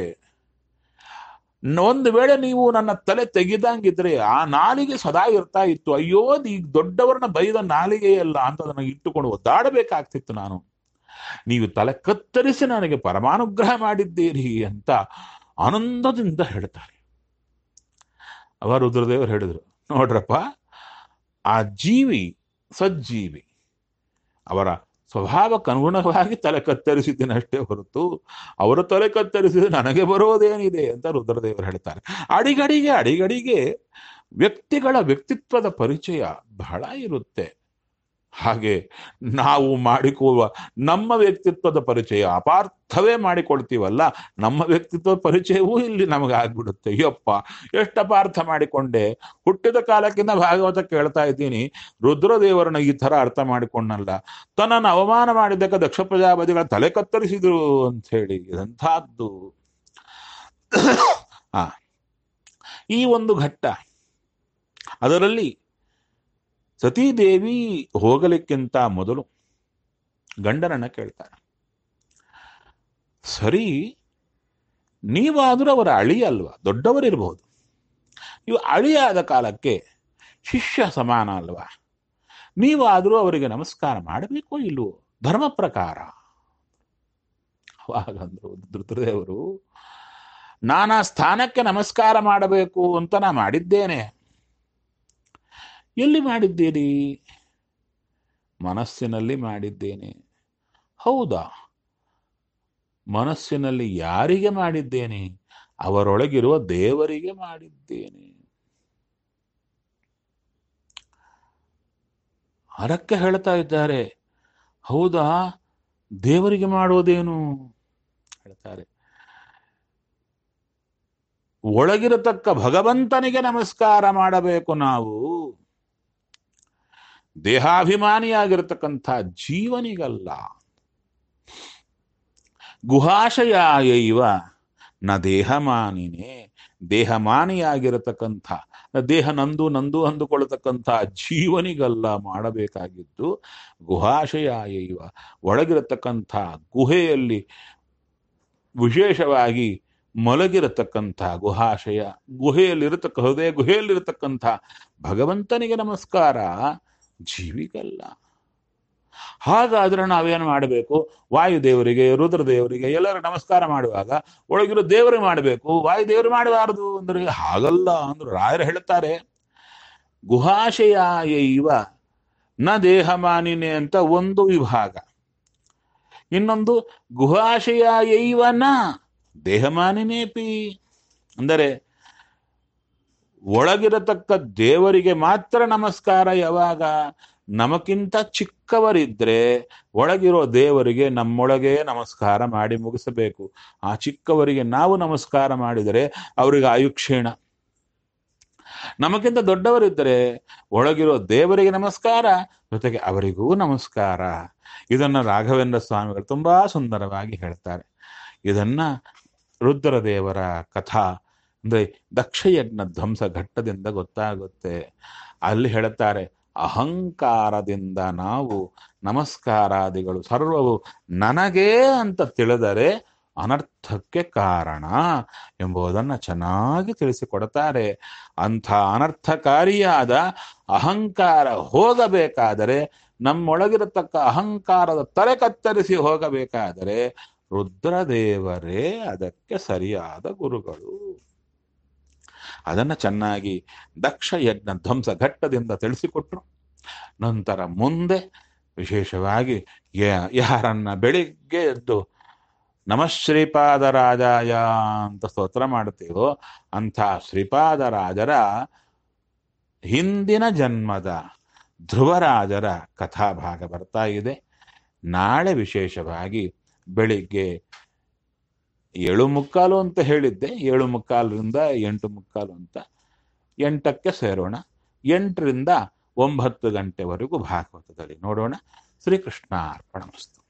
ಒಂದು ವೇಳೆ ನೀವು ನನ್ನ ತಲೆ ತೆಗೆದಂಗಿದ್ರೆ ಆ ನಾಲಿಗೆ ಸದಾ ಇರ್ತಾ ಇತ್ತು. ಅಯ್ಯೋ, ಈಗ ದೊಡ್ಡವರನ್ನ ಬೈದ ನಾಲಿಗೆಯಲ್ಲ ಅಂತ ನನಗೆ ಇಟ್ಟುಕೊಂಡು ಒದ್ದಾಡಬೇಕಾಗ್ತಿತ್ತು ನಾನು. ನೀವು ತಲೆ ಕತ್ತರಿಸಿ ನನಗೆ ಪರಮಾನುಗ್ರಹ ಮಾಡಿದ್ದೀರಿ ಅಂತ ಆನಂದದಿಂದ ಹೇಳ್ತಾರೆ. ಅವರು ರುದ್ರದೇವರು ಹೇಳಿದ್ರು, ನೋಡ್ರಪ್ಪ, ಆ ಜೀವಿ ಸಜ್ಜೀವಿ, ಅವರ ಸ್ವಭಾವಕ್ಕೆ ಅನುಗುಣವಾಗಿ ತಲೆ ಕತ್ತರಿಸಿದ್ದೇನಷ್ಟೇ ಹೊರತು ಅವರ ತಲೆ ಕತ್ತರಿಸಿದ್ರೆ ನನಗೆ ಬರೋದೇನಿದೆ ಅಂತ ರುದ್ರದೇವರು ಹೇಳ್ತಾರೆ. ಅಡಿಗಡಿಗೆ ಅಡಿಗಡಿಗೆ ವ್ಯಕ್ತಿಗಳ ವ್ಯಕ್ತಿತ್ವದ ಪರಿಚಯ ಬಹಳ ಇರುತ್ತೆ. ಹಾಗೆ ನಾವು ಮಾಡಿಕೊಳ್ಳುವ ನಮ್ಮ ವ್ಯಕ್ತಿತ್ವದ ಪರಿಚಯ ಅಪಾರ್ಥವೇ ಮಾಡಿಕೊಳ್ತೀವಲ್ಲ, ನಮ್ಮ ವ್ಯಕ್ತಿತ್ವದ ಪರಿಚಯವೂ ಇಲ್ಲಿ ನಮಗೆ ಆಗ್ಬಿಡುತ್ತೆ. ಅಯ್ಯಪ್ಪ, ಎಷ್ಟು ಅಪಾರ್ಥ ಮಾಡಿಕೊಂಡೆ. ಹುಟ್ಟಿದ ಕಾಲಕ್ಕಿಂತ ಭಾಗವತ ಕೇಳ್ತಾ ಇದ್ದೀನಿ, ರುದ್ರದೇವರನ್ನ ಈ ತರ ಅರ್ಥ ಮಾಡಿಕೊಂಡಲ್ಲ. ತನ್ನನ್ನು ಅವಮಾನ ಮಾಡಿದ್ದಕ್ಕೆ ದಕ್ಷ ಪ್ರಜಾಪತಿಗಳ ತಲೆ ಕತ್ತರಿಸಿದ್ರು ಅಂತ ಹೇಳಿ. ಇದಂಥದ್ದು ಆ ಈ ಒಂದು ಘಟ್ಟ. ಅದರಲ್ಲಿ ಸತೀದೇವಿ ಹೋಗಲಿಕ್ಕಿಂತ ಮೊದಲು ಗಂಡನನ್ನ ಕೇಳ್ತಾರೆ, ಸರಿ ನೀವಾದರೂ ಅವರ ಅಳಿ ಅಲ್ವಾ, ದೊಡ್ಡವರಿರ್ಬಹುದು, ಇವು ಅಳಿಯಾದ ಕಾಲಕ್ಕೆ ಶಿಷ್ಯ ಸಮಾನ ಅಲ್ವಾ, ನೀವಾದರೂ ಅವರಿಗೆ ನಮಸ್ಕಾರ ಮಾಡಬೇಕೋ ಇಲ್ವೋ ಧರ್ಮ ಪ್ರಕಾರ? ಅವಾಗಂದ್ರು ರುದ್ರದೇವರು, ನಾನಾ ಸ್ಥಾನಕ್ಕೆ ನಮಸ್ಕಾರ ಮಾಡಬೇಕು ಅಂತ ನಾ ಮಾಡಿದ್ದೇನೆ. ಎಲ್ಲಿ ಮಾಡಿದ್ದೀರಿ? ಮನಸ್ಸಿನಲ್ಲಿ ಮಾಡಿದ್ದೇನೆ. ಹೌದಾ? ಮನಸ್ಸಿನಲ್ಲಿ ಯಾರಿಗೆ ಮಾಡಿದ್ದೇನೆ? ಅವರೊಳಗಿರುವ ದೇವರಿಗೆ ಮಾಡಿದ್ದೇನೆ. ಅದಕ್ಕೆ ಹೇಳ್ತಾ ಇದ್ದಾರೆ, ಹೌದಾ, ದೇವರಿಗೆ ಮಾಡೋದೇನು ಹೇಳ್ತಾರೆ, ಒಳಗಿರತಕ್ಕ ಭಗವಂತನಿಗೆ ನಮಸ್ಕಾರ ಮಾಡಬೇಕು ನಾವು. ದೇಹಾಭಿಮಾನಿಯಾಗಿರತಕ್ಕಂಥ ಜೀವನಿಗಲ್ಲ. ಗುಹಾಶಯಾಯೈವ ನ ದೇಹಮಾನಿನೇ, ದೇಹಮಾನಿಯಾಗಿರತಕ್ಕಂಥ, ದೇಹ ನಂದು ನಂದು ಅಂದುಕೊಳ್ಳತಕ್ಕಂಥ ಜೀವನಿಗಲ್ಲ ಮಾಡಬೇಕಾಗಿದ್ದು. ಗುಹಾಶಯಾಯೈವ, ಒಳಗಿರತಕ್ಕಂಥ ಗುಹೆಯಲ್ಲಿ ವಿಶೇಷವಾಗಿ ಮಲಗಿರತಕ್ಕಂಥ ಗುಹಾಶಯ, ಗುಹೆಯಲ್ಲಿರತಕ್ಕ ಹೃದಯ ಗುಹೆಯಲ್ಲಿರತಕ್ಕಂಥ ಭಗವಂತನಿಗೆ ನಮಸ್ಕಾರ, ಜೀವಿಗಲ್ಲ. ಹಾಗಾದ್ರೆ ನಾವೇನು ಮಾಡಬೇಕು? ವಾಯುದೇವರಿಗೆ, ರುದ್ರದೇವರಿಗೆ ಎಲ್ಲರೂ ನಮಸ್ಕಾರ ಮಾಡುವಾಗ ಒಳಗಿರೋ ದೇವರಿಗೆ ಮಾಡಬೇಕು, ವಾಯುದೇವರು ಮಾಡಬಾರದು ಅಂದ್ರೆ ಹಾಗಲ್ಲ ಅಂದ್ರು. ರಾಯರು ಹೇಳ್ತಾರೆ, ಗುಹಾಶಯಾಯೈವ ನ ದೇಹಮಾನಿನೇ ಅಂತ ಒಂದು ವಿಭಾಗ, ಇನ್ನೊಂದು ಗುಹಾಶಯಾಯೈವ ನ ದೇಹಮಾನಿನೇಪಿ ಅಂದರೆ ಒಳಗಿರತಕ್ಕ ದೇವರಿಗೆ ಮಾತ್ರ ನಮಸ್ಕಾರ. ಯಾವಾಗ? ನಮಗಿಂತ ಚಿಕ್ಕವರಿದ್ರೆ ಒಳಗಿರೋ ದೇವರಿಗೆ ನಮ್ಮೊಳಗೆ ನಮಸ್ಕಾರ ಮಾಡಿ ಮುಗಿಸಬೇಕು. ಆ ಚಿಕ್ಕವರಿಗೆ ನಾವು ನಮಸ್ಕಾರ ಮಾಡಿದರೆ ಅವರಿಗೆ ಆಯುಕ್ಷೀಣ. ನಮಗಿಂತ ದೊಡ್ಡವರಿದ್ದರೆ ಒಳಗಿರೋ ದೇವರಿಗೆ ನಮಸ್ಕಾರ, ಜೊತೆಗೆ ಅವರಿಗೂ ನಮಸ್ಕಾರ. ಇದನ್ನು ರಾಘವೇಂದ್ರ ಸ್ವಾಮಿಗಳು ತುಂಬಾ ಸುಂದರವಾಗಿ ಹೇಳ್ತಾರೆ. ಇದನ್ನ ರುದ್ರದೇವರ ಕಥಾ ಅಂದ್ರೆ ದಕ್ಷಯಜ್ಞ ಧ್ವಂಸ ಘಟ್ಟದಿಂದ ಗೊತ್ತಾಗುತ್ತೆ. ಅಲ್ಲಿ ಹೇಳ್ತಾರೆ, ಅಹಂಕಾರದಿಂದ ನಾವು ನಮಸ್ಕಾರಾದಿಗಳು ಸರ್ವವು ನನಗೇ ಅಂತ ತಿಳಿದರೆ ಅನರ್ಥಕ್ಕೆ ಕಾರಣ ಎಂಬುದನ್ನು ಚೆನ್ನಾಗಿ ತಿಳಿಸಿಕೊಡ್ತಾರೆ. ಅಂಥ ಅನರ್ಥಕಾರಿಯಾದ ಅಹಂಕಾರ ಹೋಗಬೇಕಾದರೆ, ನಮ್ಮೊಳಗಿರತಕ್ಕ ಅಹಂಕಾರದ ತಲೆ ಕತ್ತರಿಸಿ ಹೋಗಬೇಕಾದರೆ ರುದ್ರದೇವರೇ ಅದಕ್ಕೆ ಸರಿಯಾದ ಗುರುಗಳು. ಅದನ್ನು ಚೆನ್ನಾಗಿ ದಕ್ಷ ಯಜ್ಞ ಧ್ವಂಸ ಘಟ್ಟದಿಂದ ತಿಳಿಸಿಕೊಟ್ರು. ನಂತರ ಮುಂದೆ ವಿಶೇಷವಾಗಿ ಯಾರನ್ನ ಬೆಳಿಗ್ಗೆ ಎದ್ದು ನಮಃ ಶ್ರೀಪಾದರಾಜಾಯ ಅಂತ ಸ್ತೋತ್ರ ಮಾಡುತ್ತೀವೋ ಅಂಥ ಶ್ರೀಪಾದರಾಜರ ಹಿಂದಿನ ಜನ್ಮದ ಧ್ರುವರಾಜರ ಕಥಾಭಾಗ ಬರ್ತಾ ಇದೆ. ನಾಳೆ ವಿಶೇಷವಾಗಿ ಬೆಳಿಗ್ಗೆ ಏಳು ಮುಕ್ಕಾಲು ಅಂತ ಹೇಳಿದ್ದೆ, ಏಳು ಮುಕ್ಕಾಲರಿಂದ ಎಂಟು ಮುಕ್ಕಾಲು ಅಂತ, ಎಂಟಕ್ಕೆ ಸೇರೋಣ. ಎಂಟರಿಂದ ಒಂಬತ್ತು ಗಂಟೆವರೆಗೂ ಭಾಗವತದಲ್ಲಿ ನೋಡೋಣ. ಶ್ರೀಕೃಷ್ಣ ಅರ್ಪಣಮಸ್ತು.